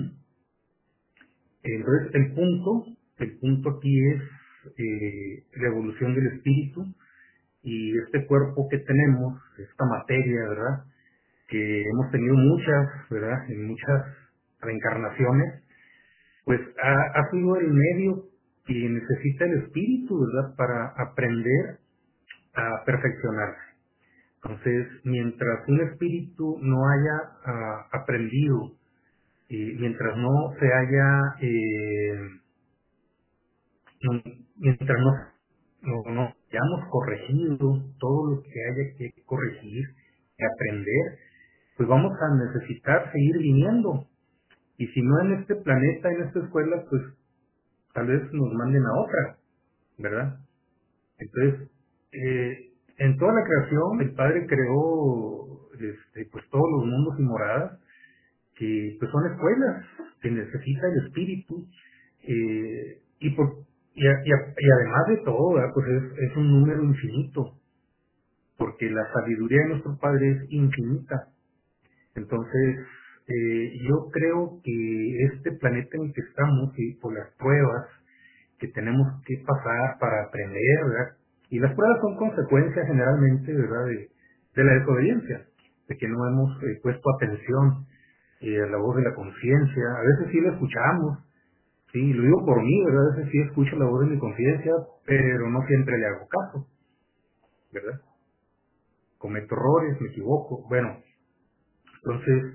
[SPEAKER 5] Entonces, el punto, el punto aquí es eh, la evolución del espíritu y este cuerpo que tenemos, esta materia, ¿verdad? Que hemos tenido muchas, ¿verdad? En muchas reencarnaciones, pues ha, ha sido el medio que necesita el espíritu, ¿verdad? Para aprender a perfeccionarse. Entonces, mientras un espíritu no haya uh, aprendido, y mientras no se haya, eh, no, mientras no, no, no hayamos corregido todo lo que haya que corregir y aprender, pues vamos a necesitar seguir viniendo. Y si no en este planeta, en esta escuela, pues tal vez nos manden a otra, ¿verdad? Entonces, eh, en toda la creación, el Padre creó este, pues todos los mundos y moradas, que pues son escuelas que necesita el espíritu, eh, y, por, y, a, y, a, y además de todo, ¿verdad? Pues es, es un número infinito, porque la sabiduría de nuestro Padre es infinita. Entonces, eh, yo creo que este planeta en el que estamos, y por las pruebas que tenemos que pasar para aprender, ¿verdad? Y las pruebas son consecuencia generalmente, ¿verdad?, de, de la desobediencia, de que no hemos eh, puesto atención eh, a la voz de la conciencia. A veces sí la escuchamos, sí, lo digo por mí, ¿verdad? A veces sí escucho la voz de mi conciencia, pero no siempre le hago caso, ¿verdad? Cometo errores, me equivoco. Bueno, entonces,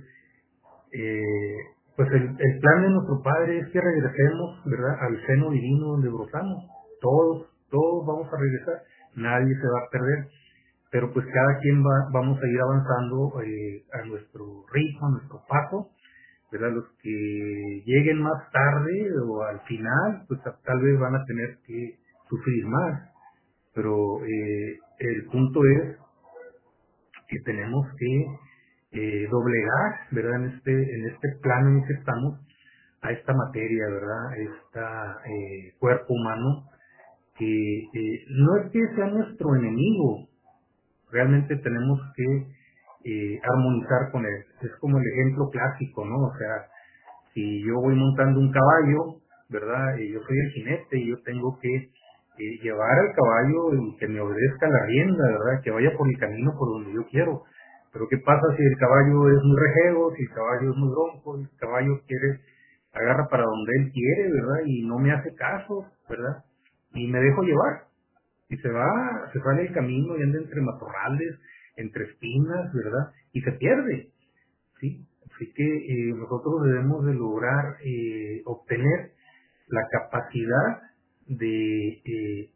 [SPEAKER 5] eh, pues el, el plan de nuestro Padre es que regresemos, ¿verdad?, al seno divino donde brotamos. Todos, todos vamos a regresar, nadie se va a perder, pero pues cada quien va, vamos a ir avanzando eh, a nuestro ritmo, a nuestro paso, ¿verdad? Los que lleguen más tarde o al final, pues tal vez van a tener que sufrir más, pero eh, el punto es que tenemos que eh, doblegar, ¿verdad?, en este, en este plano en el que estamos, a esta materia, ¿verdad?, a este eh, cuerpo humano, que eh, no es que sea nuestro enemigo, realmente tenemos que eh, armonizar con él. Es como el ejemplo clásico, ¿no? O sea, si yo voy montando un caballo, ¿verdad?, y yo soy el jinete y yo tengo que eh, llevar al caballo y que me obedezca la rienda, ¿verdad?, que vaya por el camino por donde yo quiero. Pero ¿qué pasa si el caballo es muy rejego, si el caballo es muy bronco, el caballo quiere, agarra para donde él quiere, ¿verdad?, y no me hace caso, ¿verdad?, y me dejo llevar? Y se va, se sale del camino y anda entre matorrales, entre espinas, ¿verdad?, y se pierde, ¿sí? Así que eh, nosotros debemos de lograr eh, obtener la capacidad de, eh,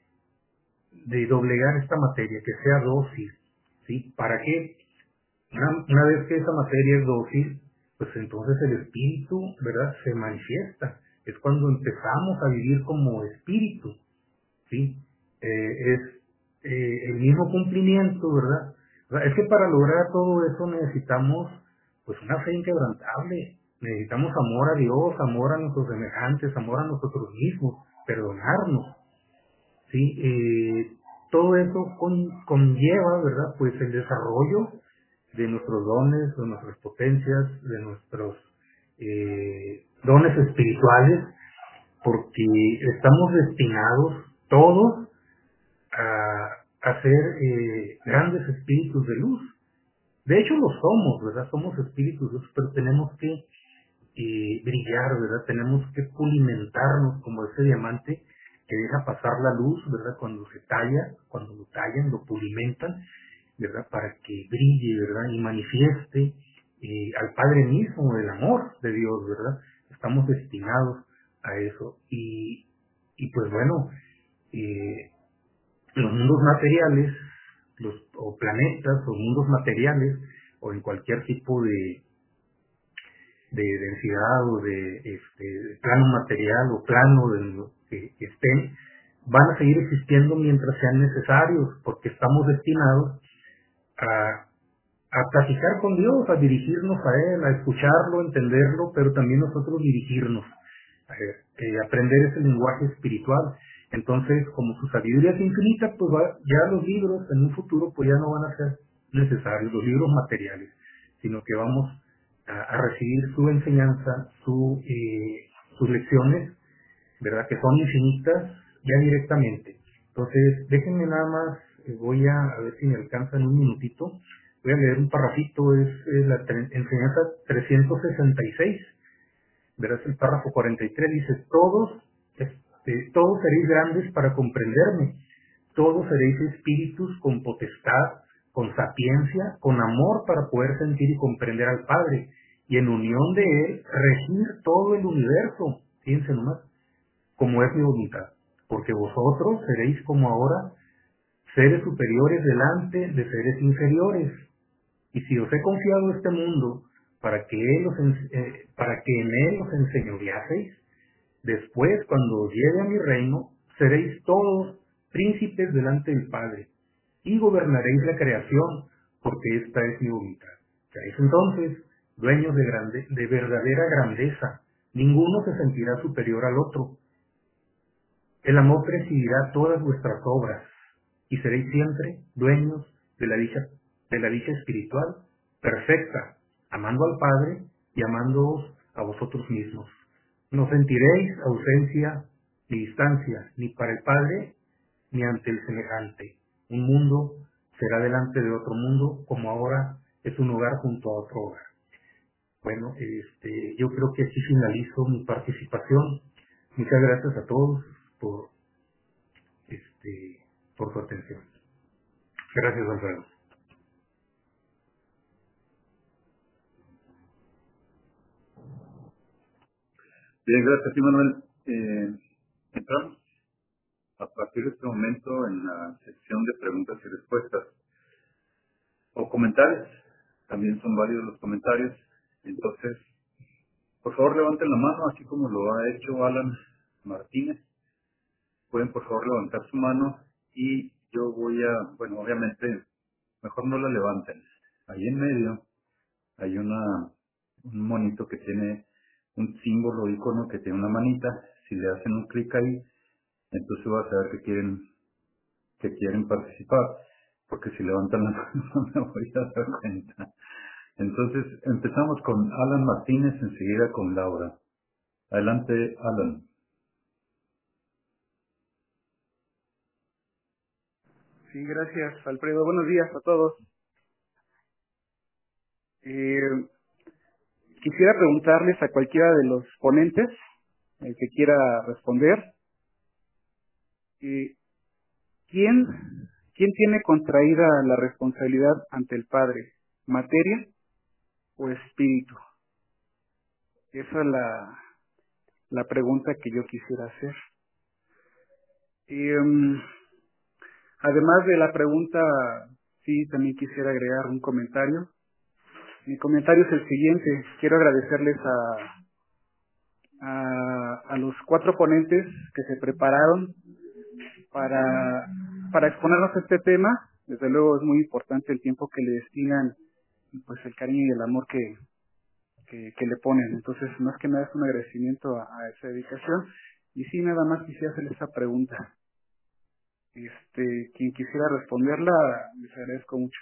[SPEAKER 5] de doblegar esta materia, que sea dócil, ¿sí? ¿Para qué? Una, una vez que esa materia es dócil, pues entonces el espíritu, ¿verdad?, se manifiesta. Es cuando empezamos a vivir como espíritu, ¿sí? Eh, es eh, el mismo cumplimiento, ¿verdad? O sea, es que para lograr todo eso necesitamos pues una fe inquebrantable, necesitamos amor a Dios, amor a nuestros semejantes, amor a nosotros mismos, perdonarnos, ¿sí? Eh, todo eso con, conlleva, ¿verdad?, pues el desarrollo de nuestros dones, de nuestras potencias, de nuestros eh, dones espirituales, porque estamos destinados todos a, a ser eh, grandes espíritus de luz. De hecho lo somos, ¿verdad? Somos espíritus de luz, pero tenemos que eh, brillar, ¿verdad? Tenemos que pulimentarnos como ese diamante que deja pasar la luz, ¿verdad? Cuando se talla, cuando lo tallan, lo pulimentan, ¿verdad?, para que brille, ¿verdad?, y manifieste eh, al Padre mismo, el amor de Dios, ¿verdad? Estamos destinados a eso. Y, y pues bueno, eh, los mundos materiales, los, o planetas, o mundos materiales, o en cualquier tipo de, de densidad, o de, este, de plano material, o plano de lo que estén, van a seguir existiendo mientras sean necesarios, porque estamos destinados a, a platicar con Dios, a dirigirnos a Él, a escucharlo, entenderlo, pero también nosotros dirigirnos, a eh, aprender ese lenguaje espiritual. Entonces, como su sabiduría es infinita, pues va, ya los libros en un futuro pues ya no van a ser necesarios, los libros materiales, sino que vamos a, a recibir su enseñanza, su, eh, sus lecciones, ¿verdad?, que son infinitas ya directamente. Entonces, déjenme nada más, eh, voy a, a ver si me alcanza en un minutito, voy a leer un parrafito, es, es la tre- enseñanza trescientos sesenta y seis, verás el párrafo cuarenta y tres, dice, todos, este, todos seréis grandes para comprenderme, todos seréis espíritus con potestad, con sapiencia, con amor para poder sentir y comprender al Padre, y en unión de Él regir todo el universo, fíjense nomás, como es mi voluntad, porque vosotros seréis como ahora seres superiores delante de seres inferiores, y si os he confiado este mundo para que, él os en- eh, para que en él os enseñoreaseis, después cuando os lleve a mi reino, seréis todos príncipes delante del Padre, y gobernaréis la creación, porque esta es mi voluntad. Seréis entonces dueños de, grande, de verdadera grandeza, ninguno se sentirá superior al otro. El amor presidirá todas vuestras obras, y seréis siempre dueños de la dicha, de la dicha espiritual perfecta, amando al Padre y amándoos a vosotros mismos. No sentiréis ausencia ni distancia, ni para el Padre ni ante el semejante. Un mundo será delante de otro mundo, como ahora es un hogar junto a otro hogar. Bueno, este, yo creo que aquí finalizo mi participación. Muchas gracias a todos por, este, por su atención. Gracias, Alfredo.
[SPEAKER 1] Bien, gracias, sí, Manuel. Eh, entramos a partir de este momento en la sección de preguntas y respuestas o comentarios. También son válidos los comentarios. Entonces, por favor, levanten la mano, así como lo ha hecho Alan Martínez. Pueden, por favor, levantar su mano y yo voy a, bueno, obviamente, mejor no la levanten. Ahí en medio hay una un monito que tiene un símbolo, icono que tiene una manita. Si le hacen un clic ahí, entonces va a saber que quieren que quieren participar, porque si levantan la mano no me voy a dar cuenta. Entonces empezamos con Alan Martínez, enseguida con Laura. Adelante, Alan.
[SPEAKER 6] Sí, gracias, Alfredo. Buenos días a todos. Eh, quisiera preguntarles a cualquiera de los ponentes, el que quiera responder, eh, ¿quién, ¿quién tiene contraída la responsabilidad ante el Padre? ¿Materia o espíritu? Esa es la, la pregunta que yo quisiera hacer. Eh, además de la pregunta, sí, también quisiera agregar un comentario. Mi comentario es el siguiente. Quiero agradecerles a, a, a los cuatro ponentes que se prepararon para, para exponernos este tema. Desde luego es muy importante el tiempo que le destinan, pues el cariño y el amor que, que, que le ponen. Entonces, más que nada es un agradecimiento a, a esa dedicación. Y sí, nada más quisiera hacer esa pregunta. Este, quien quisiera responderla, les agradezco mucho.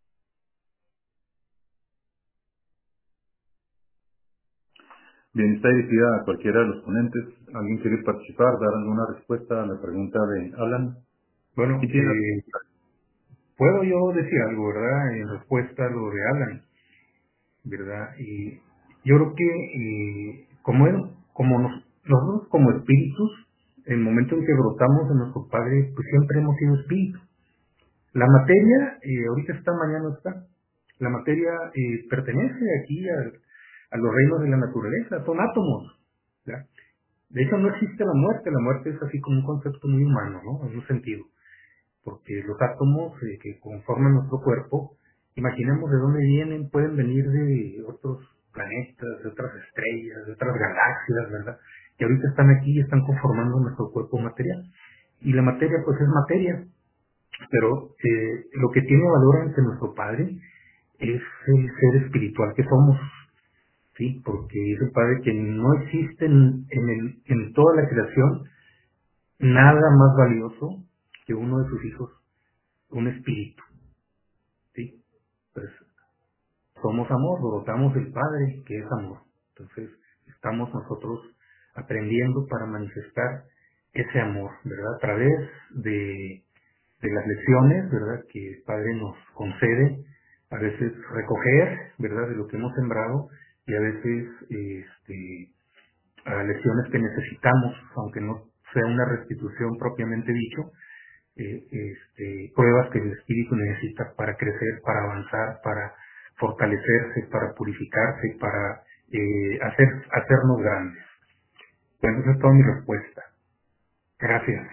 [SPEAKER 1] Bien, está dirigida a cualquiera de los ponentes. ¿Alguien quiere participar, dar alguna respuesta a la pregunta de Alan?
[SPEAKER 5] Bueno,
[SPEAKER 1] ¿Y tiene...
[SPEAKER 5] eh, puedo yo decir algo, ¿verdad? En respuesta a lo de Alan, ¿verdad? Y yo creo que eh, como, él, como nos, nosotros como espíritus, en el momento en que brotamos en nuestro Padre, pues siempre hemos sido espíritus. La materia, eh, ahorita está, mañana no está. La materia eh, pertenece aquí a, a los reinos de la naturaleza, son átomos, ¿ya? De hecho, no existe la muerte. La muerte es así como un concepto muy humano, ¿no? En un sentido. Porque los átomos eh, que conforman nuestro cuerpo, imaginemos de dónde vienen, pueden venir de otros planetas, de otras estrellas, de otras galaxias, ¿verdad? Que ahorita están aquí y están conformando nuestro cuerpo material. Y la materia, pues es materia. Pero eh, lo que tiene valor ante nuestro Padre es el ser espiritual que somos. Sí, porque dice el Padre que no existe en, en, el, en toda la creación nada más valioso que uno de sus hijos, un espíritu. Sí, pues somos amor, brotamos del Padre que es amor. Entonces estamos nosotros aprendiendo para manifestar ese amor, ¿verdad? A través de, de las lecciones, ¿verdad? Que el Padre nos concede, a veces recoger, ¿verdad? De lo que hemos sembrado y a veces este, a lecciones que necesitamos, aunque no sea una restitución propiamente dicho, eh, este, pruebas que el espíritu necesita para crecer, para avanzar, para fortalecerse, para purificarse, para eh, hacer, hacernos grandes. Bueno, esa es toda mi respuesta. Gracias.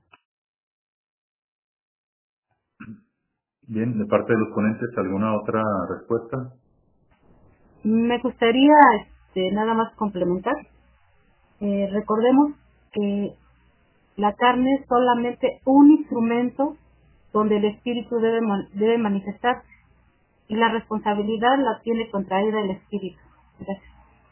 [SPEAKER 1] Bien, de parte de los ponentes, ¿alguna otra respuesta?
[SPEAKER 4] Me gustaría este, nada más complementar. Eh, recordemos que la carne es solamente un instrumento donde el espíritu debe, debe manifestarse y la responsabilidad la tiene contraída el espíritu. Gracias.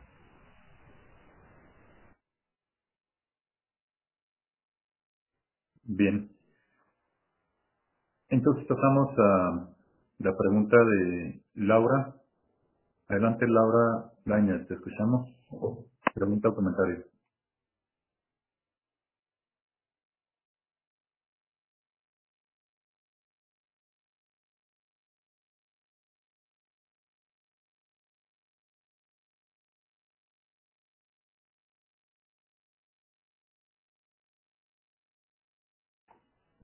[SPEAKER 1] Bien. Entonces pasamos a la pregunta de Laura. Adelante, Laura Lainez, te escuchamos. Pregunta o comentario.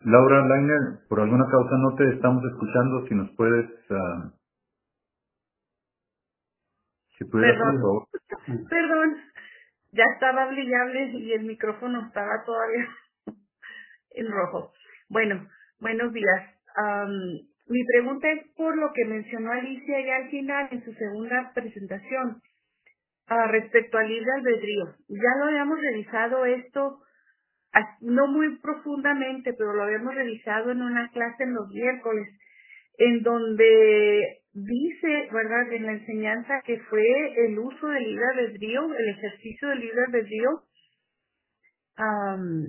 [SPEAKER 1] Laura Lainer, por alguna causa no te estamos escuchando, si nos puedes, uh, si pudieras, por
[SPEAKER 7] Perdón,
[SPEAKER 1] favor.
[SPEAKER 7] perdón, ya estaba brillable y el micrófono estaba todavía en rojo. Bueno, buenos días. Am, mi pregunta es por lo que mencionó Alicia ya al final en su segunda presentación, ah, respecto al libre albedrío. Ya lo habíamos revisado esto, as- no muy profundamente, pero lo habíamos revisado en una clase en los miércoles, en donde dice, ¿verdad?, en la enseñanza que fue el uso del libre albedrío, el ejercicio del libre albedrío, am,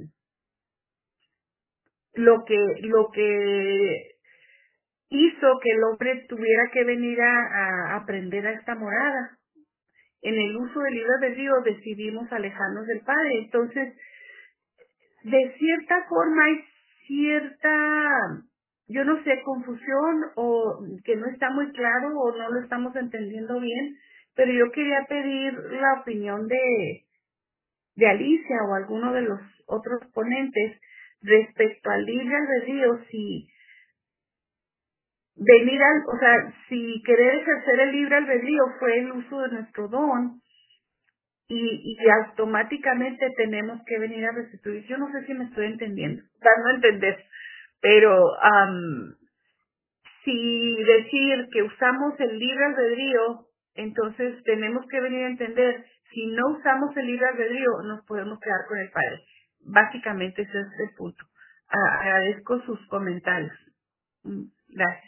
[SPEAKER 7] lo que, lo que hizo que el hombre tuviera que venir a, a aprender a esta morada. En el uso del libre albedrío decidimos alejarnos del Padre. Entonces, de cierta forma hay cierta, yo no sé, confusión o que no está muy claro o no lo estamos entendiendo bien, pero yo quería pedir la opinión de, de Alicia o alguno de los otros ponentes respecto al libre albedrío, si venir al, o sea, si querer ejercer el libre albedrío fue el uso de nuestro don y, y automáticamente tenemos que venir a restituir. Yo no sé si me estoy entendiendo, dando a entender, pero am, si decir que usamos el libre albedrío, entonces tenemos que venir a entender, si no usamos el libre albedrío, nos podemos quedar con el Padre. Básicamente ese es el punto. A- agradezco sus comentarios. Mm, Gracias.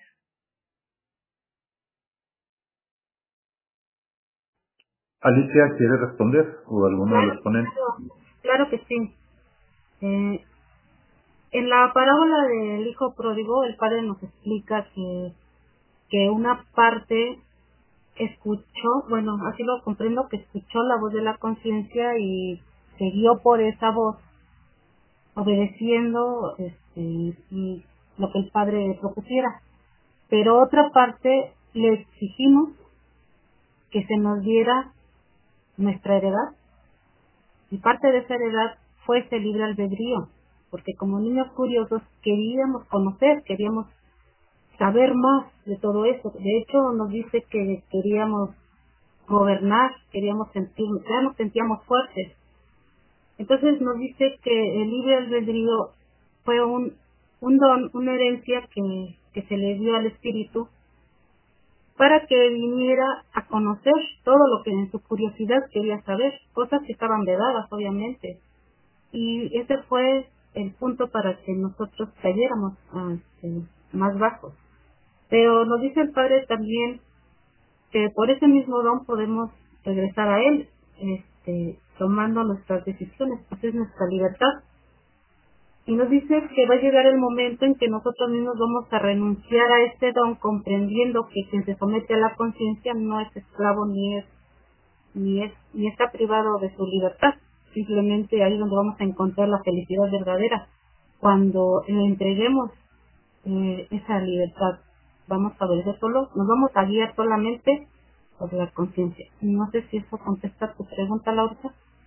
[SPEAKER 1] Alicia, ¿quiere responder? ¿O alguno de
[SPEAKER 4] Claro,
[SPEAKER 1] los ponentes?
[SPEAKER 4] claro, claro que sí. Eh, en la parábola del hijo pródigo, el padre nos explica que, que una parte escuchó, bueno, así lo comprendo, que escuchó la voz de la conciencia y se guió por esa voz, obedeciendo este, y lo que el padre propusiera. Pero otra parte le exigimos que se nos diera nuestra heredad, y parte de esa heredad fue ese libre albedrío, porque como niños curiosos queríamos conocer, queríamos saber más de todo eso. De hecho, nos dice que queríamos gobernar, queríamos sentir, ya nos sentíamos fuertes. Entonces nos dice que el libre albedrío fue un, un don, una herencia que, que se le dio al espíritu para que viniera a conocer todo lo que en su curiosidad quería saber, cosas que estaban vedadas, obviamente. Y ese fue el punto para que nosotros cayéramos a, este, más bajos. Pero nos dice el Padre también que por ese mismo don podemos regresar a Él, este, tomando nuestras decisiones, pues es nuestra libertad. Y nos dice que va a llegar el momento en que nosotros mismos vamos a renunciar a este don, comprendiendo que quien se somete a la conciencia no es esclavo ni es, ni es, ni está privado de su libertad. Simplemente ahí es donde vamos a encontrar la felicidad verdadera. Cuando le entreguemos eh, esa libertad, vamos a obedecer solo, nos vamos a guiar solamente por la conciencia. No sé si eso contesta tu pregunta, Laura.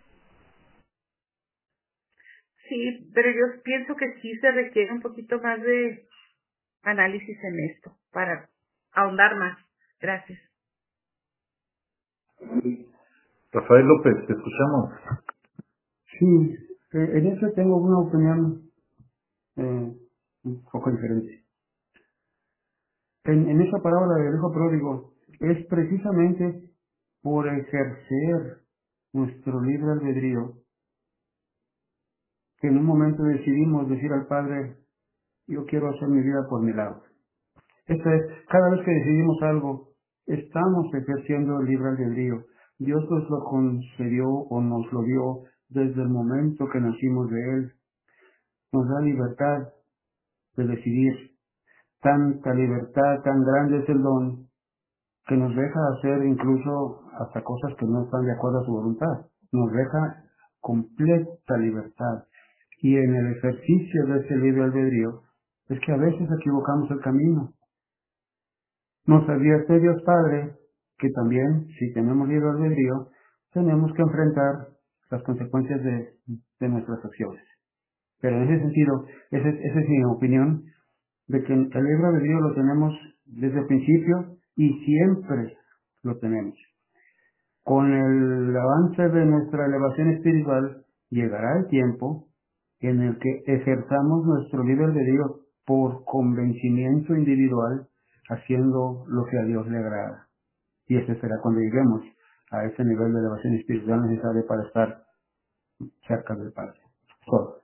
[SPEAKER 7] Sí, pero yo pienso que sí se requiere un poquito más de análisis en esto para ahondar más. Gracias.
[SPEAKER 1] Rafael López, te escuchamos.
[SPEAKER 2] Sí, eh, en eso tengo una opinión eh, un poco diferente. En, en esa parábola del hijo pródigo es precisamente por ejercer nuestro libre albedrío que en un momento decidimos decir al Padre, yo quiero hacer mi vida por mi lado. Esto es, cada vez que decidimos algo, estamos ejerciendo el libre albedrío. Dios nos lo concedió o nos lo dio desde el momento que nacimos de Él. Nos da libertad de decidir. Tanta libertad, tan grande es el don, que nos deja hacer incluso hasta cosas que no están de acuerdo a su voluntad. Nos deja completa libertad. Y en el ejercicio de ese libre albedrío, es que a veces equivocamos el camino. Nos advierte Dios Padre que también, si tenemos libre albedrío, tenemos que enfrentar las consecuencias de, de nuestras acciones. Pero en ese sentido, esa es, esa es mi opinión, de que el libre albedrío lo tenemos desde el principio y siempre lo tenemos. Con el avance de nuestra elevación espiritual, llegará el tiempo en el que ejerzamos nuestro libre albedrío por convencimiento individual, haciendo lo que a Dios le agrada. Y ese será cuando lleguemos a ese nivel de elevación espiritual necesario para estar cerca del Padre. Todo.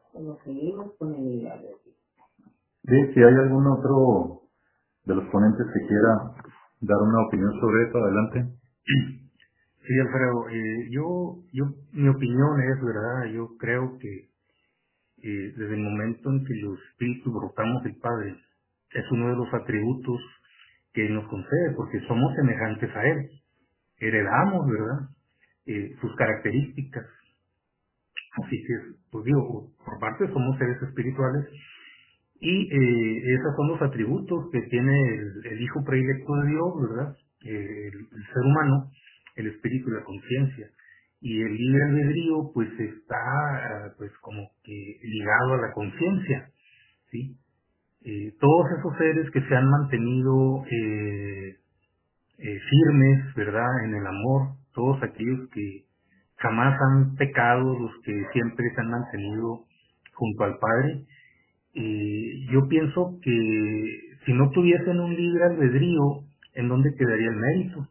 [SPEAKER 1] Bien, si hay algún otro de los ponentes que quiera dar una opinión sobre esto, adelante.
[SPEAKER 5] Sí, Alfredo, eh, yo, yo, mi opinión es, ¿verdad? Yo creo que eh, desde el momento en que los espíritus brotamos del Padre, es uno de los atributos que nos concede, porque somos semejantes a Él. Heredamos, ¿verdad? Eh, sus características. Así que, pues digo, por parte somos seres espirituales y eh, esos son los atributos que tiene el, el Hijo predilecto de Dios, ¿verdad? Eh, el, el ser humano, el espíritu y la conciencia. Y el libre albedrío, pues está, pues como que ligado a la conciencia, ¿sí? Eh, todos esos seres que se han mantenido eh, eh, firmes, ¿verdad? En el amor, todos aquellos que jamás han pecado, los que siempre se han mantenido junto al Padre. Eh, yo pienso que si no tuviesen un libre albedrío, ¿en dónde quedaría el mérito?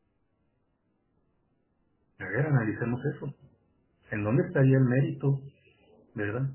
[SPEAKER 5] A ver, analicemos eso. ¿En dónde estaría el mérito, verdad?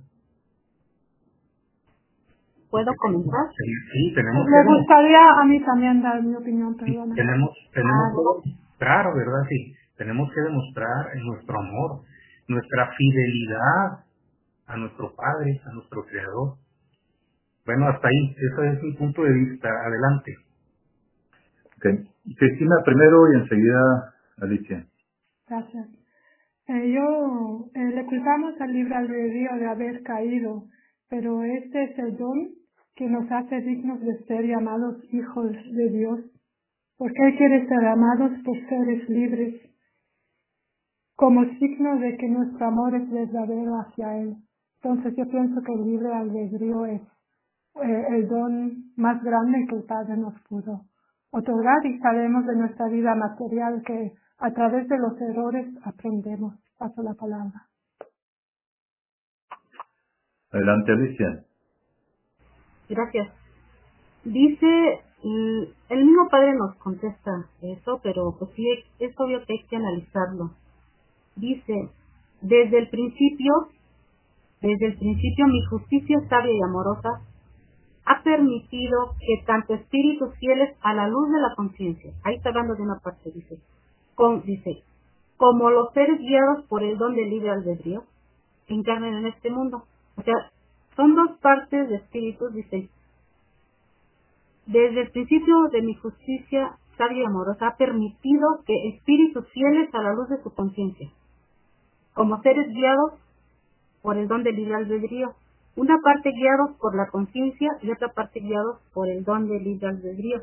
[SPEAKER 4] ¿Puedo comentar?
[SPEAKER 5] Sí, tenemos
[SPEAKER 3] Me
[SPEAKER 5] que
[SPEAKER 3] gustaría a mí también dar mi opinión,
[SPEAKER 5] sí,
[SPEAKER 3] perdona.
[SPEAKER 5] tenemos, tenemos
[SPEAKER 4] Ah,
[SPEAKER 5] que demostrar, ¿verdad? Sí, tenemos que demostrar nuestro amor, nuestra fidelidad a nuestro Padre, a nuestro Creador. Bueno, hasta ahí, ese es mi punto de vista. Adelante.
[SPEAKER 1] Okay. Cristina primero y enseguida Alicia.
[SPEAKER 3] Gracias. Eh, yo eh, le culpamos al libre albedrío de haber caído, pero este es el don que nos hace dignos de ser llamados hijos de Dios, porque Él quiere ser amados por seres libres, como signo de que nuestro amor es verdadero hacia Él. Entonces yo pienso que el libre albedrío es eh, el don más grande que el Padre nos pudo otorgar, y sabemos de nuestra vida material que a través de los errores aprendemos. Paso la palabra.
[SPEAKER 1] Adelante Alicia.
[SPEAKER 4] gracias. Dice, mm, el mismo Padre nos contesta eso, pero pues sí, es obvio que hay que analizarlo. Dice, desde el principio, desde el principio mi justicia sabia y amorosa ha permitido que tanto espíritus fieles a la luz de la conciencia, ahí está hablando de una parte, dice, con, dice, como los seres guiados por el don del libre albedrío, encarnen en este mundo. O sea, son dos partes de espíritus, dice, desde el principio de mi justicia sabia y amorosa ha permitido que espíritus fieles a la luz de su conciencia, como seres guiados por el don del libre albedrío, una parte guiados por la conciencia y otra parte guiados por el don del libre albedrío.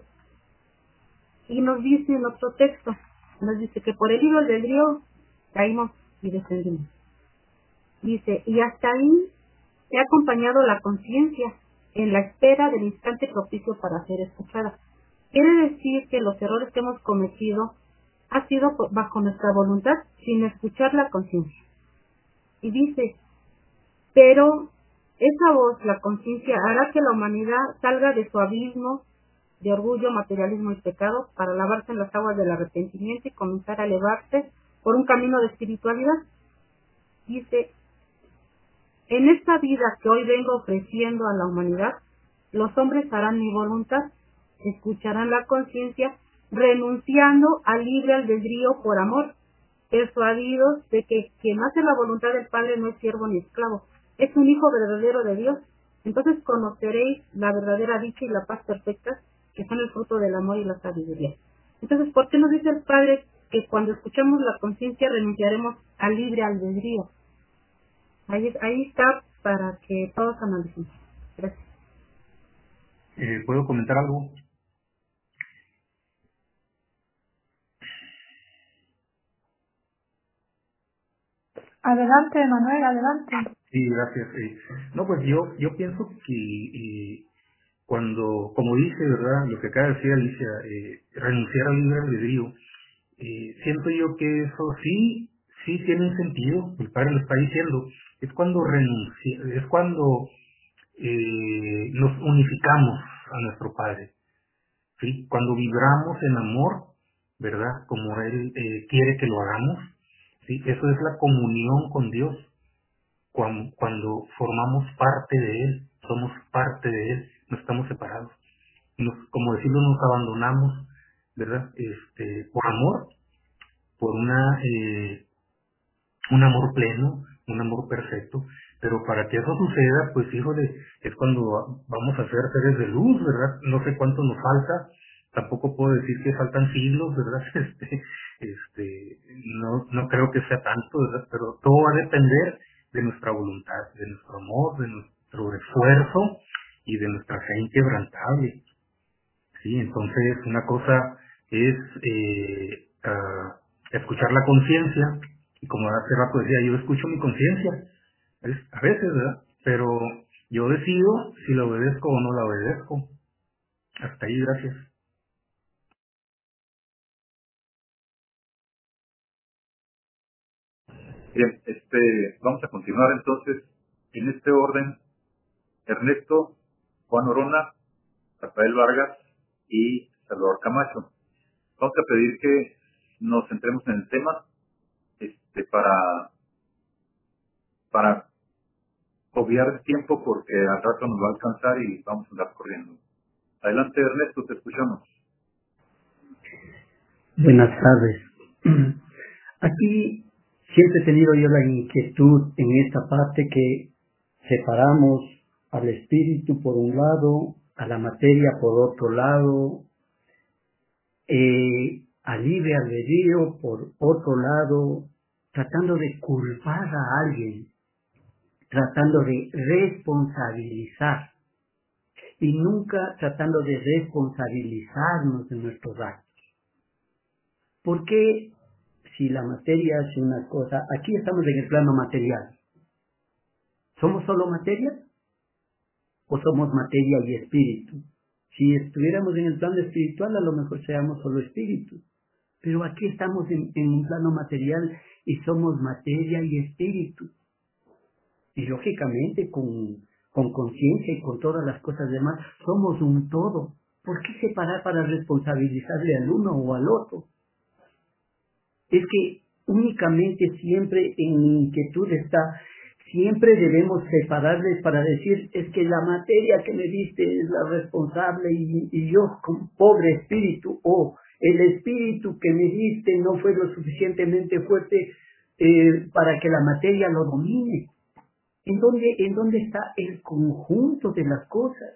[SPEAKER 4] Y nos dice en otro texto, nos dice que por el libre albedrío caímos y descendimos. Dice, y hasta ahí se ha acompañado la conciencia en la espera del instante propicio para ser escuchada. Quiere decir que los errores que hemos cometido ha sido bajo nuestra voluntad, sin escuchar la conciencia. Y dice, pero esa voz, la conciencia, hará que la humanidad salga de su abismo de orgullo, materialismo y pecado para lavarse en las aguas del arrepentimiento y comenzar a elevarse por un camino de espiritualidad. Dice, en esta vida que hoy vengo ofreciendo a la humanidad, los hombres harán mi voluntad, escucharán la conciencia, renunciando al libre albedrío por amor, persuadidos de que quien hace la voluntad del Padre no es siervo ni esclavo, es un hijo verdadero de Dios. Entonces conoceréis la verdadera dicha y la paz perfecta, que son el fruto del amor y la sabiduría. Entonces, ¿por qué nos dice el Padre que cuando escuchamos la conciencia renunciaremos al libre albedrío? Ahí, ahí está para que todos analicemos. Gracias.
[SPEAKER 5] Eh, ¿Puedo comentar algo?
[SPEAKER 3] Adelante, Manuel, adelante.
[SPEAKER 5] Sí, gracias. Eh, no, pues yo, yo pienso que eh, cuando, como dice, ¿verdad? Lo que acaba de decir Alicia, eh, renunciar al libre albedrío, eh, siento yo que eso sí, sí tiene un sentido. El Padre lo está diciendo. Es cuando renuncia, es cuando eh, nos unificamos a nuestro Padre, ¿sí? Cuando vibramos en amor, ¿verdad? Como Él eh, quiere que lo hagamos, ¿sí? Eso es la comunión con Dios. Cuando, cuando formamos parte de Él, somos parte de Él, no estamos separados. Nos, como decirlo, nos abandonamos, ¿verdad? Este, por amor, por una eh, un amor pleno, un amor perfecto, pero para que eso suceda, pues híjole, es cuando vamos a ser seres de luz, ¿verdad? No sé cuánto nos falta, tampoco puedo decir que faltan siglos, ¿verdad? Este, este, no, no creo que sea tanto, ¿verdad? Pero todo va a depender de nuestra voluntad, de nuestro amor, de nuestro esfuerzo y de nuestra fe inquebrantable. Sí, entonces una cosa es eh, uh, escuchar la conciencia, y como hace rato decía, yo escucho mi conciencia, es, a veces, ¿verdad? Pero yo decido si la obedezco o no la obedezco. Hasta ahí, gracias.
[SPEAKER 1] Bien, este, vamos a continuar entonces en este orden. Ernesto, Juan Orona, Rafael Vargas y Salvador Camacho. Vamos a pedir que nos centremos en el tema este, para, para obviar el tiempo, porque al rato nos va a alcanzar y vamos a andar corriendo. Adelante, Ernesto, te escuchamos.
[SPEAKER 2] Buenas tardes. Aquí siempre he tenido yo la inquietud en esta parte que separamos al espíritu por un lado, a la materia por otro lado, eh, al libre albedrío por otro lado, tratando de culpar a alguien, tratando de responsabilizar y nunca tratando de responsabilizarnos de nuestros actos. ¿Por qué si la materia es una cosa? Aquí estamos en el plano material. ¿Somos solo materia o somos materia y espíritu? Si estuviéramos en el plano espiritual, a lo mejor seamos solo espíritu. Pero aquí estamos en, en un plano material y somos materia y espíritu. Y lógicamente con con conciencia y con todas las cosas demás, somos un todo. ¿Por qué separar para responsabilizarle al uno o al otro? Es que únicamente siempre en mi inquietud está, siempre debemos separarles para decir, es que la materia que me diste es la responsable y, y yo como pobre espíritu, o el espíritu que me diste no fue lo suficientemente fuerte eh, para que la materia lo domine. ¿En dónde, en dónde está el conjunto de las cosas?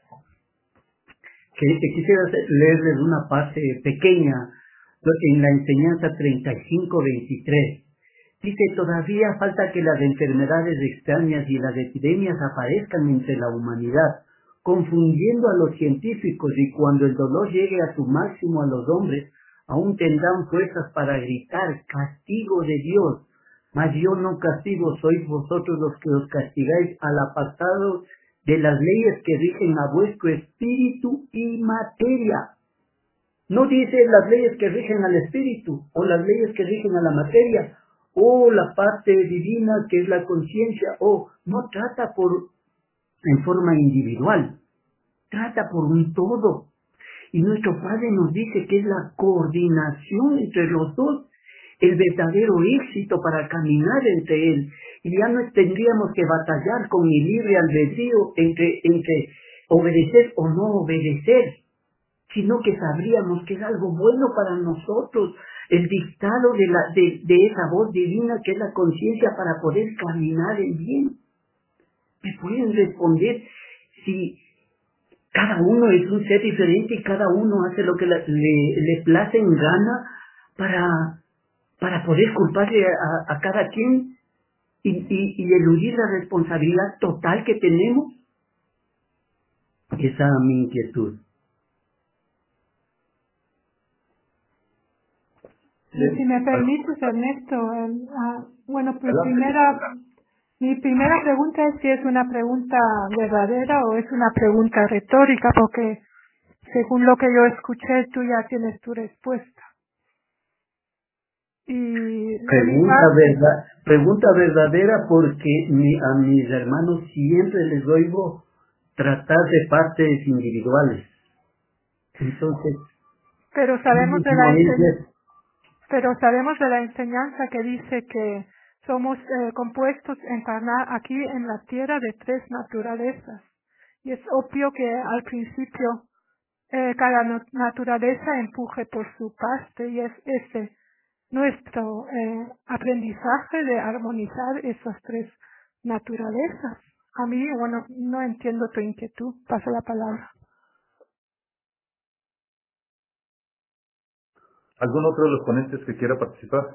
[SPEAKER 2] Que, que quisiera leerles una parte pequeña en la enseñanza treinta y cinco veintitrés. Dice, todavía falta que las enfermedades extrañas y las epidemias aparezcan entre la humanidad, confundiendo a los científicos, y cuando el dolor llegue a su máximo a los hombres, aún tendrán fuerzas para gritar, castigo de Dios. Mas yo no castigo, sois vosotros los que os castigáis al apartado de las leyes que rigen a vuestro espíritu y materia. No dice las leyes que rigen al espíritu, o las leyes que rigen a la materia, o la parte divina que es la conciencia, o no trata por en forma individual, trata por un todo. Y nuestro Padre nos dice que es la coordinación entre los dos el verdadero éxito para caminar entre Él. Y ya no tendríamos que batallar con el libre albedrío entre, entre obedecer o no obedecer, sino que sabríamos que es algo bueno para nosotros, el dictado de, la, de, de esa voz divina que es la conciencia para poder caminar en bien. ¿Me pueden responder si cada uno es un ser diferente y cada uno hace lo que le, le, le place en gana para, para poder culparle a, a cada quien y, y, y eludir la responsabilidad total que tenemos? Esa es mi inquietud.
[SPEAKER 3] Y si me permites, Ernesto, eh, ah, bueno, pues primera, mi primera pregunta es si es una pregunta verdadera o es una pregunta retórica, porque según lo que yo escuché, tú ya tienes tu respuesta. Y
[SPEAKER 2] Pregunta, verdad, pregunta verdadera porque mi, a mis hermanos siempre les oigo tratar de partes individuales. Entonces,
[SPEAKER 3] pero sabemos de
[SPEAKER 2] no
[SPEAKER 3] la
[SPEAKER 2] es
[SPEAKER 3] ense-
[SPEAKER 2] eso.
[SPEAKER 3] pero sabemos de la enseñanza que dice que somos eh, compuestos encarnar aquí en la tierra de tres naturalezas. Y es obvio que al principio eh, cada no- naturaleza empuje por su parte y es ese nuestro eh, aprendizaje de armonizar esas tres naturalezas. A mí, bueno, no entiendo tu inquietud. Paso la palabra.
[SPEAKER 1] ¿Algún otro de los ponentes que quiera participar?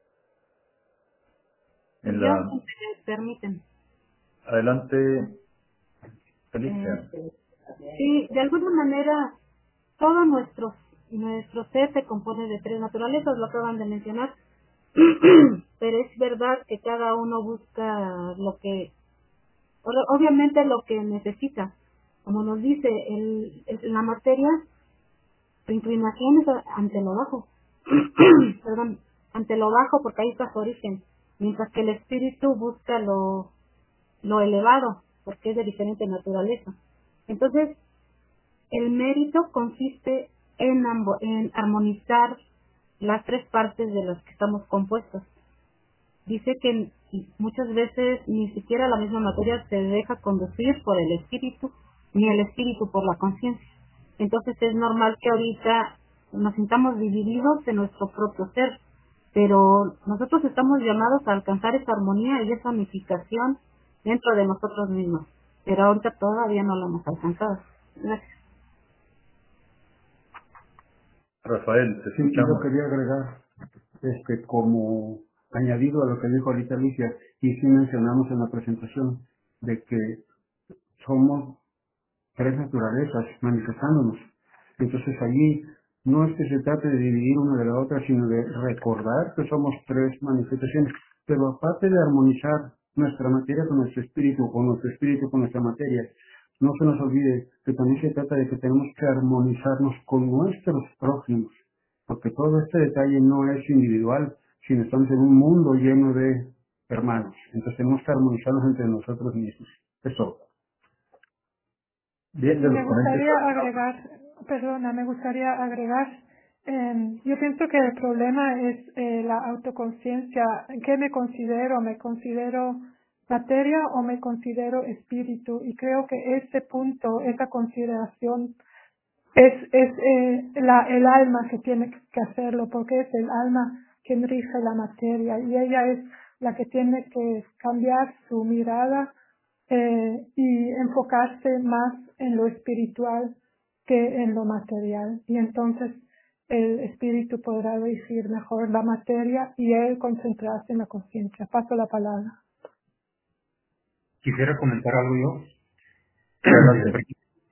[SPEAKER 1] En
[SPEAKER 4] Yo,
[SPEAKER 1] la...
[SPEAKER 4] si me permiten.
[SPEAKER 1] Adelante, Felicia.
[SPEAKER 4] Eh, sí, de alguna manera, todo nuestro, nuestro ser se compone de tres naturalezas, lo acaban de mencionar. Pero es verdad que cada uno busca lo que, o- obviamente lo que necesita. Como nos dice, el, el- la materia, su inclinación es a- ante lo bajo. Perdón, ante lo bajo porque ahí está su origen. Mientras que el espíritu busca lo, lo elevado, porque es de diferente naturaleza. Entonces, el mérito consiste en, ambo- en armonizar las tres partes de las que estamos compuestos. Dice que muchas veces ni siquiera la misma materia se deja conducir por el espíritu, ni el espíritu por la conciencia. Entonces es normal que ahorita nos sintamos divididos de nuestro propio ser, pero nosotros estamos llamados a alcanzar esa armonía y esa unificación dentro de nosotros mismos, pero ahorita todavía no lo hemos alcanzado. Gracias.
[SPEAKER 1] Rafael, te
[SPEAKER 2] Sí, y yo
[SPEAKER 1] escuchamos.
[SPEAKER 2] quería agregar, este, como añadido a lo que dijo ahorita Alicia, y sí mencionamos en la presentación, de que somos tres naturalezas manifestándonos. Entonces allí no es que se trate de dividir una de la otra, sino de recordar que somos tres manifestaciones. Pero aparte de armonizar nuestra materia con nuestro espíritu, o nuestro espíritu con nuestra materia, no se nos olvide que también se trata de que tenemos que armonizarnos con nuestros prójimos, porque todo este detalle no es individual, sino estamos en un mundo lleno de hermanos. Entonces tenemos que armonizarnos entre nosotros mismos. Eso.
[SPEAKER 1] Bien,
[SPEAKER 3] Sí,
[SPEAKER 1] de los
[SPEAKER 3] me
[SPEAKER 1] ponentes.
[SPEAKER 3] gustaría agregar, perdona, me gustaría agregar, eh, yo pienso que el problema es eh, la autoconciencia. ¿En qué me considero? ¿Me considero materia o me considero espíritu? Y creo que ese punto, esa consideración es, es eh, la, el alma que tiene que hacerlo, porque es el alma quien rige la materia y ella es la que tiene que cambiar su mirada eh, y enfocarse más en lo espiritual que en lo material. Y entonces el espíritu podrá regir mejor la materia y él concentrarse en la conciencia. Paso la palabra.
[SPEAKER 5] Quisiera comentar algo yo.
[SPEAKER 1] Adelante.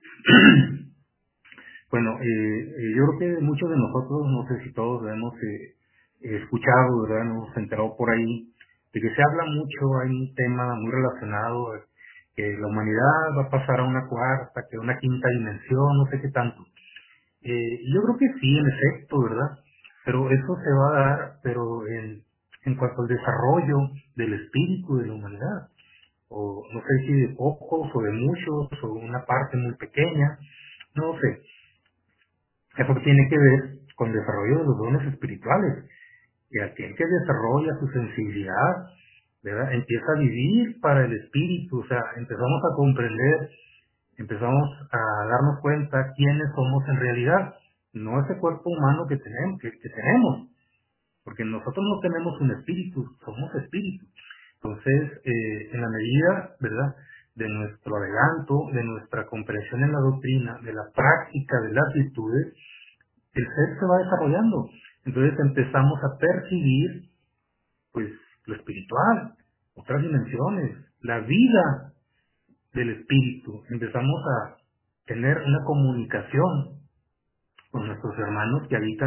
[SPEAKER 5] Bueno, eh, eh, yo creo que muchos de nosotros, no sé si todos hemos eh, escuchado, ¿verdad? Nos hemos enterado por ahí de que se habla mucho, hay un tema muy relacionado, eh, que la humanidad va a pasar a una cuarta, que a una quinta dimensión, no sé qué tanto. Eh, yo creo que sí, en efecto, ¿verdad? Pero eso se va a dar, pero en, en cuanto al desarrollo del espíritu de la humanidad, o no sé si de pocos o de muchos, o una parte muy pequeña, no sé. Eso tiene que ver con el desarrollo de los dones espirituales. Y aquel que desarrolla su sensibilidad, ¿verdad? Empieza a vivir para el espíritu, o sea, empezamos a comprender, empezamos a darnos cuenta quiénes somos en realidad, no ese cuerpo humano que tenemos, que, que tenemos, porque nosotros no tenemos un espíritu, somos espíritu. Entonces, eh, en la medida, ¿verdad?, de nuestro adelanto, de nuestra comprensión en la doctrina, de la práctica de las virtudes, el ser se va desarrollando. Entonces empezamos a percibir, pues, lo espiritual, otras dimensiones, la vida del espíritu. Empezamos a tener una comunicación con nuestros hermanos que habitan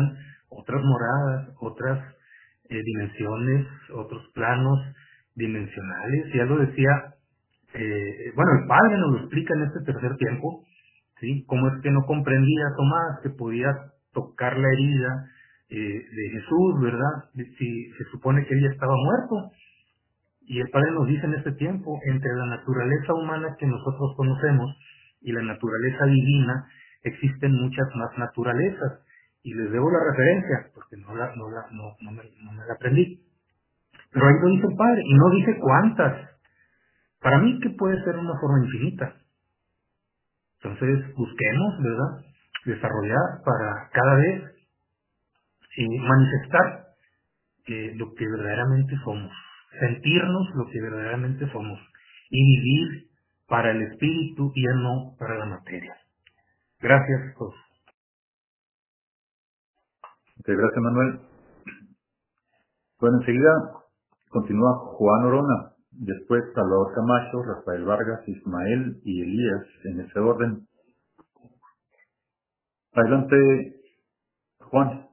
[SPEAKER 5] otras moradas, otras eh, dimensiones, otros planos dimensionales. Ya lo decía, eh, bueno, el Padre nos lo explica en este tercer tiempo, ¿sí? Cómo es que no comprendía Tomás que podía tocar la herida eh, de Jesús, ¿verdad? Si se supone que él ya estaba muerto. Y el Padre nos dice en este tiempo, entre la naturaleza humana que nosotros conocemos y la naturaleza divina, existen muchas más naturalezas. Y les debo la referencia, porque no, la, no, la, no, no, me, no me la aprendí. Pero ahí lo dice el Padre, y no dice cuántas. Para mí, que puede ser una forma infinita. Entonces, busquemos, ¿verdad?, desarrollar para cada vez eh, manifestar eh, lo que verdaderamente somos, sentirnos lo que verdaderamente somos y vivir para el espíritu y no para la materia. Gracias a todos.
[SPEAKER 1] Okay, gracias, Manuel. Bueno, enseguida continúa Juan Orona, después Salvador Camacho, Rafael Vargas, Ismael y Elías, en ese orden. Adelante, Juan.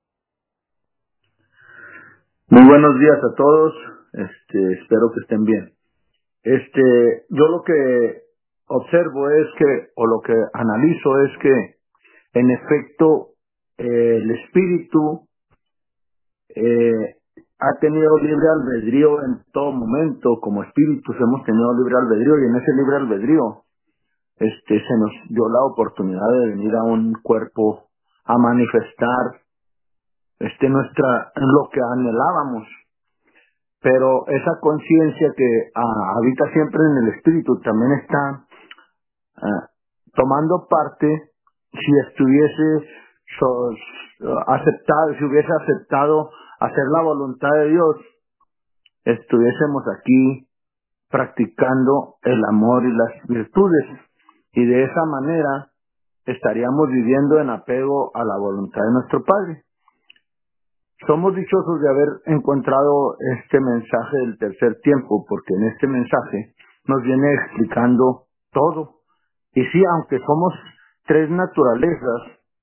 [SPEAKER 8] Muy buenos días a todos, este, espero que estén bien. Este, yo lo que observo es que, o lo que analizo es que, en efecto, eh, el espíritu eh, ha tenido libre albedrío en todo momento. Como espíritus hemos tenido libre albedrío, y en ese libre albedrío este, se nos dio la oportunidad de venir a un cuerpo a manifestar este, nuestra, lo que anhelábamos. Pero esa conciencia que ah, habita siempre en el espíritu también está ah, tomando parte. Si estuviese sos, aceptado, si hubiese aceptado hacer la voluntad de Dios, estuviésemos aquí practicando el amor y las virtudes, y de esa manera estaríamos viviendo en apego a la voluntad de nuestro Padre. Somos dichosos de haber encontrado este mensaje del tercer tiempo, porque en este mensaje nos viene explicando todo. Y sí, aunque somos tres naturalezas,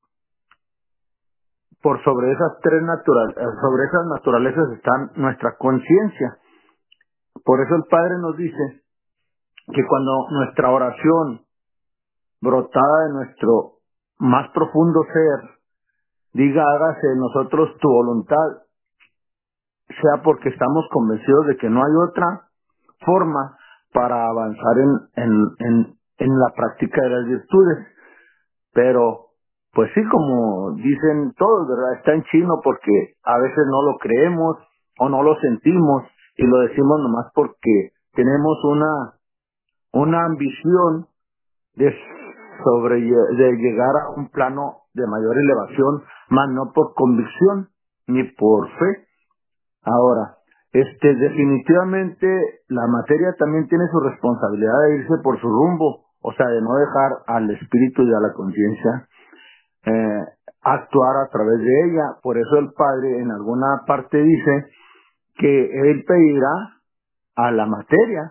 [SPEAKER 8] por sobre esas tres natural, sobre esas naturalezas está nuestra conciencia. Por eso el Padre nos dice que cuando nuestra oración, brotada de nuestro más profundo ser, diga hágase en nosotros tu voluntad, sea porque estamos convencidos de que no hay otra forma para avanzar en, en, en, en la práctica de las virtudes. Pero, pues sí, como dicen todos, ¿verdad? Está en chino porque a veces no lo creemos o no lo sentimos, y lo decimos nomás porque tenemos una, una ambición de, sobre, de llegar a un plano de mayor elevación, más no por convicción ni por fe. Ahora, este, definitivamente la materia también tiene su responsabilidad de irse por su rumbo, o sea, de no dejar al espíritu y a la conciencia eh, actuar a través de ella. Por eso el Padre en alguna parte dice que él pedirá a la materia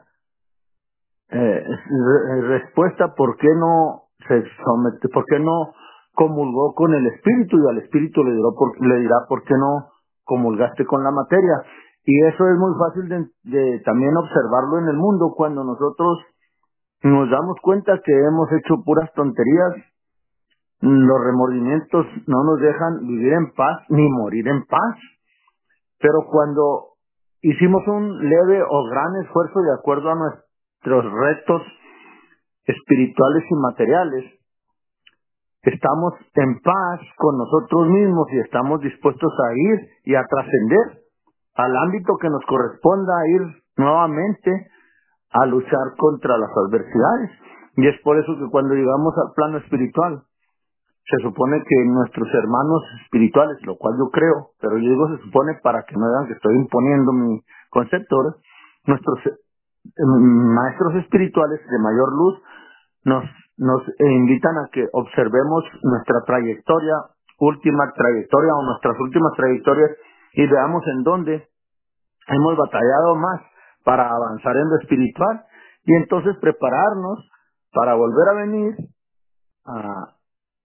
[SPEAKER 8] eh, respuesta por qué no se somete, por qué no comulgó con el espíritu, y al espíritu le dirá por, le dirá por qué no comulgaste con la materia. Y eso es muy fácil de, de también observarlo en el mundo, cuando nosotros nos damos cuenta que hemos hecho puras tonterías. Los remordimientos no nos dejan vivir en paz ni morir en paz. Pero cuando hicimos un leve o gran esfuerzo de acuerdo a nuestros retos espirituales y materiales, estamos en paz con nosotros mismos y estamos dispuestos a ir y a trascender al ámbito que nos corresponda, a ir nuevamente a luchar contra las adversidades. Y es por eso que cuando llegamos al plano espiritual, se supone que nuestros hermanos espirituales, lo cual yo creo, pero yo digo se supone para que no vean que estoy imponiendo mi concepto, ¿verdad? Nuestros eh, maestros espirituales de mayor luz nos, nos invitan a que observemos nuestra trayectoria, última trayectoria o nuestras últimas trayectorias, y veamos en dónde hemos batallado más para avanzar en lo espiritual, y entonces prepararnos para volver a venir a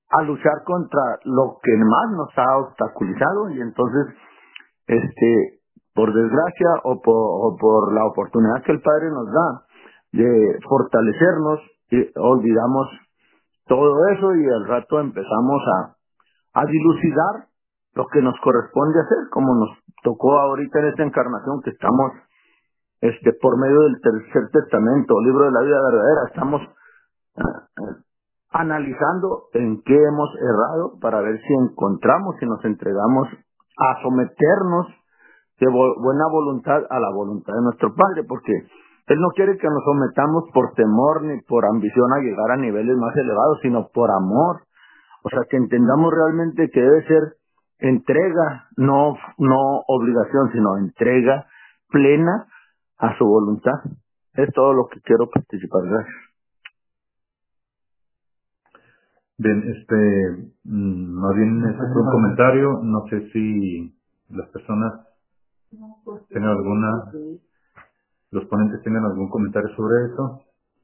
[SPEAKER 8] a luchar contra lo que más nos ha obstaculizado, y entonces, este, por desgracia o por, o por la oportunidad que el Padre nos da de fortalecernos, y olvidamos todo eso y al rato empezamos a, a dilucidar lo que nos corresponde hacer, como nos tocó ahorita en esta encarnación que estamos, este, por medio del tercer testamento, libro de la vida verdadera, estamos uh, analizando en qué hemos errado para ver si encontramos y nos entregamos a someternos de bo- buena voluntad a la voluntad de nuestro Padre, porque Él no quiere que nos sometamos por temor ni por ambición a llegar a niveles más elevados, sino por amor. O sea, que entendamos realmente que debe ser entrega, no, no obligación, sino entrega plena a su voluntad. Es todo lo que quiero participar. Gracias.
[SPEAKER 1] Bien, este, mm, más bien este fue un comentario, no sé si las personas tengan alguna, los ponentes tengan algún comentario sobre eso.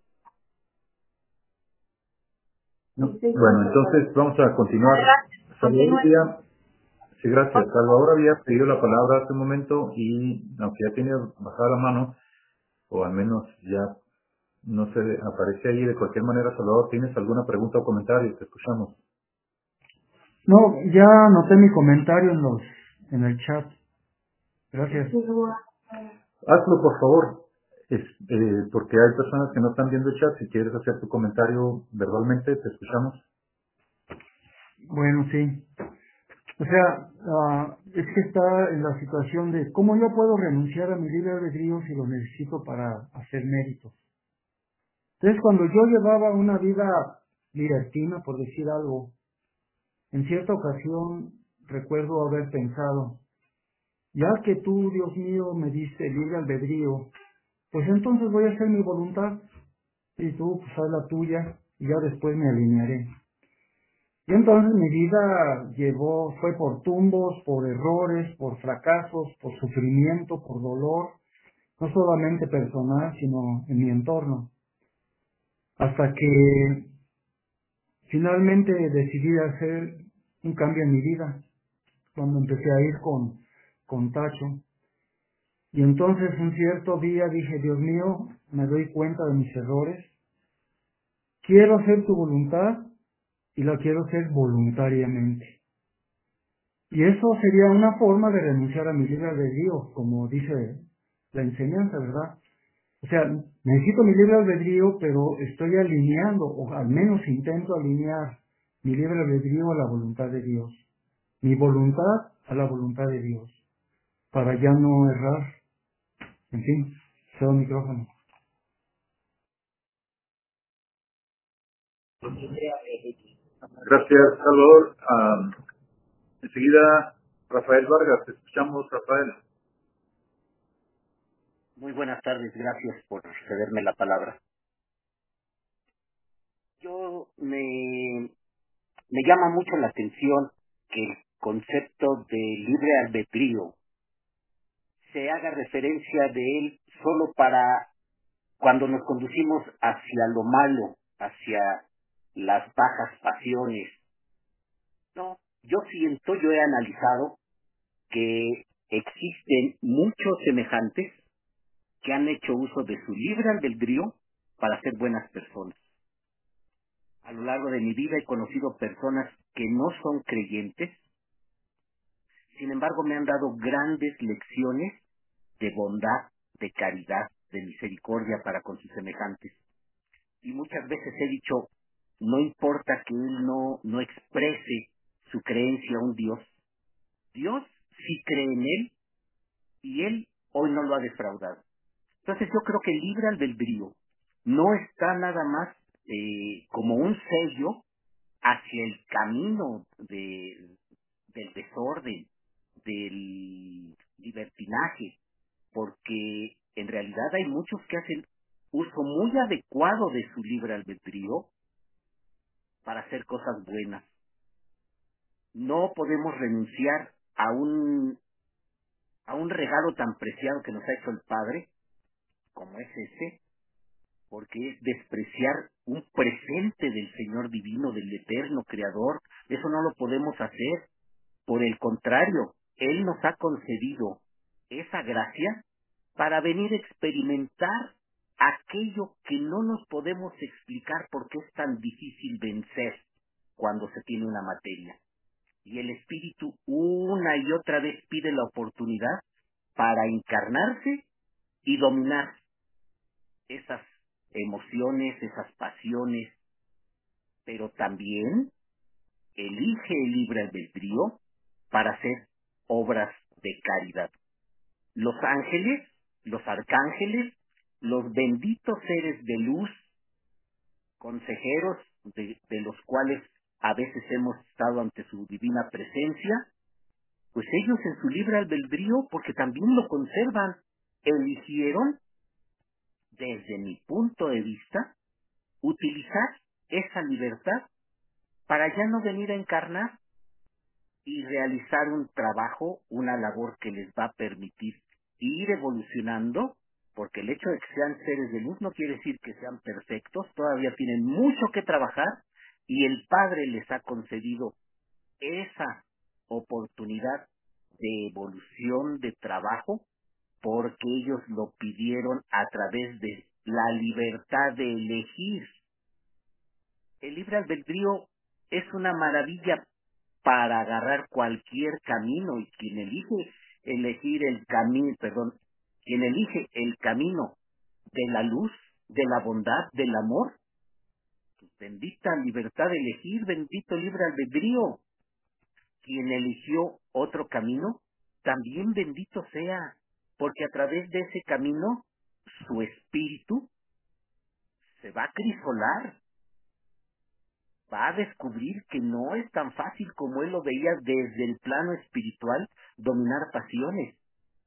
[SPEAKER 1] No. Bueno, entonces vamos a continuar. Salvador había, sí, gracias. Salvador había pedido la palabra hace un momento y aunque ya tiene bajada la mano, o al menos ya no se aparece ahí, de cualquier manera, Salvador, ¿tienes alguna pregunta o comentario? Te escuchamos.
[SPEAKER 2] No, ya anoté mi comentario en los en el chat. Gracias.
[SPEAKER 1] Hazlo, por favor, es, eh, porque hay personas que no están viendo el chat. Si quieres hacer tu comentario verbalmente, te escuchamos.
[SPEAKER 2] Bueno, sí. O sea, ah, es que está en la situación de cómo yo puedo renunciar a mi libre albedrío si lo necesito para hacer méritos. Entonces, cuando yo llevaba una vida libertina, por decir algo, en cierta ocasión recuerdo haber pensado, ya que tú, Dios mío, me diste libre albedrío, pues entonces voy a hacer mi voluntad y tú pues haz la tuya y ya después me alinearé. Y entonces mi vida llevó, fue por tumbos, por errores, por fracasos, por sufrimiento, por dolor, no solamente personal, sino en mi entorno. Hasta que finalmente decidí hacer un cambio en mi vida, cuando empecé a ir con, con Tacho. Y entonces un cierto día dije, Dios mío, me doy cuenta de mis errores, quiero hacer tu voluntad y la quiero hacer voluntariamente. Y eso sería una forma de renunciar a mi libre albedrío, como dice la enseñanza, ¿verdad? O sea, necesito mi libre albedrío, pero estoy alineando, o al menos intento alinear mi libre albedrío a la voluntad de Dios. Mi voluntad a la voluntad de Dios, para ya no errar. En fin, cedo el micrófono.
[SPEAKER 1] Gracias, Salvador. Um, enseguida, Rafael Vargas. Te escuchamos, Rafael.
[SPEAKER 9] Muy buenas tardes, gracias por cederme la palabra. Yo me, me llama mucho la atención que el concepto de libre albedrío se haga referencia de él solo para cuando nos conducimos hacia lo malo, hacia las bajas pasiones. No, yo siento, yo he analizado que existen muchos semejantes que han hecho uso de su libre albedrío para ser buenas personas. A lo largo de mi vida he conocido personas que no son creyentes, sin embargo me han dado grandes lecciones de bondad, de caridad, de misericordia para con sus semejantes. Y muchas veces he dicho, no importa que él no, no exprese su creencia a un Dios, Dios sí cree en él y él hoy no lo ha defraudado. Entonces yo creo que el libre albedrío no está nada más eh, como un sello hacia el camino de, del desorden, del libertinaje, porque en realidad hay muchos que hacen uso muy adecuado de su libre albedrío para hacer cosas buenas. No podemos renunciar a un, a un regalo tan preciado que nos ha hecho el Padre, como es ese, porque es despreciar un presente del Señor divino, del eterno Creador. Eso no lo podemos hacer. Por el contrario, Él nos ha concedido esa gracia para venir a experimentar aquello que no nos podemos explicar porque es tan difícil vencer cuando se tiene una materia. Y el Espíritu una y otra vez pide la oportunidad para encarnarse y dominar esas emociones, esas pasiones, pero también elige el libre albedrío para hacer obras de caridad. Los ángeles, los arcángeles, los benditos seres de luz, consejeros de, de los cuales a veces hemos estado ante su divina presencia, pues ellos en su libre albedrío, porque también lo conservan, eligieron, desde mi punto de vista, utilizar esa libertad para ya no venir a encarnar y realizar un trabajo, una labor que les va a permitir ir evolucionando, porque el hecho de que sean seres de luz no quiere decir que sean perfectos, todavía tienen mucho que trabajar y el Padre les ha concedido esa oportunidad de evolución, de trabajo, porque ellos lo pidieron a través de la libertad de elegir. El libre albedrío es una maravilla para agarrar cualquier camino, y quien elige elegir el camino, perdón, quien elige el camino de la luz, de la bondad, del amor, pues bendita libertad de elegir, bendito libre albedrío. Quien eligió otro camino, también bendito sea, porque a través de ese camino su espíritu se va a crisolar, va a descubrir que no es tan fácil como él lo veía desde el plano espiritual dominar pasiones.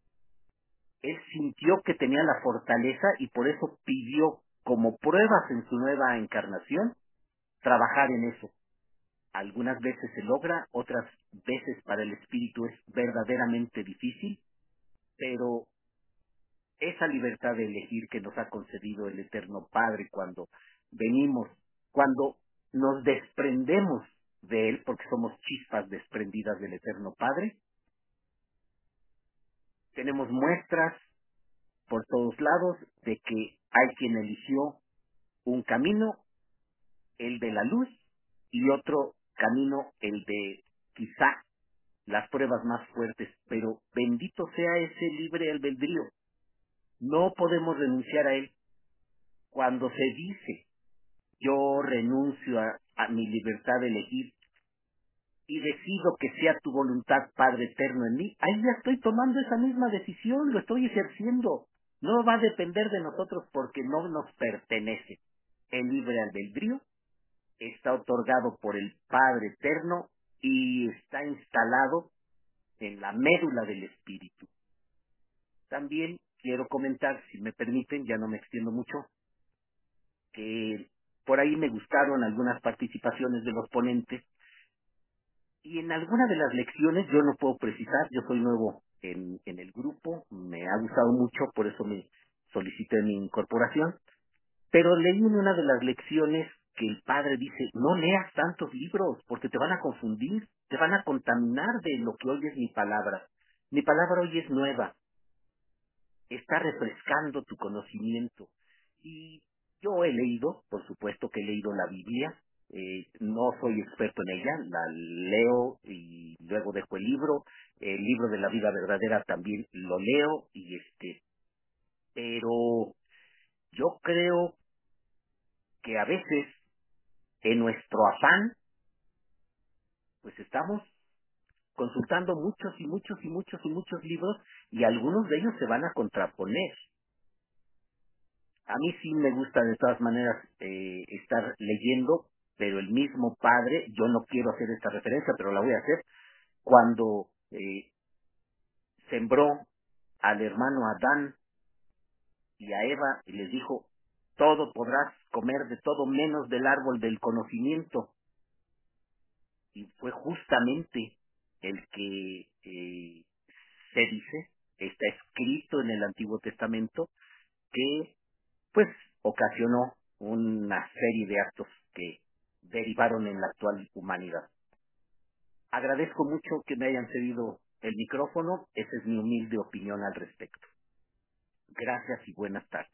[SPEAKER 9] Él sintió que tenía la fortaleza y por eso pidió como pruebas en su nueva encarnación trabajar en eso. Algunas veces se logra, otras veces para el espíritu es verdaderamente difícil, pero esa libertad de elegir que nos ha concedido el Eterno Padre cuando venimos, cuando nos desprendemos de Él, porque somos chispas desprendidas del Eterno Padre, tenemos muestras por todos lados de que hay quien eligió un camino, el de la luz, y otro camino, el de quizá las pruebas más fuertes, pero bendito sea ese libre albedrío. No podemos renunciar a él. Cuando se dice, yo renuncio a, a mi libertad de elegir y decido que sea tu voluntad, Padre eterno, en mí, ahí ya estoy tomando esa misma decisión, lo estoy ejerciendo. No va a depender de nosotros porque no nos pertenece. El libre albedrío está otorgado por el Padre eterno y está instalado en la médula del espíritu. También quiero comentar, si me permiten, ya no me extiendo mucho, que por ahí me gustaron algunas participaciones de los ponentes y en alguna de las lecciones, yo no puedo precisar, yo soy nuevo en, en el grupo, me ha gustado mucho, por eso me solicité mi incorporación, pero leí en una de las lecciones que el padre dice, no leas tantos libros porque te van a confundir, te van a contaminar de lo que hoy es mi palabra. Mi palabra hoy es nueva, está refrescando tu conocimiento. Y yo he leído, por supuesto que he leído la Biblia, eh, no soy experto en ella, la leo y luego dejo el libro, el libro de la vida verdadera también lo leo, y este, pero yo creo que a veces en nuestro afán, pues estamos consultando muchos y muchos y muchos y muchos libros y algunos de ellos se van a contraponer. A mí sí me gusta de todas maneras eh, estar leyendo, pero el mismo Padre, yo no quiero hacer esta referencia, pero la voy a hacer, cuando eh, sembró al hermano Adán y a Eva y les dijo, todo podrás comer de todo menos del árbol del conocimiento. Y fue justamente el que eh, se dice, está escrito en el Antiguo Testamento, que pues ocasionó una serie de actos que derivaron en la actual humanidad. Agradezco mucho que me hayan cedido el micrófono, esa es mi humilde opinión al respecto. Gracias y buenas tardes.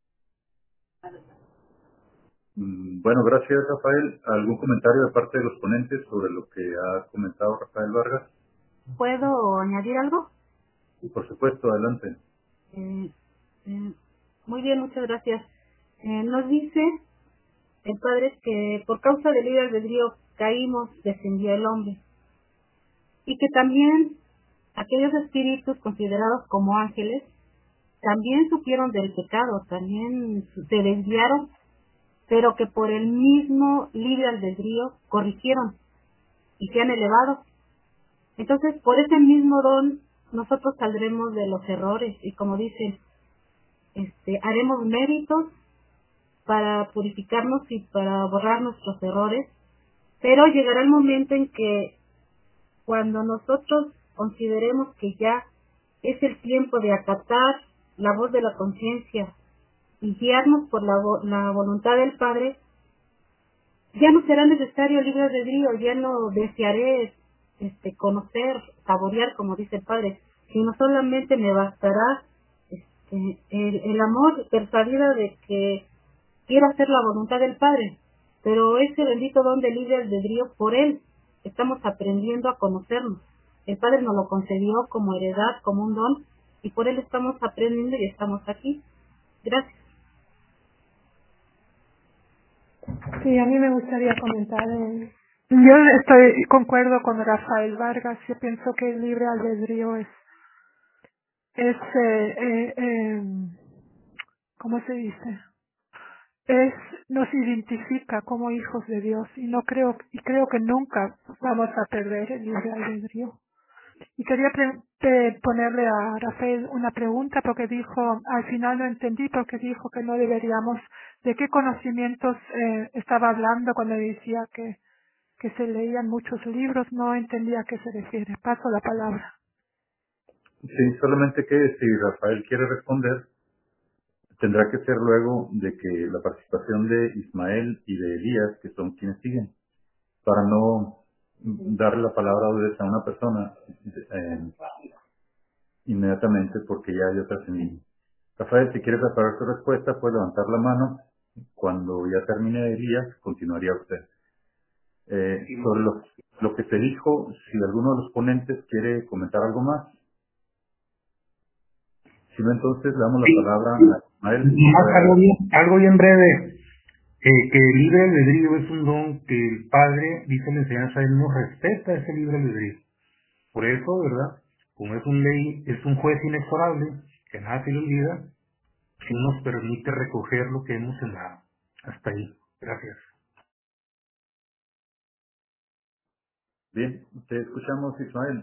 [SPEAKER 1] Bueno, gracias, Rafael. ¿Algún comentario de parte de los ponentes sobre lo que ha comentado Rafael Vargas?
[SPEAKER 4] ¿Puedo añadir algo?
[SPEAKER 1] Por supuesto, adelante.
[SPEAKER 4] Eh, eh, muy bien, muchas gracias. Eh, nos dice el Padre que por causa del libre albedrío caímos, descendió el hombre. Y que también aquellos espíritus considerados como ángeles también supieron del pecado, también se desviaron, pero que por el mismo libre albedrío corrigieron y se han elevado. Entonces, por ese mismo don, nosotros saldremos de los errores y, como dicen, este, haremos méritos para purificarnos y para borrar nuestros errores, pero llegará el momento en que cuando nosotros consideremos que ya es el tiempo de acatar la voz de la conciencia y guiarnos por la, la voluntad del Padre, ya no será necesario el libre albedrío, ya no desearé este, conocer, saborear, como dice el Padre, sino solamente me bastará este, el, el amor persuadido de que quiero hacer la voluntad del Padre, pero ese bendito don del libre albedrío, por él estamos aprendiendo a conocernos. El Padre nos lo concedió como heredad, como un don, y por él estamos aprendiendo y estamos aquí. Gracias.
[SPEAKER 3] Sí, a mí me gustaría comentar. Eh, yo estoy concuerdo con Rafael Vargas. Yo pienso que el libre albedrío es, es eh, eh, eh, ¿cómo se dice? Es nos identifica como hijos de Dios y no creo y creo que nunca vamos a perder el libre albedrío. Y quería pre- pre- ponerle a Rafael una pregunta porque dijo, al final no entendí porque dijo que no deberíamos, ¿de qué conocimientos eh, estaba hablando cuando decía que, que se leían muchos libros? No entendía a qué se refiere. Paso la palabra.
[SPEAKER 1] Sí, solamente que si Rafael quiere responder, tendrá que ser luego de que la participación de Ismael y de Elías, que son quienes siguen, para no darle la palabra a una persona eh, inmediatamente porque ya hay otras en línea. Rafael, si quieres preparar tu respuesta, puede levantar la mano. Cuando ya termine Elías, continuaría usted. Eh, sobre lo, lo que se dijo, si alguno de los ponentes quiere comentar algo más. Si no, entonces le damos la palabra a Ismael.
[SPEAKER 5] Más algo bien, algo bien breve. Eh, que el libre albedrío es un don que el Padre, dice la enseñanza, él nos respeta ese libre albedrío. Por eso, ¿verdad? Como es un ley, es un juez inexorable, que nada se le olvida, que nos permite recoger lo que hemos sembrado. Hasta ahí. Gracias.
[SPEAKER 1] Bien, te escuchamos, Ismael.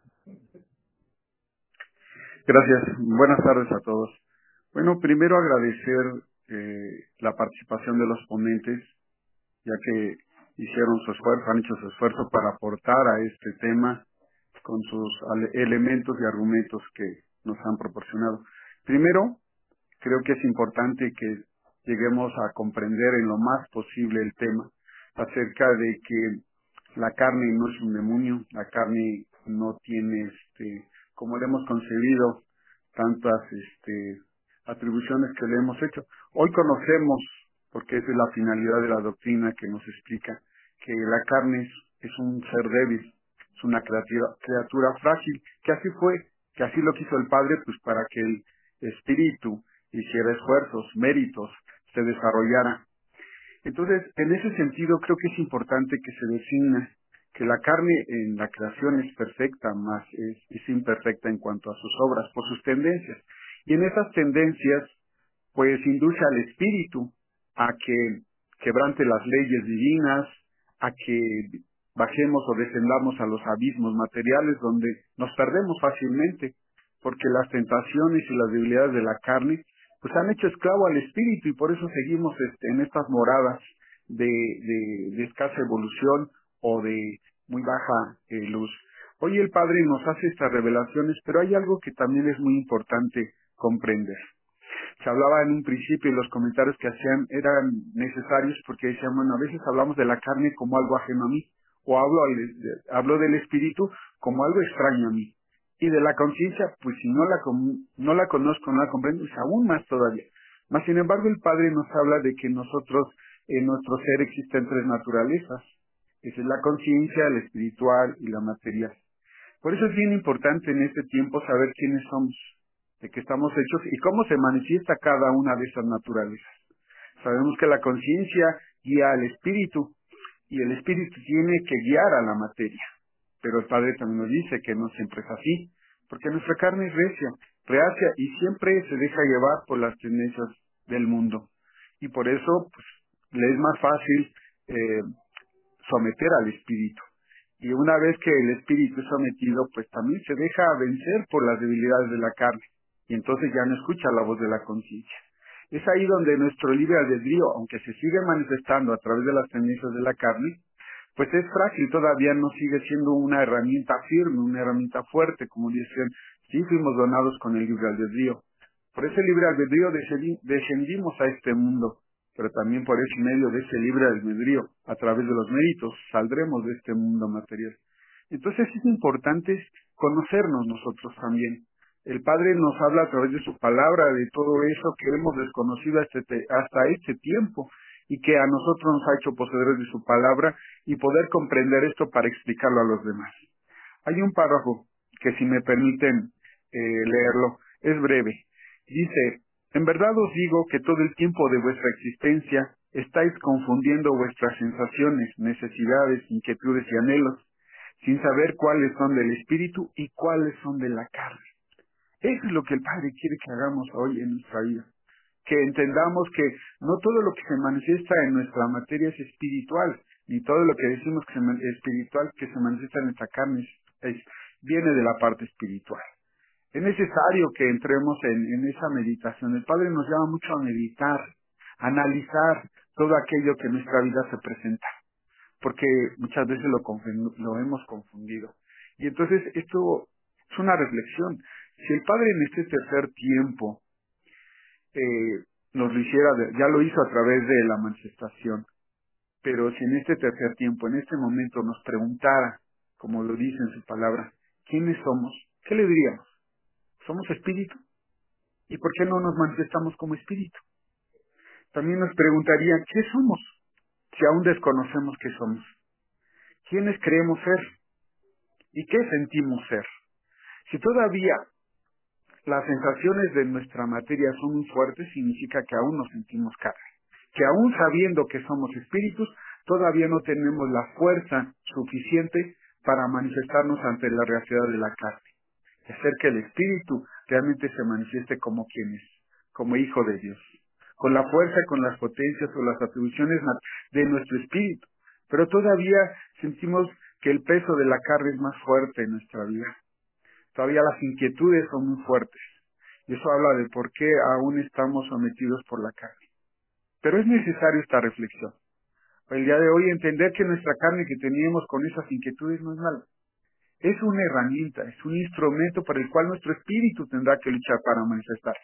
[SPEAKER 6] Gracias. Buenas tardes a todos. Bueno, primero agradecer eh, la participación de los ponentes, ya que hicieron su esfuerzo, han hecho su esfuerzo para aportar a este tema con sus elementos y argumentos que nos han proporcionado. Primero, creo que es importante que lleguemos a comprender en lo más posible el tema acerca de que la carne no es un demonio, la carne no tiene, este, como le hemos concebido, tantas este, atribuciones que le hemos hecho. Hoy conocemos, porque esa es la finalidad de la doctrina que nos explica, que la carne es, es un ser débil, es una criatura, criatura frágil, que así fue, que así lo quiso el Padre, pues para que el espíritu hiciera esfuerzos, méritos, se desarrollara. Entonces, en ese sentido, creo que es importante que se defina que la carne en la creación es perfecta, más es, es imperfecta en cuanto a sus obras, por sus tendencias. Y en esas tendencias, pues induce al espíritu a que quebrante las leyes divinas, a que bajemos o descendamos a los abismos materiales donde nos perdemos fácilmente, porque las tentaciones y las debilidades de la carne pues han hecho esclavo al espíritu y por eso seguimos este, en estas moradas de, de, de escasa evolución o de muy baja eh, luz. Hoy el Padre nos hace estas revelaciones, pero hay algo que también es muy importante comprender. Se hablaba en un principio y los comentarios que hacían eran necesarios porque decían, bueno, a veces hablamos de la carne como algo ajeno a mí, o hablo, al, de, hablo del espíritu como algo extraño a mí. Y de la conciencia, pues si no la, no la conozco, no la comprendo, pues aún más todavía. Mas, sin embargo, el Padre nos habla de que nosotros, en nuestro ser existen tres naturalezas. Esa es la conciencia, la espiritual y la material. Por eso es bien importante en este tiempo saber quiénes somos, de qué estamos hechos y cómo se manifiesta cada una de esas naturalezas. Sabemos que la conciencia guía al espíritu y el espíritu tiene que guiar a la materia. Pero el Padre también nos dice que no siempre es así, porque nuestra carne es recia, reacia y siempre se deja llevar por las tendencias del mundo. Y por eso pues, le es más fácil eh, someter al espíritu. Y una vez que el espíritu es sometido, pues también se deja vencer por las debilidades de la carne. Y entonces ya no escucha la voz de la conciencia. Es ahí donde nuestro libre albedrío, aunque se sigue manifestando a través de las tendencias de la carne, pues es frágil, todavía no sigue siendo una herramienta firme, una herramienta fuerte, como dicen, sí fuimos donados con el libre albedrío. Por ese libre albedrío descendimos a este mundo, pero también por ese medio de ese libre albedrío, a través de los méritos, saldremos de este mundo material. Entonces es importante conocernos nosotros también. El Padre nos habla a través de su palabra de todo eso que hemos desconocido hasta este, hasta este tiempo y que a nosotros nos ha hecho poseedores de su palabra y poder comprender esto para explicarlo a los demás. Hay un párrafo que, si me permiten eh, leerlo, es breve. Dice, en verdad os digo que todo el tiempo de vuestra existencia estáis confundiendo vuestras sensaciones, necesidades, inquietudes y anhelos, sin saber cuáles son del espíritu y cuáles son de la carne. Eso es lo que el Padre quiere que hagamos hoy en nuestra vida. Que entendamos que no todo lo que se manifiesta en nuestra materia es espiritual, ni todo lo que decimos que es espiritual que se manifiesta en nuestra carne es, es, viene de la parte espiritual. Es necesario que entremos en, en esa meditación. El Padre nos llama mucho a meditar, a analizar todo aquello que en nuestra vida se presenta, porque muchas veces lo, lo hemos confundido. Y entonces esto es una reflexión. Si el Padre en este tercer tiempo eh, nos lo hiciera, de, ya lo hizo a través de la manifestación, pero si en este tercer tiempo, en este momento nos preguntara, como lo dice en su palabra, ¿quiénes somos? ¿Qué le diríamos? ¿Somos espíritu? ¿Y por qué no nos manifestamos como espíritu? También nos preguntaría, ¿qué somos? Si aún desconocemos qué somos. ¿Quiénes creemos ser? ¿Y qué sentimos ser? Si todavía las sensaciones de nuestra materia son muy fuertes, significa que aún nos sentimos carne. Que aún sabiendo que somos espíritus, todavía no tenemos la fuerza suficiente para manifestarnos ante la realidad de la carne. Y hacer que el espíritu realmente se manifieste como quien es, como hijo de Dios. Con la fuerza, con las potencias o las atribuciones de nuestro espíritu. Pero todavía sentimos que el peso de la carne es más fuerte en nuestra vida. Todavía las inquietudes son muy fuertes. Y eso habla de por qué aún estamos sometidos por la carne. Pero es necesario esta reflexión. El día de hoy entender que nuestra carne que teníamos con esas inquietudes no es mala. Es una herramienta, es un instrumento para el cual nuestro espíritu tendrá que luchar para manifestarse.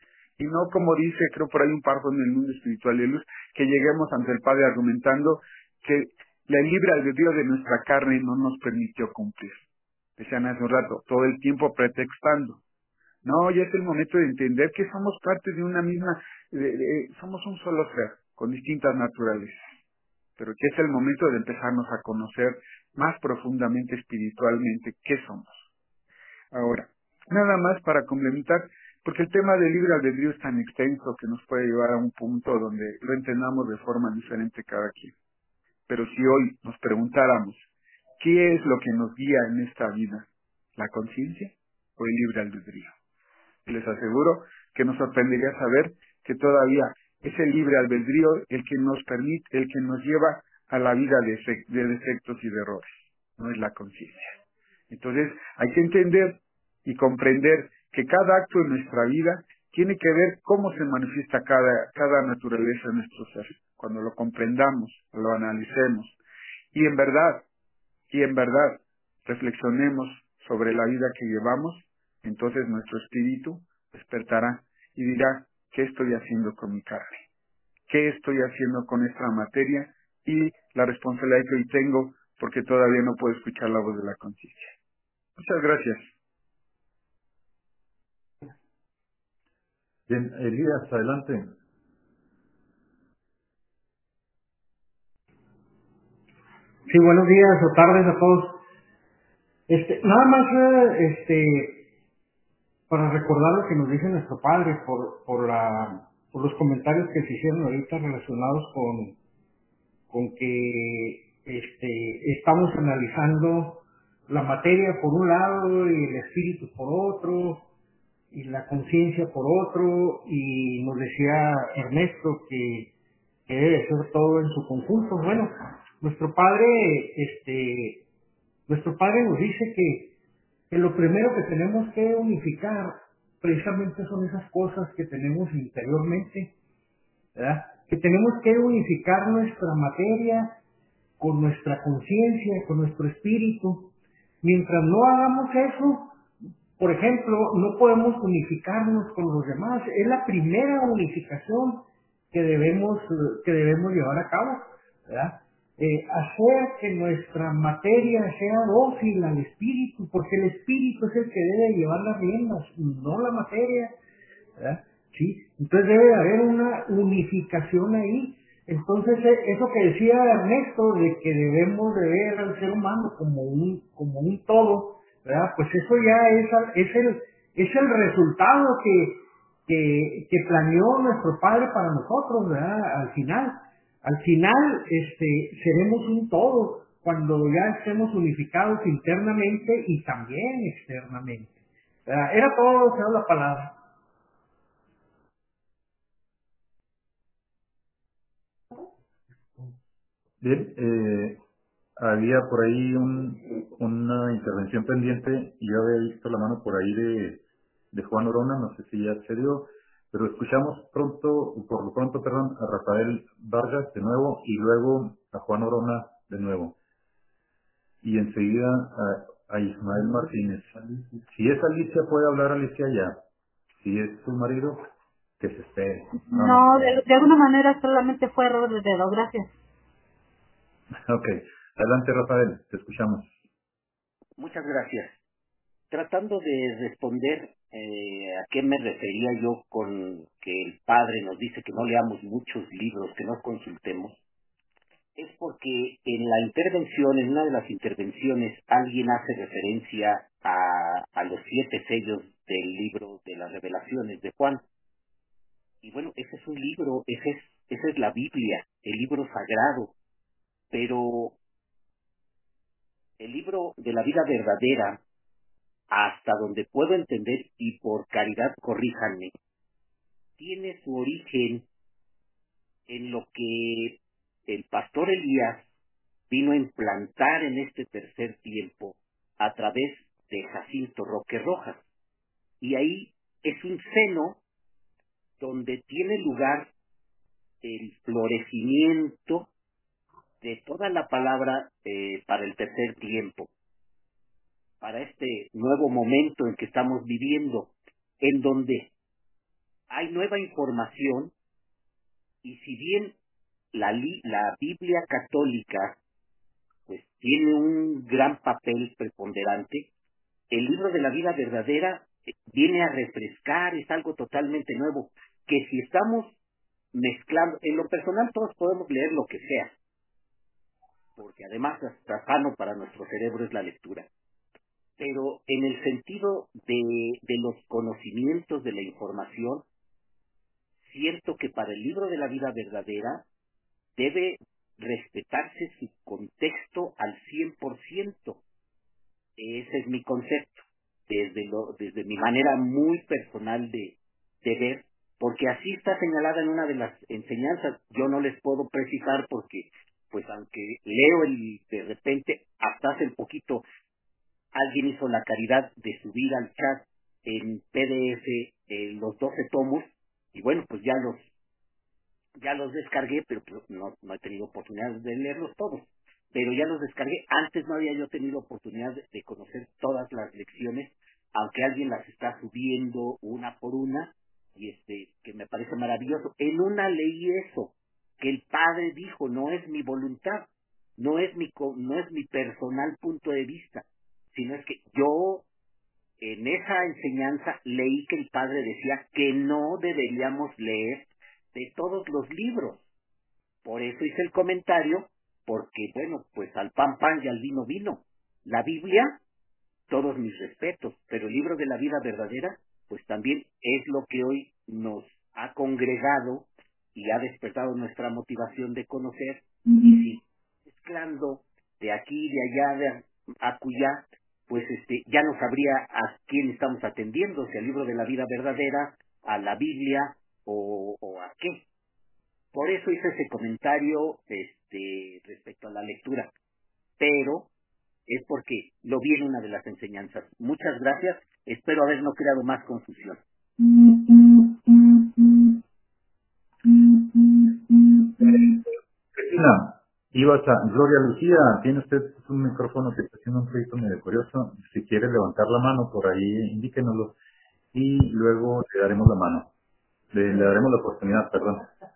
[SPEAKER 6] Y no como dice, creo por ahí un párrafo en el mundo espiritual de luz, que lleguemos ante el Padre argumentando que la libre albedrío de nuestra carne no nos permitió cumplir. Decían hace un rato, todo el tiempo pretextando. No, ya es el momento de entender que somos parte de una misma, de, de, somos un solo ser, con distintas naturalezas. Pero que es el momento de empezarnos a conocer más profundamente espiritualmente qué somos. Ahora, nada más para complementar, porque el tema del libre albedrío es tan extenso que nos puede llevar a un punto donde lo entendamos de forma diferente cada quien. Pero si hoy nos preguntáramos, ¿qué es lo que nos guía en esta vida? ¿La conciencia o el libre albedrío? Y les aseguro que nos sorprendería saber que todavía es el libre albedrío el que nos permite, el que nos lleva a la vida de, de defectos y de errores, no es la conciencia. Entonces hay que entender y comprender que cada acto de nuestra vida tiene que ver cómo se manifiesta cada, cada naturaleza de nuestro ser. Cuando lo comprendamos, lo analicemos y en verdad, y en verdad reflexionemos sobre la vida que llevamos, entonces nuestro espíritu despertará y dirá, ¿qué estoy haciendo con mi carne? ¿Qué estoy haciendo con esta materia? Y la responsabilidad que hoy tengo, porque todavía no puedo escuchar la voz de la conciencia. Muchas gracias.
[SPEAKER 1] Bien, Elías, adelante.
[SPEAKER 10] Sí, buenos días o tardes a todos. Este, nada más, eh, este, para recordar lo que nos dice nuestro padre por, por la, por los comentarios que se hicieron ahorita relacionados con, con que, este, estamos analizando la materia por un lado y el espíritu por otro y la conciencia por otro, y nos decía Ernesto que, que debe ser todo en su conjunto. Bueno, nuestro padre, este, nuestro padre nos dice que, que lo primero que tenemos que unificar precisamente son esas cosas que tenemos interiormente, ¿verdad? Que tenemos que unificar nuestra materia con nuestra conciencia, con nuestro espíritu. Mientras no hagamos eso, por ejemplo, no podemos unificarnos con los demás. Es la primera unificación que debemos, que debemos llevar a cabo, ¿verdad? Eh, hacer que nuestra materia sea dócil al espíritu, porque el espíritu es el que debe llevar las riendas, no la materia, ¿verdad? ¿Sí? Entonces debe de haber una unificación ahí. Entonces, eso que decía Ernesto, de que debemos de ver al ser humano como un, como un todo, ¿verdad? Pues eso ya es, es, el, es el resultado que, que, que planeó nuestro Padre para nosotros, ¿verdad? Al final, al final, este, seremos un todo cuando ya estemos unificados internamente y también externamente, ¿verdad? Era todo, se da la palabra.
[SPEAKER 1] Bien, eh, había por ahí un, una intervención pendiente y yo había visto la mano por ahí de, de Juan Orona, no sé si ya se dio, pero escuchamos pronto, por lo pronto, perdón, a Rafael Vargas de nuevo y luego a Juan Orona de nuevo. Y enseguida a, a Ismael Martínez. Si es Alicia, puede hablar Alicia ya. Si es su marido, que se espere.
[SPEAKER 4] No, de, de alguna manera solamente fue error de dedo, gracias.
[SPEAKER 1] Ok, adelante Rafael, te escuchamos.
[SPEAKER 9] Muchas gracias. Tratando de responder eh, a qué me refería yo con que el padre nos dice que no leamos muchos libros, que no consultemos, es porque en la intervención, en una de las intervenciones, alguien hace referencia a, a los siete sellos del libro de las revelaciones de Juan. Y bueno, ese es un libro, ese es, esa es la Biblia, el libro sagrado, pero el libro de la vida verdadera, hasta donde puedo entender, y por caridad corríjanme, tiene su origen en lo que el pastor Elías vino a implantar en este tercer tiempo a través de Jacinto Roque Rojas. Y ahí es un seno donde tiene lugar el florecimiento de toda la palabra eh, para el tercer tiempo, para este nuevo momento en que estamos viviendo, en donde hay nueva información, y si bien la, li- la Biblia católica pues tiene un gran papel preponderante, el libro de la vida verdadera eh, viene a refrescar, es algo totalmente nuevo, que si estamos mezclando, en lo personal todos podemos leer lo que sea, porque además hasta sano para nuestro cerebro es la lectura, pero en el sentido de, de los conocimientos, de la información, siento que para el libro de la vida verdadera debe respetarse su contexto al cien por ciento. Ese es mi concepto, desde, lo, desde mi manera muy personal de, de ver, porque así está señalada en una de las enseñanzas. Yo no les puedo precisar porque, pues aunque leo el, de repente, hasta hace poquito, alguien hizo la caridad de subir al chat en P D F eh, los doce tomos, y bueno, pues ya los ya los descargué, pero pues, no, no he tenido oportunidad de leerlos todos, pero ya los descargué. Antes no había yo tenido oportunidad de, de conocer todas las lecciones, aunque alguien las está subiendo una por una, y este, que me parece maravilloso. En una leí eso, que el Padre dijo, no es mi voluntad, no es mi, no es mi personal punto de vista, sino es que yo, en esa enseñanza, leí que el Padre decía que no deberíamos leer de todos los libros. Por eso hice el comentario, porque, bueno, pues al pan pan y al vino vino. La Biblia, todos mis respetos, pero el libro de la vida verdadera, pues también es lo que hoy nos ha congregado y ha despertado nuestra motivación de conocer. Y si mezclando de aquí, de allá, de acullá, pues este, ya no sabría a quién estamos atendiendo, si al libro de la vida verdadera, a la Biblia o, o a qué. Por eso hice ese comentario este, respecto a la lectura, pero es porque lo vi en una de las enseñanzas. Muchas gracias, espero haber no creado más confusión.
[SPEAKER 1] Cristina, ibas a Gloria Lucía, tiene usted un micrófono que está haciendo un proyecto medio curioso. Si quiere levantar la mano por ahí, indíquenoslo y luego le daremos la mano. Le, le daremos la oportunidad, perdón.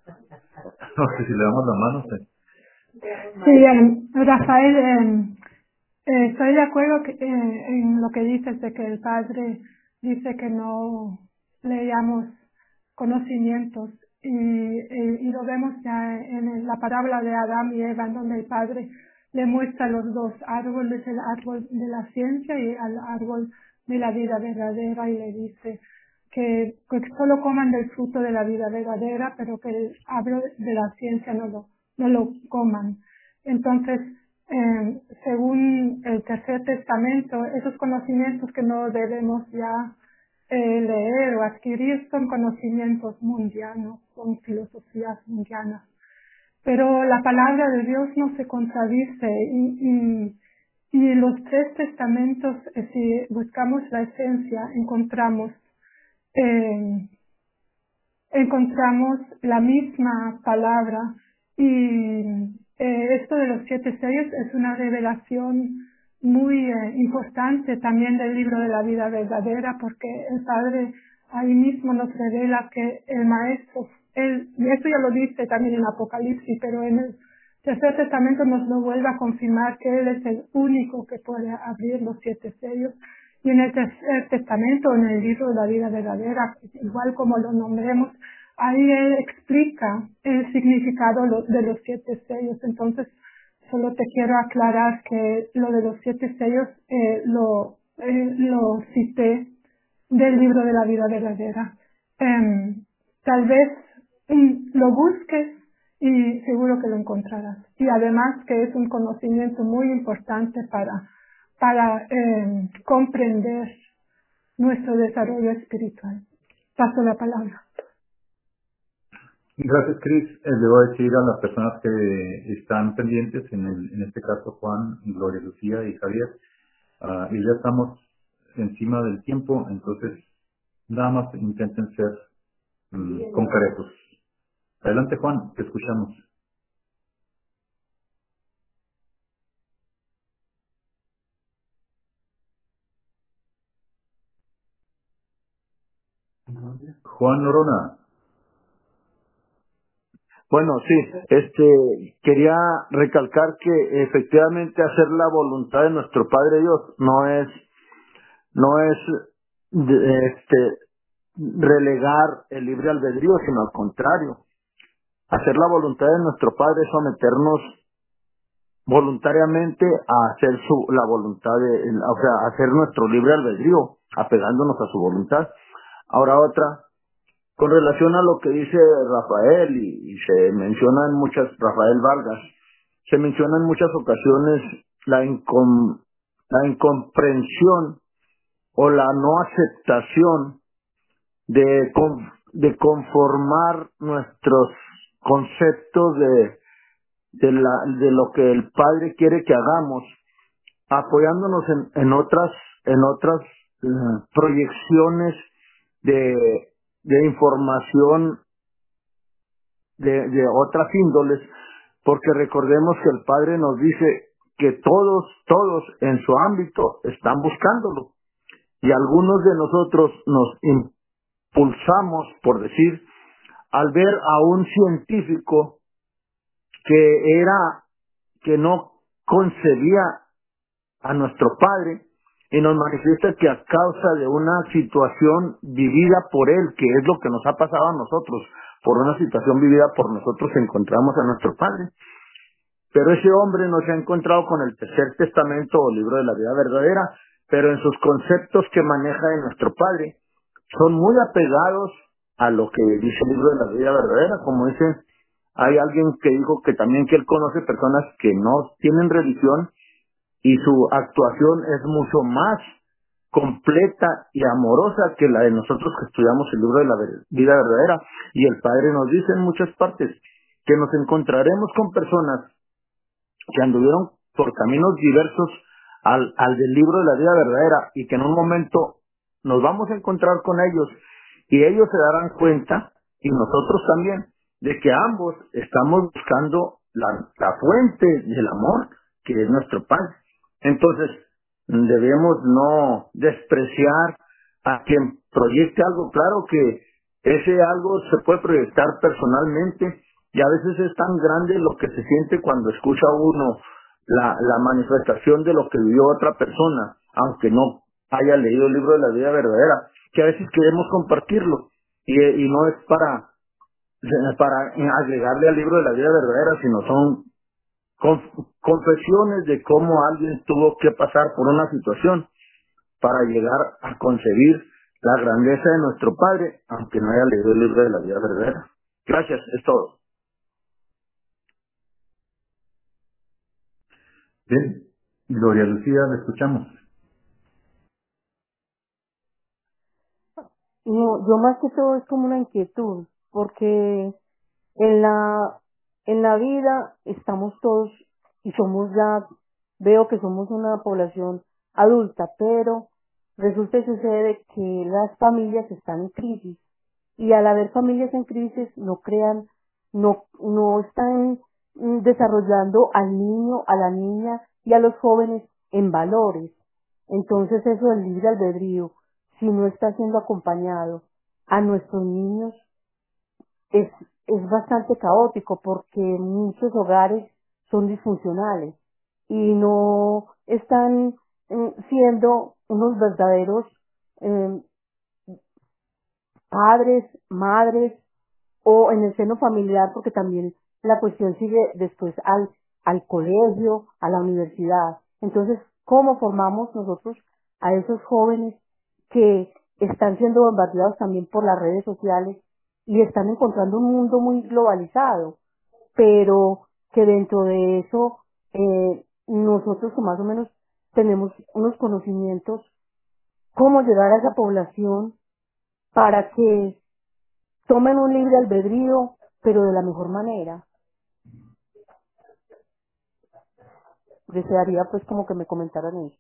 [SPEAKER 1] No sé si le damos la mano. Sí,
[SPEAKER 3] sí eh, Rafael, eh, eh, estoy de acuerdo que, eh, en lo que dices de que el Padre dice que no leamos conocimientos y, y, y lo vemos ya en la parábola de Adán y Eva, en donde el Padre le muestra los dos árboles, el árbol de la ciencia y el árbol de la vida verdadera, y le dice que, que solo coman del fruto de la vida verdadera, pero que el árbol de la ciencia no lo, no lo coman. Entonces, eh, según el Tercer Testamento, esos conocimientos que no debemos ya eh, leer o adquirir son conocimientos mundianos, son filosofías mundianas. Pero la palabra de Dios no se contradice y, y, y los tres testamentos, eh, si buscamos la esencia, encontramos eh, encontramos la misma palabra, y eh, esto de los siete sellos es una revelación muy eh, importante también del libro de la vida verdadera, porque el Padre ahí mismo nos revela que el Maestro, él, y esto ya lo dice también en Apocalipsis, pero en el Tercer Testamento nos lo vuelve a confirmar que Él es el único que puede abrir los siete sellos. Y en el Tercer Testamento, en el libro de la vida verdadera, igual como lo nombremos, ahí Él explica el significado de los siete sellos. Entonces, solo te quiero aclarar que lo de los siete sellos eh, lo, eh, lo cité del libro de la vida verdadera. Eh, tal vez um, lo busques y seguro que lo encontrarás. Y además que es un conocimiento muy importante para, para eh, comprender nuestro desarrollo espiritual. Paso la palabra.
[SPEAKER 1] gracias, Cris. Eh, le voy a decir a las personas que están pendientes, en, el, en este caso Juan, Gloria Lucía y Javier, uh, y ya estamos encima del tiempo, entonces nada más intenten ser um, concretos. Adelante, Juan, te escuchamos. Juan Norona.
[SPEAKER 8] Bueno, sí, este, quería recalcar que efectivamente hacer la voluntad de nuestro Padre Dios no es, no es, de- este, relegar el libre albedrío, sino al contrario. Hacer la voluntad de nuestro Padre es someternos voluntariamente a hacer su, la voluntad de, o sea, hacer nuestro libre albedrío, apegándonos a su voluntad. Ahora otra, con relación a lo que dice Rafael, y, y se menciona en muchas, Rafael Vargas, se menciona en muchas ocasiones la, incom, la incomprensión o la no aceptación de, con, de conformar nuestros conceptos de, de, la, de lo que el Padre quiere que hagamos, apoyándonos en, en otras, en otras uh, proyecciones de, de información de, de otras índoles, porque recordemos que el Padre nos dice que todos, todos en su ámbito están buscándolo, y algunos de nosotros nos expulsamos, por decir, al ver a un científico que era, que no concebía a nuestro Padre, y nos manifiesta que a causa de una situación vivida por Él, que es lo que nos ha pasado a nosotros, por una situación vivida por nosotros encontramos a nuestro Padre. Pero ese hombre no se ha encontrado con el tercer testamento o libro de la vida verdadera, pero en sus conceptos que maneja de nuestro Padre son muy apegados a lo que dice el libro de la vida verdadera. Como dice, hay alguien que dijo que también que él conoce personas que no tienen religión y su actuación es mucho más completa y amorosa que la de nosotros que estudiamos el libro de la vida verdadera. Y el Padre nos dice en muchas partes que nos encontraremos con personas que anduvieron por caminos diversos al, al del libro de la vida verdadera, y que en un momento nos vamos a encontrar con ellos y ellos se darán cuenta, y nosotros también, de que ambos estamos buscando la, la fuente del amor, que es nuestro Padre. Entonces, debemos no despreciar a quien proyecte algo. Claro que ese algo se puede proyectar personalmente, y a veces es tan grande lo que se siente cuando escucha uno la, la manifestación de lo que vivió otra persona, aunque no haya leído el libro de la vida verdadera, que a veces queremos compartirlo, y, y no es para, para agregarle al libro de la vida verdadera, sino son conf- confesiones de cómo alguien tuvo que pasar por una situación para llegar a concebir la grandeza de nuestro Padre, aunque no haya leído el libro de la vida verdadera. Gracias, es todo.
[SPEAKER 1] Bien, Gloria Lucía, la escuchamos.
[SPEAKER 11] No, yo más que todo es como una inquietud, porque en la, en la vida estamos todos y somos ya, veo que somos una población adulta, pero resulta y sucede que las familias están en crisis, y al haber familias en crisis no crean, no, no están mm, desarrollando al niño, a la niña y a los jóvenes en valores. Entonces eso del libre albedrío, si no está siendo acompañado a nuestros niños, es, es bastante caótico, porque muchos hogares son disfuncionales y no están mm, siendo unos verdaderos eh, padres, madres, o en el seno familiar, porque también la cuestión sigue después al, al colegio, a la universidad. Entonces, ¿cómo formamos nosotros a esos jóvenes que están siendo bombardeados también por las redes sociales y están encontrando un mundo muy globalizado, pero que dentro de eso eh, nosotros que más o menos tenemos unos conocimientos, cómo llegar a esa población para que tomen un libre albedrío, pero de la mejor manera? Desearía pues como que me comentaran eso.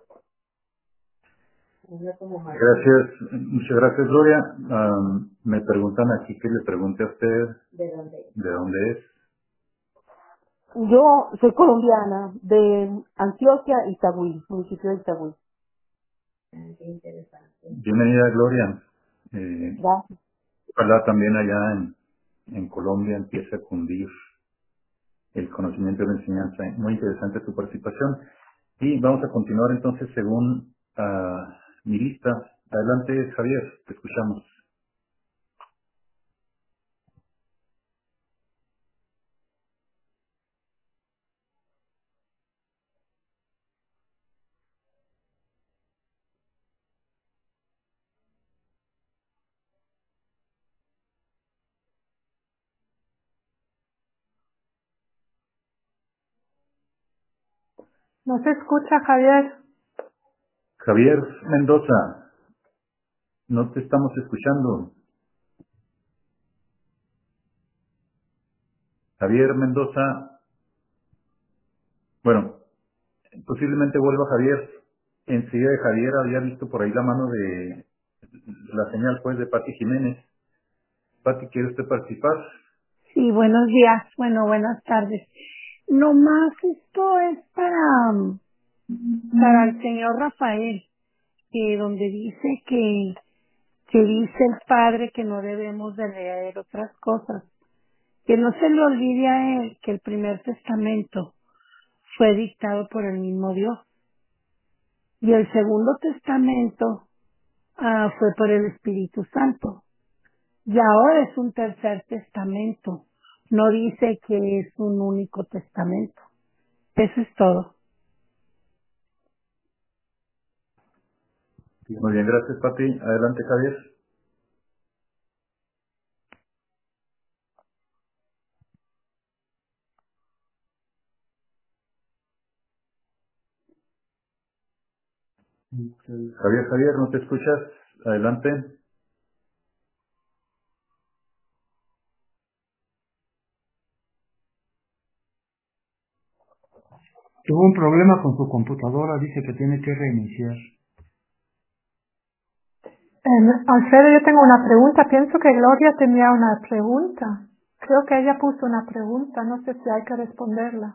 [SPEAKER 1] Gracias, muchas gracias, Gloria. Um, me preguntan aquí que le pregunte a usted
[SPEAKER 11] ¿De dónde?
[SPEAKER 1] de dónde es.
[SPEAKER 11] Yo soy colombiana, de Antioquia, Itagüí, municipio de Itagüí.
[SPEAKER 1] Bienvenida, Gloria. Eh,
[SPEAKER 11] Gracias.
[SPEAKER 1] ojalá también allá en, en Colombia empiece a cundir el conocimiento de la enseñanza. Muy interesante tu participación. Y vamos a continuar entonces según uh, mi lista. Adelante, Javier, te escuchamos.
[SPEAKER 3] No se escucha, Javier.
[SPEAKER 1] Javier Mendoza, no te estamos escuchando. Javier Mendoza, bueno, posiblemente vuelva Javier. Enseguida de Javier había visto por ahí la mano de la señal pues de Pati Jiménez. Pati, ¿quiere usted participar?
[SPEAKER 12] Sí, buenos días. Bueno, buenas tardes. Nomás esto es para, para el señor Rafael, que donde dice que que dice el Padre que no debemos de leer otras cosas. Que no se le olvide a él que el primer testamento fue dictado por el mismo Dios. Y el segundo testamento ah, fue por el Espíritu Santo. Y ahora es un tercer testamento. No dice que es un único testamento. Eso es todo.
[SPEAKER 1] Muy bien, gracias, Pati. Adelante, Javier. Javier, Javier, ¿no te escuchas? Adelante.
[SPEAKER 10] Tuvo un problema con su computadora, dice que tiene que reiniciar.
[SPEAKER 3] Eh, Alfredo, yo tengo una pregunta. Pienso que Gloria tenía una pregunta. Creo que ella puso una pregunta. No sé si hay que responderla.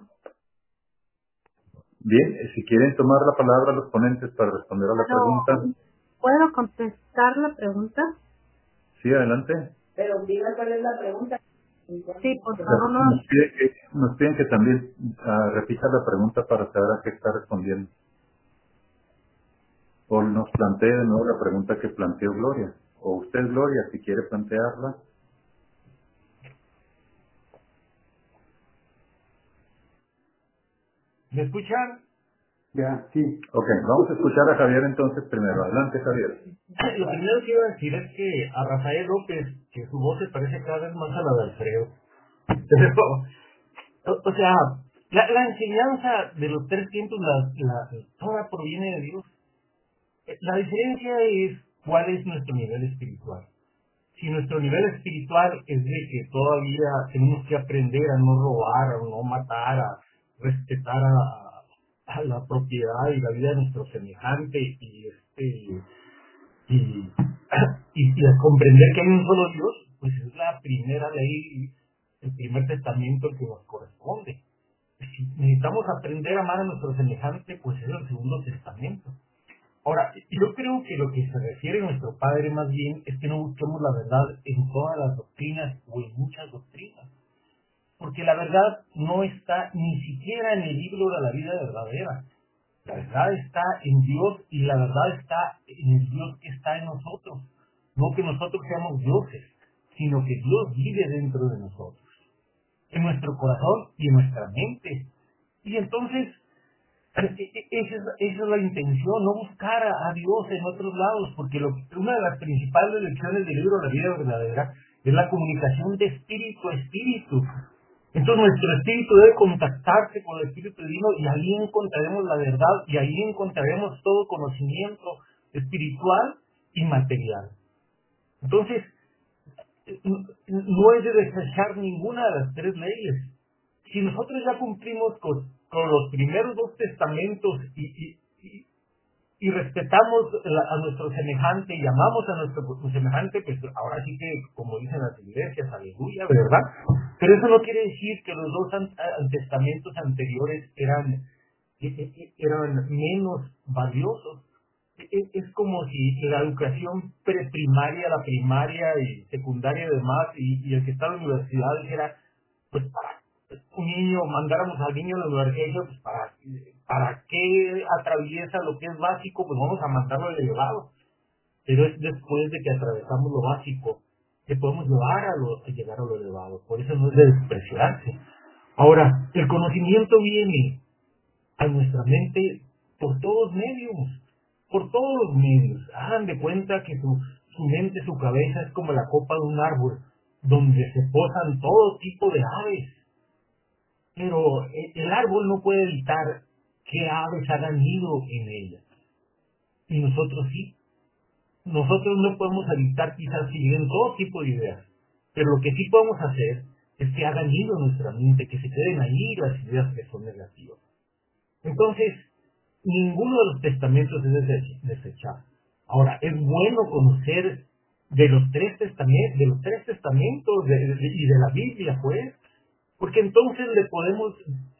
[SPEAKER 1] Bien, eh, si quieren tomar la palabra los ponentes para responder a la pregunta.
[SPEAKER 4] ¿Puedo contestar la pregunta?
[SPEAKER 1] Sí, adelante.
[SPEAKER 4] Pero diga cuál es la pregunta. Sí, por favor, no.
[SPEAKER 1] Nos piden que, nos piden que también uh, repita la pregunta para saber a qué está respondiendo. O nos plantee de nuevo la pregunta que planteó Gloria. O usted, Gloria, si quiere plantearla.
[SPEAKER 10] ¿Me escuchan? Ya, sí.
[SPEAKER 1] Ok, vamos a escuchar a Javier entonces primero. Adelante, Javier.
[SPEAKER 5] Lo primero que iba a decir es que a Rafael López, que su voz se parece cada vez más a la de Alfredo. Pero, o, o sea, la, la enseñanza de los tres tiempos, la, la, toda proviene de Dios. La diferencia es cuál es nuestro nivel espiritual. Si nuestro nivel espiritual es de que todavía tenemos que aprender a no robar, a no matar, a respetar a, a la propiedad y la vida de nuestro semejante y este y, y, y a comprender que hay un solo Dios, pues es la primera ley, el primer testamento el que nos corresponde. Si necesitamos aprender a amar a nuestro semejante, pues es el segundo testamento. Ahora, yo creo que lo que se refiere a nuestro Padre más bien es que no busquemos la verdad en todas las doctrinas o en muchas doctrinas, porque la verdad no está ni siquiera en el libro de la vida verdadera. La verdad está en Dios y la verdad está en el Dios que está en nosotros. No que nosotros seamos dioses, sino que Dios vive dentro de nosotros, en nuestro corazón y en nuestra mente. Y entonces, esa es, esa es la intención, no buscar a, a Dios en otros lados, porque lo, una de las principales lecciones del libro de la vida verdadera es la comunicación de espíritu a espíritu. Entonces nuestro espíritu debe contactarse con el espíritu divino y ahí encontraremos la verdad y ahí encontraremos todo conocimiento espiritual y material. Entonces, no es de desechar ninguna de las tres leyes. Si nosotros ya cumplimos con, con los primeros dos testamentos y, y, y, y respetamos la, a nuestro semejante y amamos a nuestro semejante, pues ahora sí que, como dicen las iglesias, aleluya, ¿verdad? Pero eso no quiere decir que los dos an, an, testamentos anteriores eran, eran menos valiosos. Es, es como si la educación preprimaria, la primaria y secundaria y demás, y, y el que está en la universidad dijera, pues para un niño, mandáramos al niño a la universidad, pues para, para qué atraviesa lo que es básico, pues vamos a mandarlo al elevado. Pero es después de que atravesamos lo básico que podemos llevar a, lo, a llegar a lo elevado. Por eso no es de despreciarse. Ahora, el conocimiento viene a nuestra mente por todos medios, por todos los medios. Hagan de cuenta que su, su mente, su cabeza es como la copa de un árbol, donde se posan todo tipo de aves. Pero el árbol no puede evitar que aves hagan nido en ella. Y nosotros sí. Nosotros no podemos evitar quizás seguir en todo tipo de ideas. Pero lo que sí podemos hacer es que hagan nido en nuestra mente, que se queden ahí las ideas que son negativas. Entonces, ninguno de los testamentos es desechado. Ahora, es bueno conocer de los tres testamentos, de los tres testamentos de, de, y de la Biblia, pues, porque entonces le podemos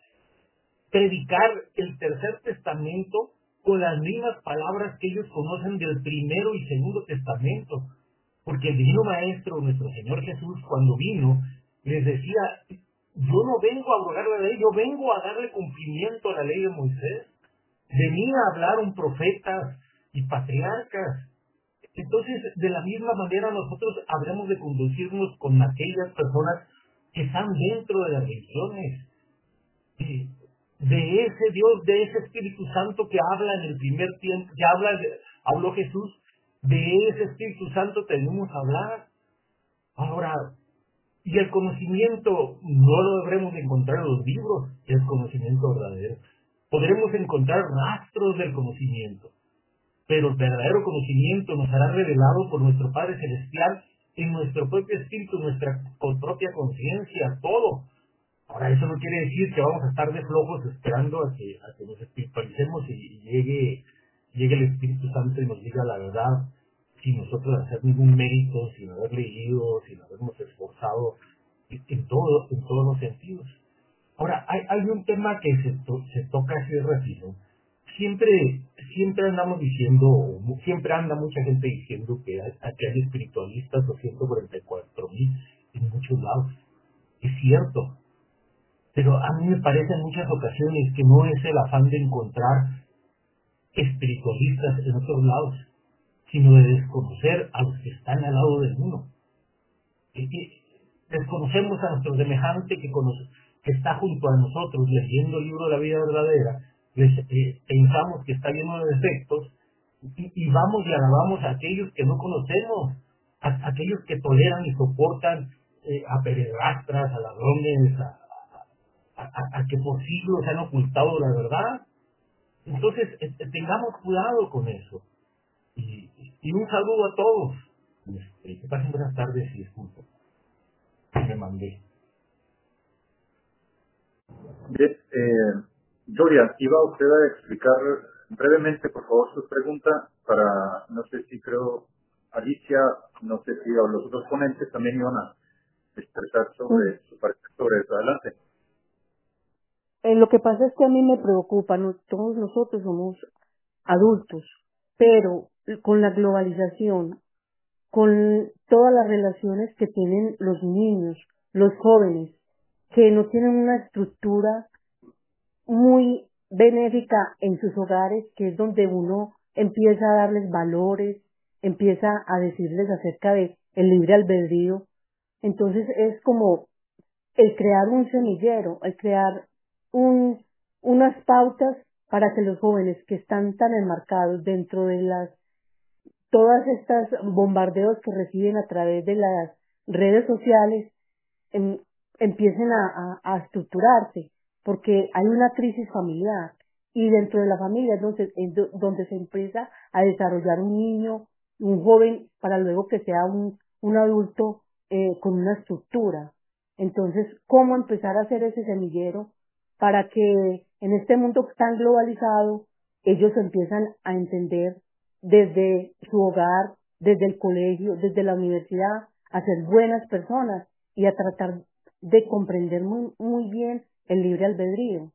[SPEAKER 5] predicar el tercer testamento con las mismas palabras que ellos conocen del primero y segundo testamento,
[SPEAKER 13] Porque el Divino Maestro, nuestro Señor Jesús, cuando vino, les decía, yo no vengo a abrogar la ley, yo vengo a darle cumplimiento a la ley de Moisés. Venía a hablar un profetas y patriarcas. Entonces, de la misma manera, nosotros habremos de conducirnos con aquellas personas que están dentro de las religiones. De, de ese Dios, de ese Espíritu Santo que habla en el primer tiempo, que habla, habló Jesús, de ese Espíritu Santo tenemos que hablar. Ahora, y el conocimiento no lo deberemos encontrar en los libros, es conocimiento verdadero. Podremos encontrar rastros del conocimiento, pero el verdadero conocimiento nos será revelado por nuestro Padre Celestial en nuestro propio espíritu, en nuestra propia conciencia, todo. Ahora, eso no quiere decir que vamos a estar de flojos esperando a que, a que nos espiritualicemos y, y llegue, llegue el Espíritu Santo y nos diga la verdad, sin nosotros hacer ningún mérito, sin haber leído, sin habernos esforzado, en, en, todo, en todos los sentidos. Ahora, hay, hay un tema que se, to, se toca así rápido. Siempre, siempre andamos diciendo, siempre anda mucha gente diciendo que hay, que hay espiritualistas, doscientos cuarenta y cuatro mil en muchos lados. Es cierto. Pero a mí me parece en muchas ocasiones que no es el afán de encontrar espiritualistas en otros lados, sino de desconocer a los que están al lado del uno. Y, y desconocemos a nuestro semejante que, conoce, que está junto a nosotros leyendo el libro de la vida verdadera, les, eh, pensamos que está lleno de defectos y, y vamos y alabamos a aquellos que no conocemos, a, a aquellos que toleran y soportan eh, a pederastras, a ladrones, a, a, a, a que por siglos han ocultado la verdad. Entonces, eh, tengamos cuidado con eso. Y, y un saludo a todos. Este, que pasen buenas tardes y disculpen. Me mandé.
[SPEAKER 1] Bien, eh, Gloria, iba usted a explicar brevemente, por favor, su pregunta para, no sé si creo, Alicia, no sé si o los otros ponentes también iban a expresar sobre su parecer sobre eso. Adelante.
[SPEAKER 11] Eh, lo que pasa es que a mí me preocupa, no, todos nosotros somos adultos, pero con la globalización, con todas las relaciones que tienen los niños, los jóvenes, que no tienen una estructura muy benéfica en sus hogares, que es donde uno empieza a darles valores, empieza a decirles acerca de el libre albedrío. Entonces es como el crear un semillero, el crear un, unas pautas para que los jóvenes que están tan enmarcados dentro de las todas estas bombardeos que reciben a través de las redes sociales em, empiecen a, a, a estructurarse, porque hay una crisis familiar y dentro de la familia es donde, es do- donde se empieza a desarrollar un niño, un joven, para luego que sea un, un adulto eh, con una estructura. Entonces, ¿cómo empezar a hacer ese semillero para que en este mundo tan globalizado ellos empiezan a entender desde su hogar, desde el colegio, desde la universidad, a ser buenas personas y a tratar de comprender muy, muy bien el libre albedrío?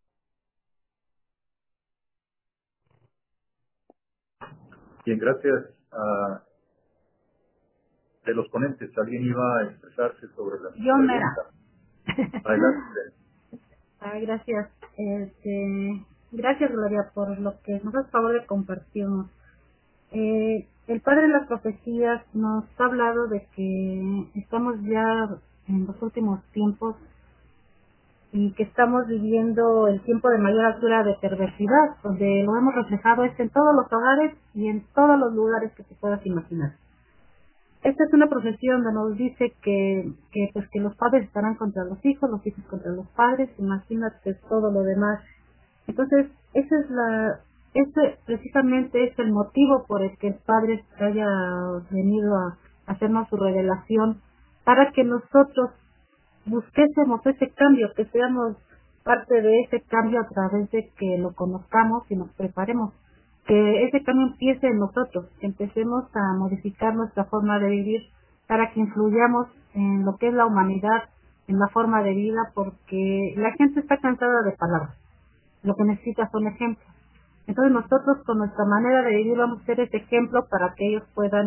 [SPEAKER 1] Bien, gracias a de los ponentes. ¿Alguien iba a expresarse sobre la
[SPEAKER 4] Yo, Mera.
[SPEAKER 1] pregunta? Adelante.
[SPEAKER 4] Ah, gracias. Este, gracias, Gloria, por lo que nos has favor de compartirnos. Eh, el Padre de las Profecías nos ha hablado de que estamos ya en los últimos tiempos y que estamos viviendo el tiempo de mayor altura de perversidad, donde lo hemos reflejado es en todos los hogares y en todos los lugares que te puedas imaginar. Esta es una profecía donde nos dice que, que pues que los padres estarán contra los hijos, los hijos contra los padres, imagínate todo lo demás. Entonces, esa es la, ese precisamente es el motivo por el que el Padre haya venido a hacernos su revelación, para que nosotros busquésemos ese cambio, que seamos parte de ese cambio a través de que lo conozcamos y nos preparemos. Que ese cambio empiece en nosotros, que empecemos a modificar nuestra forma de vivir para que influyamos en lo que es la humanidad, en la forma de vida, porque la gente está cansada de palabras, lo que necesita son ejemplos. Entonces nosotros con nuestra manera de vivir vamos a ser ese ejemplo para que ellos puedan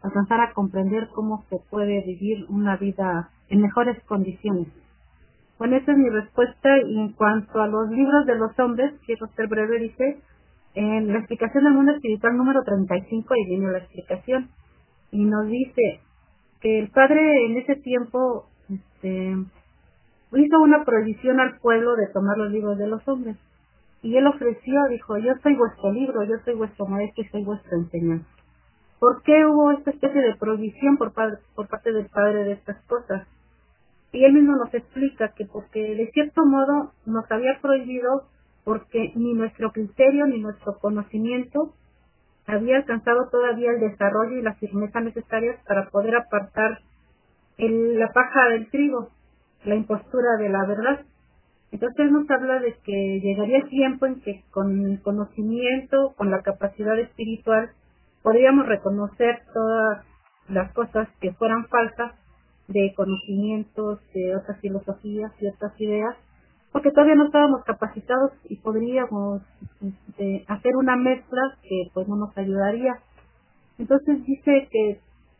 [SPEAKER 4] alcanzar a comprender cómo se puede vivir una vida en mejores condiciones. Bueno, esa es mi respuesta. Y en cuanto a los libros de los hombres, quiero ser breve, dice, en la explicación del mundo espiritual número treinta y cinco, y viene la explicación, y nos dice que el Padre en ese tiempo este, hizo una prohibición al pueblo de tomar los libros de los hombres, y él ofreció, dijo, yo soy vuestro libro, yo soy vuestro maestro y soy vuestra enseñanza. ¿Por qué hubo esta especie de prohibición por, padre, por parte del Padre de estas cosas? Y él mismo nos explica que porque de cierto modo nos había prohibido porque ni nuestro criterio ni nuestro conocimiento había alcanzado todavía el desarrollo y la firmeza necesarias para poder apartar el, la paja del trigo, la impostura de la verdad. Entonces él nos habla de que llegaría el tiempo en que con el conocimiento, con la capacidad espiritual, podríamos reconocer todas las cosas que fueran falsas de conocimientos, de otras filosofías y otras ideas, porque todavía no estábamos capacitados y podríamos este, hacer una mezcla que pues no nos ayudaría. Entonces dice que,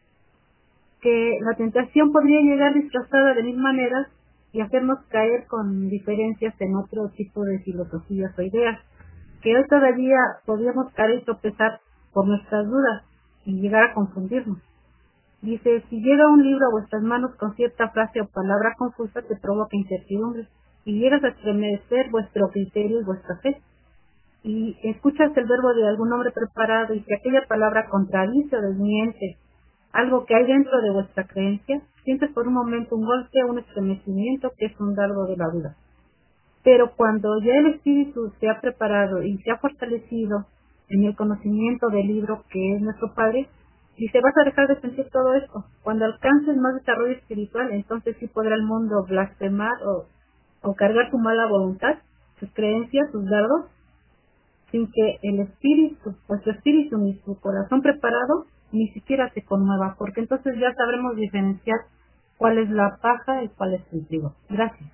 [SPEAKER 4] que la tentación podría llegar disfrazada de mil maneras y hacernos caer con diferencias en otro tipo de filosofías o ideas, que hoy todavía podríamos caer y tropezar por nuestras dudas y llegar a confundirnos. Dice, si llega un libro a vuestras manos con cierta frase o palabra confusa, te provoca incertidumbre y llegas a estremecer vuestro criterio y vuestra fe. Y escuchas el verbo de algún hombre preparado y si aquella palabra contradice o desmiente algo que hay dentro de vuestra creencia, sientes por un momento un golpe o un estremecimiento que es un dardo de la duda. Pero cuando ya el espíritu se ha preparado y se ha fortalecido en el conocimiento del libro que es nuestro Padre, dice, vas a dejar de sentir todo esto. Cuando alcances más desarrollo espiritual, entonces sí podrá el mundo blasfemar o, o cargar su mala voluntad, sus creencias, sus dardos, sin que el espíritu, vuestro espíritu ni su corazón preparado, ni siquiera se conmueva, porque entonces ya sabremos diferenciar cuál es la paja y cuál es el trigo. Gracias.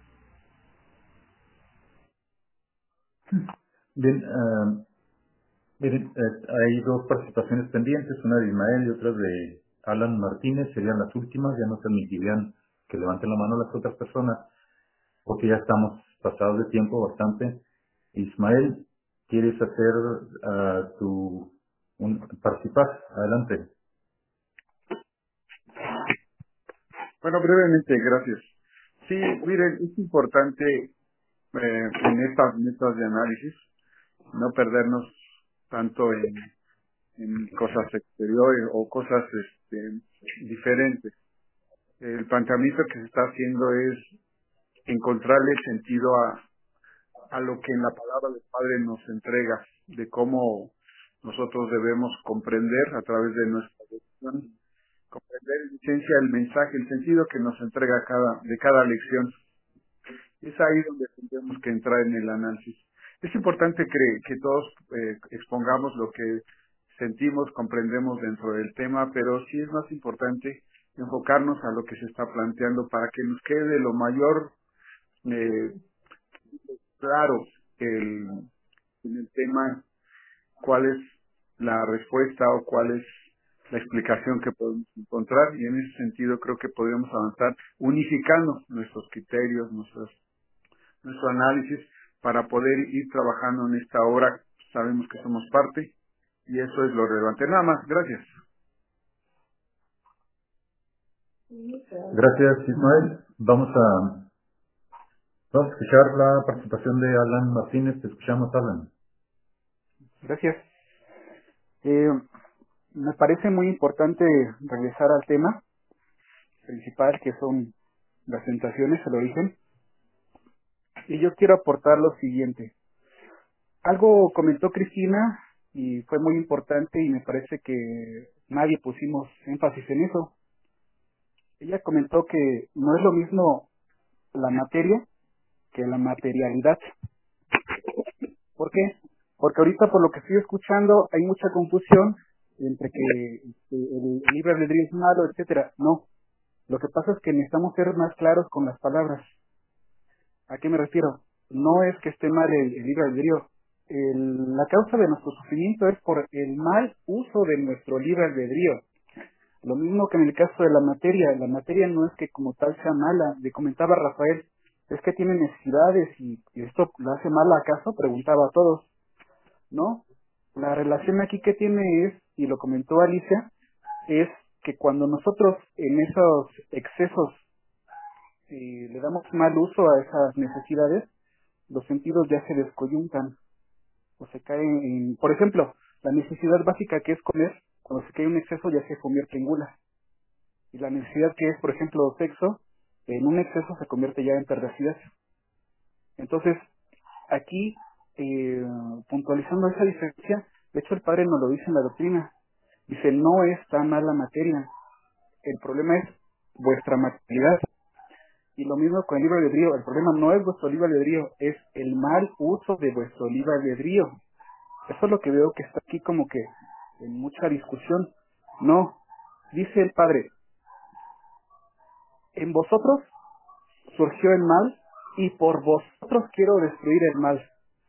[SPEAKER 1] Bien, uh, miren, eh, hay dos participaciones pendientes, una de Ismael y otra de Alan Martínez, serían las últimas, ya no permitirían que levanten la mano las otras personas, porque ya estamos pasados de tiempo bastante. Ismael, ¿quieres hacer uh, tu un, participar? Adelante.
[SPEAKER 14] Bueno, brevemente, gracias. Sí, miren, es importante eh, en estas metas de análisis no perdernos tanto en, en cosas exteriores o cosas este, diferentes. El planteamiento que se está haciendo es encontrarle sentido a, a lo que en la palabra del Padre nos entrega, de cómo nosotros debemos comprender a través de nuestra lección, comprender en esencia el mensaje, el sentido que nos entrega cada, de cada lección. Es ahí donde tendremos que entrar en el análisis. Es importante que, que todos eh, expongamos lo que sentimos, comprendemos dentro del tema, pero sí es más importante enfocarnos a lo que se está planteando para que nos quede lo mayor eh, claro el, en el tema cuál es la respuesta o cuál es la explicación que podemos encontrar, y en ese sentido creo que podríamos avanzar unificando nuestros criterios, nuestros, nuestro análisis para poder ir trabajando en esta obra. Sabemos que somos parte y eso es lo relevante. Nada más, gracias.
[SPEAKER 1] Gracias, Ismael. Vamos a, vamos a escuchar la participación de Alan Martínez. Te escuchamos, Alan.
[SPEAKER 6] Gracias. Eh, me parece muy importante regresar al tema principal, que son las tentaciones, el origen. Y yo quiero aportar lo siguiente. Algo comentó Cristina y fue muy importante y me parece que nadie pusimos énfasis en eso. Ella comentó que no es lo mismo la materia que la materialidad. ¿Por qué? Porque ahorita, por lo que estoy escuchando, hay mucha confusión entre que este, el, el libre albedrío es malo, etcétera. No. Lo que pasa es que necesitamos ser más claros con las palabras. ¿A qué me refiero? No es que esté mal el, el libre albedrío. El, la causa de nuestro sufrimiento es por el mal uso de nuestro libre albedrío. Lo mismo que en el caso de la materia, la materia no es que como tal sea mala. Le comentaba Rafael, es que tiene necesidades y, y esto la hace mala acaso, preguntaba a todos, ¿no? La relación aquí que tiene es, y lo comentó Alicia, es que cuando nosotros en esos excesos eh, le damos mal uso a esas necesidades, los sentidos ya se descoyuntan o se caen en, por ejemplo, la necesidad básica que es comer, cuando se cae un exceso ya se convierte en gula. Y la necesidad que es, por ejemplo, sexo, en un exceso se convierte ya en perversidad. Entonces, aquí, eh, puntualizando esa diferencia, de hecho el padre nos lo dice en la doctrina, dice, no es tan mala materia, el problema es vuestra materialidad. Y lo mismo con el libre albedrío, el problema no es vuestro libre albedrío, es el mal uso de vuestro libre albedrío. Eso es lo que veo que está aquí como que en mucha discusión. No, dice el padre, en vosotros surgió el mal y por vosotros quiero destruir el mal.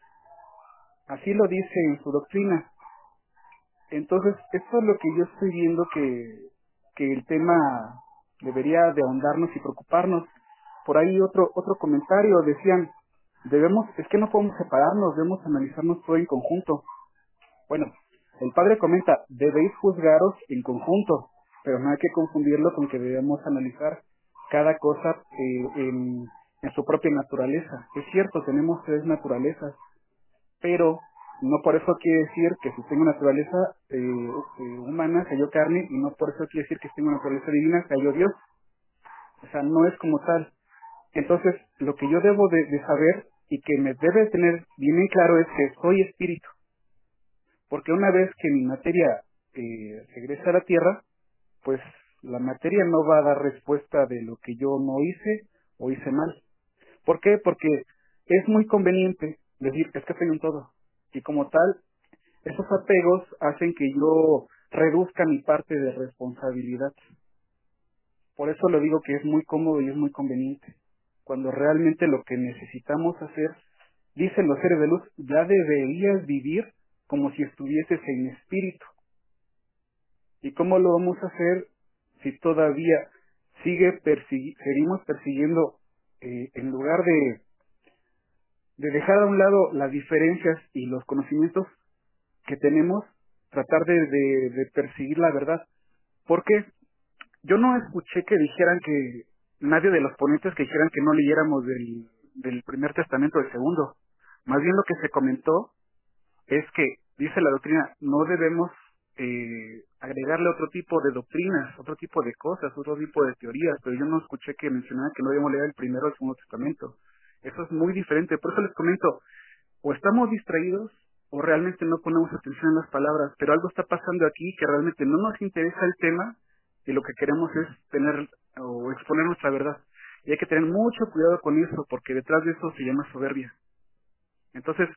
[SPEAKER 6] Así lo dice en su doctrina. Entonces, eso es lo que yo estoy viendo que, que el tema debería de ahondarnos y preocuparnos. Por ahí otro otro comentario, decían, debemos, es que no podemos separarnos, debemos analizarnos todo en conjunto. Bueno, el padre comenta, debéis juzgaros en conjunto, pero no hay que confundirlo con que debemos analizar cada cosa eh, en, en su propia naturaleza. Es cierto, tenemos tres naturalezas, pero no por eso quiere decir que si tengo naturaleza eh, eh, humana, cayó carne, y no por eso quiere decir que si tengo naturaleza divina, cayó Dios. O sea, no es como tal. Entonces, lo que yo debo de, de saber y que me debe tener bien en claro es que soy espíritu. Porque una vez que mi materia eh, regresa a la tierra, pues la materia no va a dar respuesta de lo que yo no hice o hice mal. ¿Por qué? Porque es muy conveniente decir, es que soy un todo. Y como tal, esos apegos hacen que yo reduzca mi parte de responsabilidad. Por eso lo digo que es muy cómodo y es muy conveniente. Cuando realmente lo que necesitamos hacer, dicen los seres de luz, ya deberías vivir como si estuvieses en espíritu. ¿Y cómo lo vamos a hacer si todavía sigue persegui- seguimos persiguiendo, eh, en lugar de, de dejar a un lado las diferencias y los conocimientos que tenemos, tratar de, de, de perseguir la verdad? Porque yo no escuché que dijeran que, nadie de los ponentes que dijeran que no leyéramos del, del primer testamento del segundo. Más bien lo que se comentó es que, dice la doctrina, no debemos eh, agregarle otro tipo de doctrinas, otro tipo de cosas, otro tipo de teorías, pero yo no escuché que mencionara que no debemos leer el primero o el segundo testamento. Eso es muy diferente, por eso les comento, o estamos distraídos o realmente no ponemos atención en las palabras, pero algo está pasando aquí que realmente no nos interesa el tema y lo que queremos es tener o exponer nuestra verdad. Y hay que tener mucho cuidado con eso, porque detrás de eso se llama soberbia. Entonces,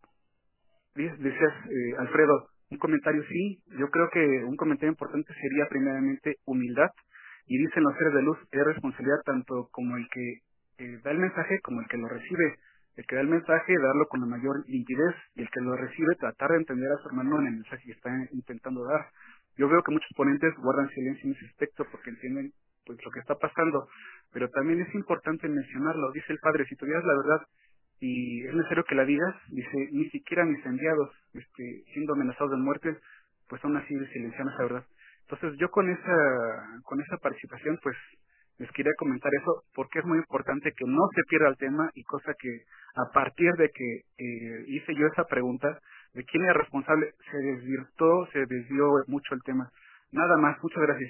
[SPEAKER 6] decías, eh, Alfredo, un comentario, sí, yo creo que un comentario importante sería primeramente humildad, y dicen los seres de luz, es responsabilidad tanto como el que eh, da el mensaje como el que lo recibe. El que da el mensaje, darlo con la mayor limpidez, y el que lo recibe, tratar de entender a su hermano en el mensaje que está intentando dar. Yo veo que muchos ponentes guardan silencio en ese aspecto porque entienden pues lo que está pasando, pero también es importante mencionarlo. Dice el Padre, si tuvieras la verdad y es necesario que la digas, dice, ni siquiera mis enviados, este, siendo amenazados de muerte, pues aún así silencian esa verdad. Entonces yo con esa, con esa participación, pues les quería comentar eso, porque es muy importante que no se pierda el tema, y cosa que a partir de que eh, hice yo esa pregunta de quién era responsable, se desvirtuó, se desvió mucho el tema. Nada más, muchas gracias.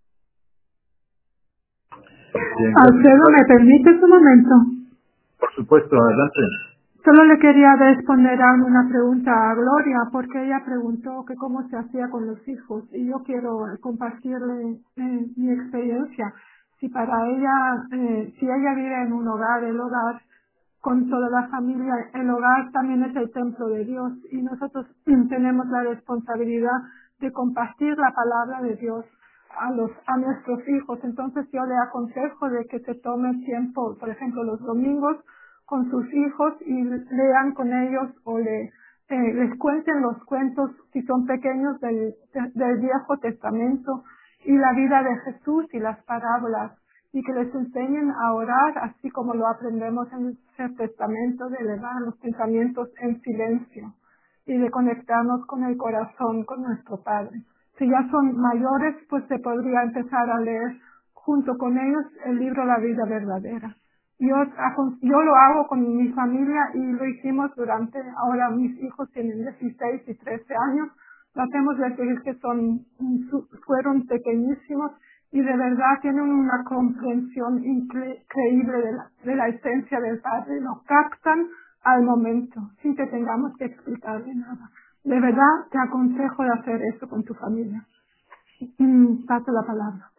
[SPEAKER 3] Bien, Alfredo, ¿me permites un momento?
[SPEAKER 1] Por supuesto, adelante.
[SPEAKER 3] Solo le quería responder a una pregunta a Gloria, porque ella preguntó que cómo se hacía con los hijos, y yo quiero compartirle eh, mi experiencia. Si para ella, eh, si ella vive en un hogar, el hogar con toda la familia, el hogar también es el templo de Dios, y nosotros mm, tenemos la responsabilidad de compartir la palabra de Dios a los a nuestros hijos. Entonces yo le aconsejo de que se tome tiempo, por ejemplo los domingos, con sus hijos, y lean con ellos o le eh, les cuenten los cuentos, si son pequeños, del, del Viejo Testamento, y la vida de Jesús y las parábolas, y que les enseñen a orar, así como lo aprendemos en el Testamento, de elevar los pensamientos en silencio y de conectarnos con el corazón, con nuestro Padre. Si ya son mayores, pues se podría empezar a leer junto con ellos el libro La Vida Verdadera. Yo, yo lo hago con mi familia y lo hicimos durante, ahora mis hijos tienen dieciséis y trece años, lo hacemos desde que son, fueron pequeñísimos y de verdad tienen una comprensión increíble de la, de la esencia del Padre, lo captan al momento, sin que tengamos que explicarle nada. De verdad te aconsejo de hacer eso con tu familia. Mm, paso la palabra.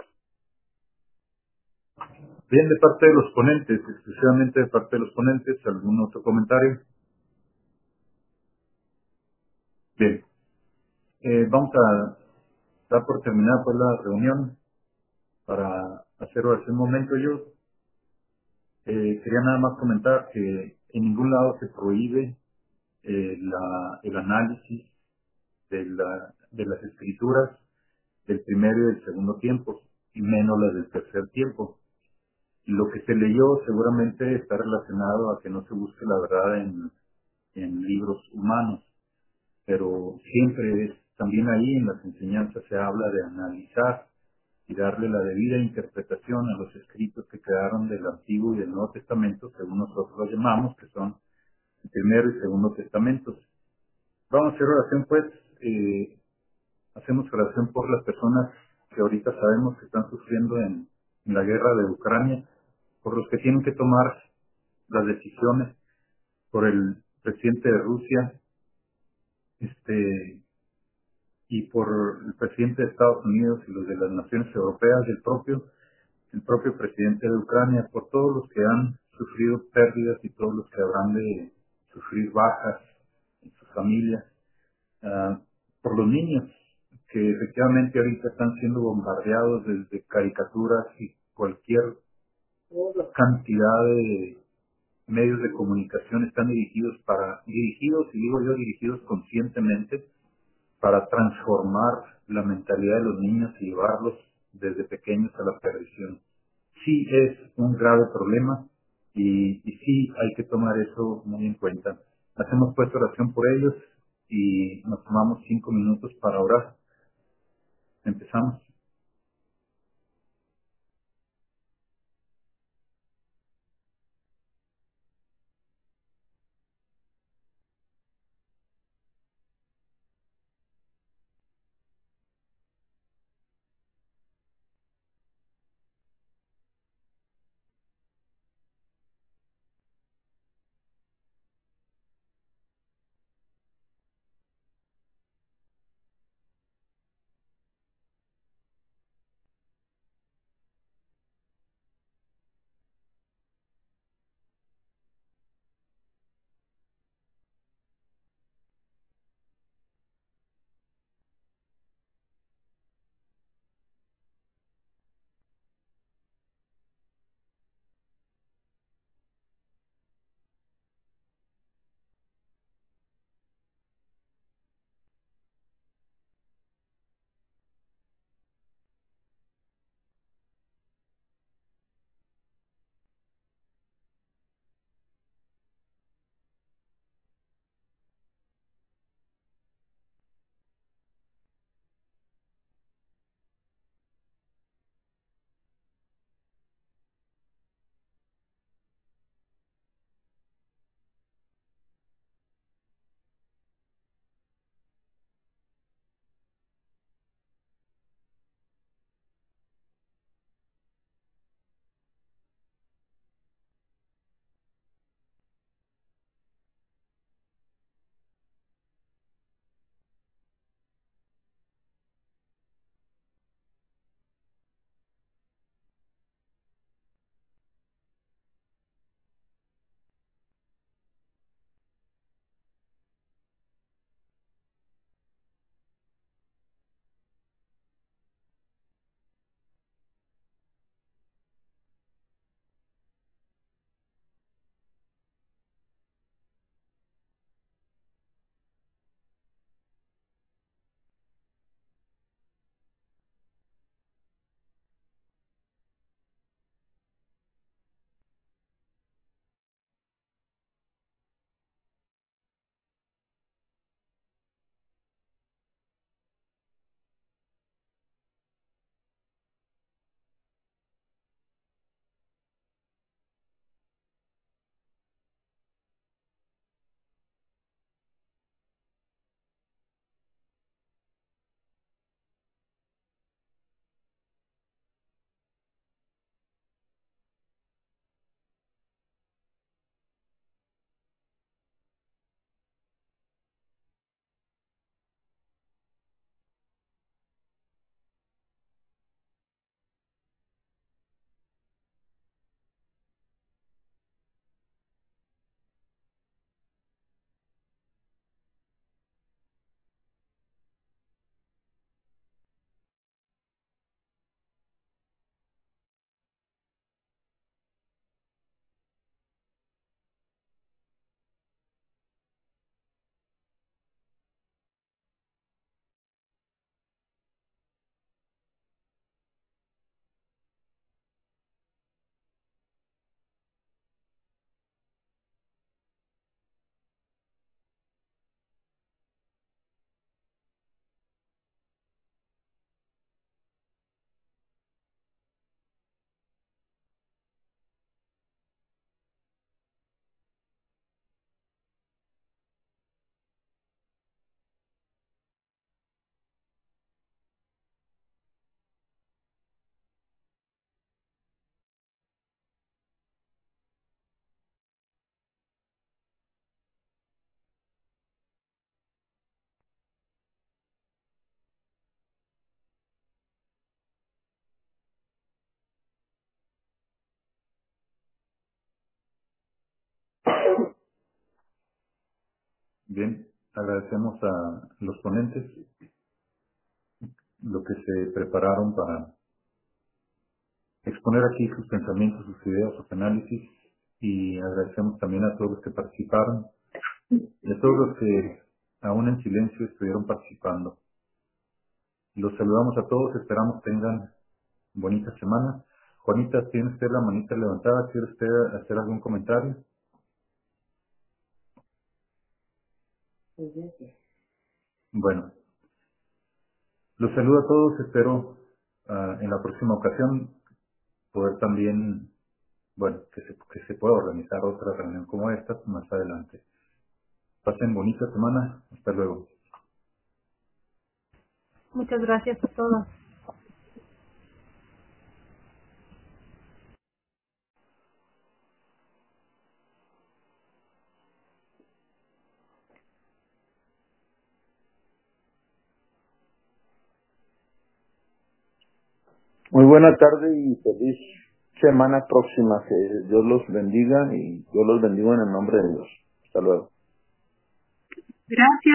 [SPEAKER 1] Bien, de parte de los ponentes, exclusivamente de parte de los ponentes, ¿algún otro comentario? Bien, eh, vamos a dar por terminada pues la reunión para hacer oración un momento. Yo eh, quería nada más comentar que en ningún lado se prohíbe eh, la, el análisis de, la, de las escrituras del primero y del segundo tiempo, y menos las del tercer tiempo. Lo que se leyó seguramente está relacionado a que no se busque la verdad en, en libros humanos, pero siempre es, también ahí en las enseñanzas se habla de analizar y darle la debida interpretación a los escritos que quedaron del Antiguo y del Nuevo Testamento, según nosotros los llamamos, que son el Primero y Segundo Testamentos. Vamos a hacer oración pues, eh, hacemos oración por las personas que ahorita sabemos que están sufriendo en, en la guerra de Ucrania, por los que tienen que tomar las decisiones, por el presidente de Rusia, este, y por el presidente de Estados Unidos y los de las naciones europeas, y el propio, el propio presidente de Ucrania, por todos los que han sufrido pérdidas y todos los que habrán de sufrir bajas en sus familias, uh, por los niños que efectivamente ahorita están siendo bombardeados desde caricaturas y cualquier cantidad de medios de comunicación están dirigidos para, dirigidos, y digo yo dirigidos conscientemente, para transformar la mentalidad de los niños y llevarlos desde pequeños a la perdición. Sí es un grave problema y, y sí hay que tomar eso muy en cuenta. Hacemos pues oración por ellos y nos tomamos cinco minutos para orar. Empezamos. Bien, agradecemos a los ponentes lo que se prepararon para exponer aquí sus pensamientos, sus ideas, sus análisis, y agradecemos también a todos los que participaron y a todos los que aún en silencio estuvieron participando. Los saludamos a todos, esperamos tengan bonita semana. Juanita, ¿tiene usted la manita levantada? ¿Quiere usted hacer algún comentario? Bueno, los saludo a todos, espero uh, en la próxima ocasión poder también, bueno, que se, que se pueda organizar otra reunión como esta más adelante. Pasen bonita semana, hasta luego.
[SPEAKER 4] Muchas gracias a todos.
[SPEAKER 8] Muy buena tarde y feliz semana próxima. Que Dios los bendiga y yo los bendigo en el nombre de Dios. Hasta luego.
[SPEAKER 7] Gracias.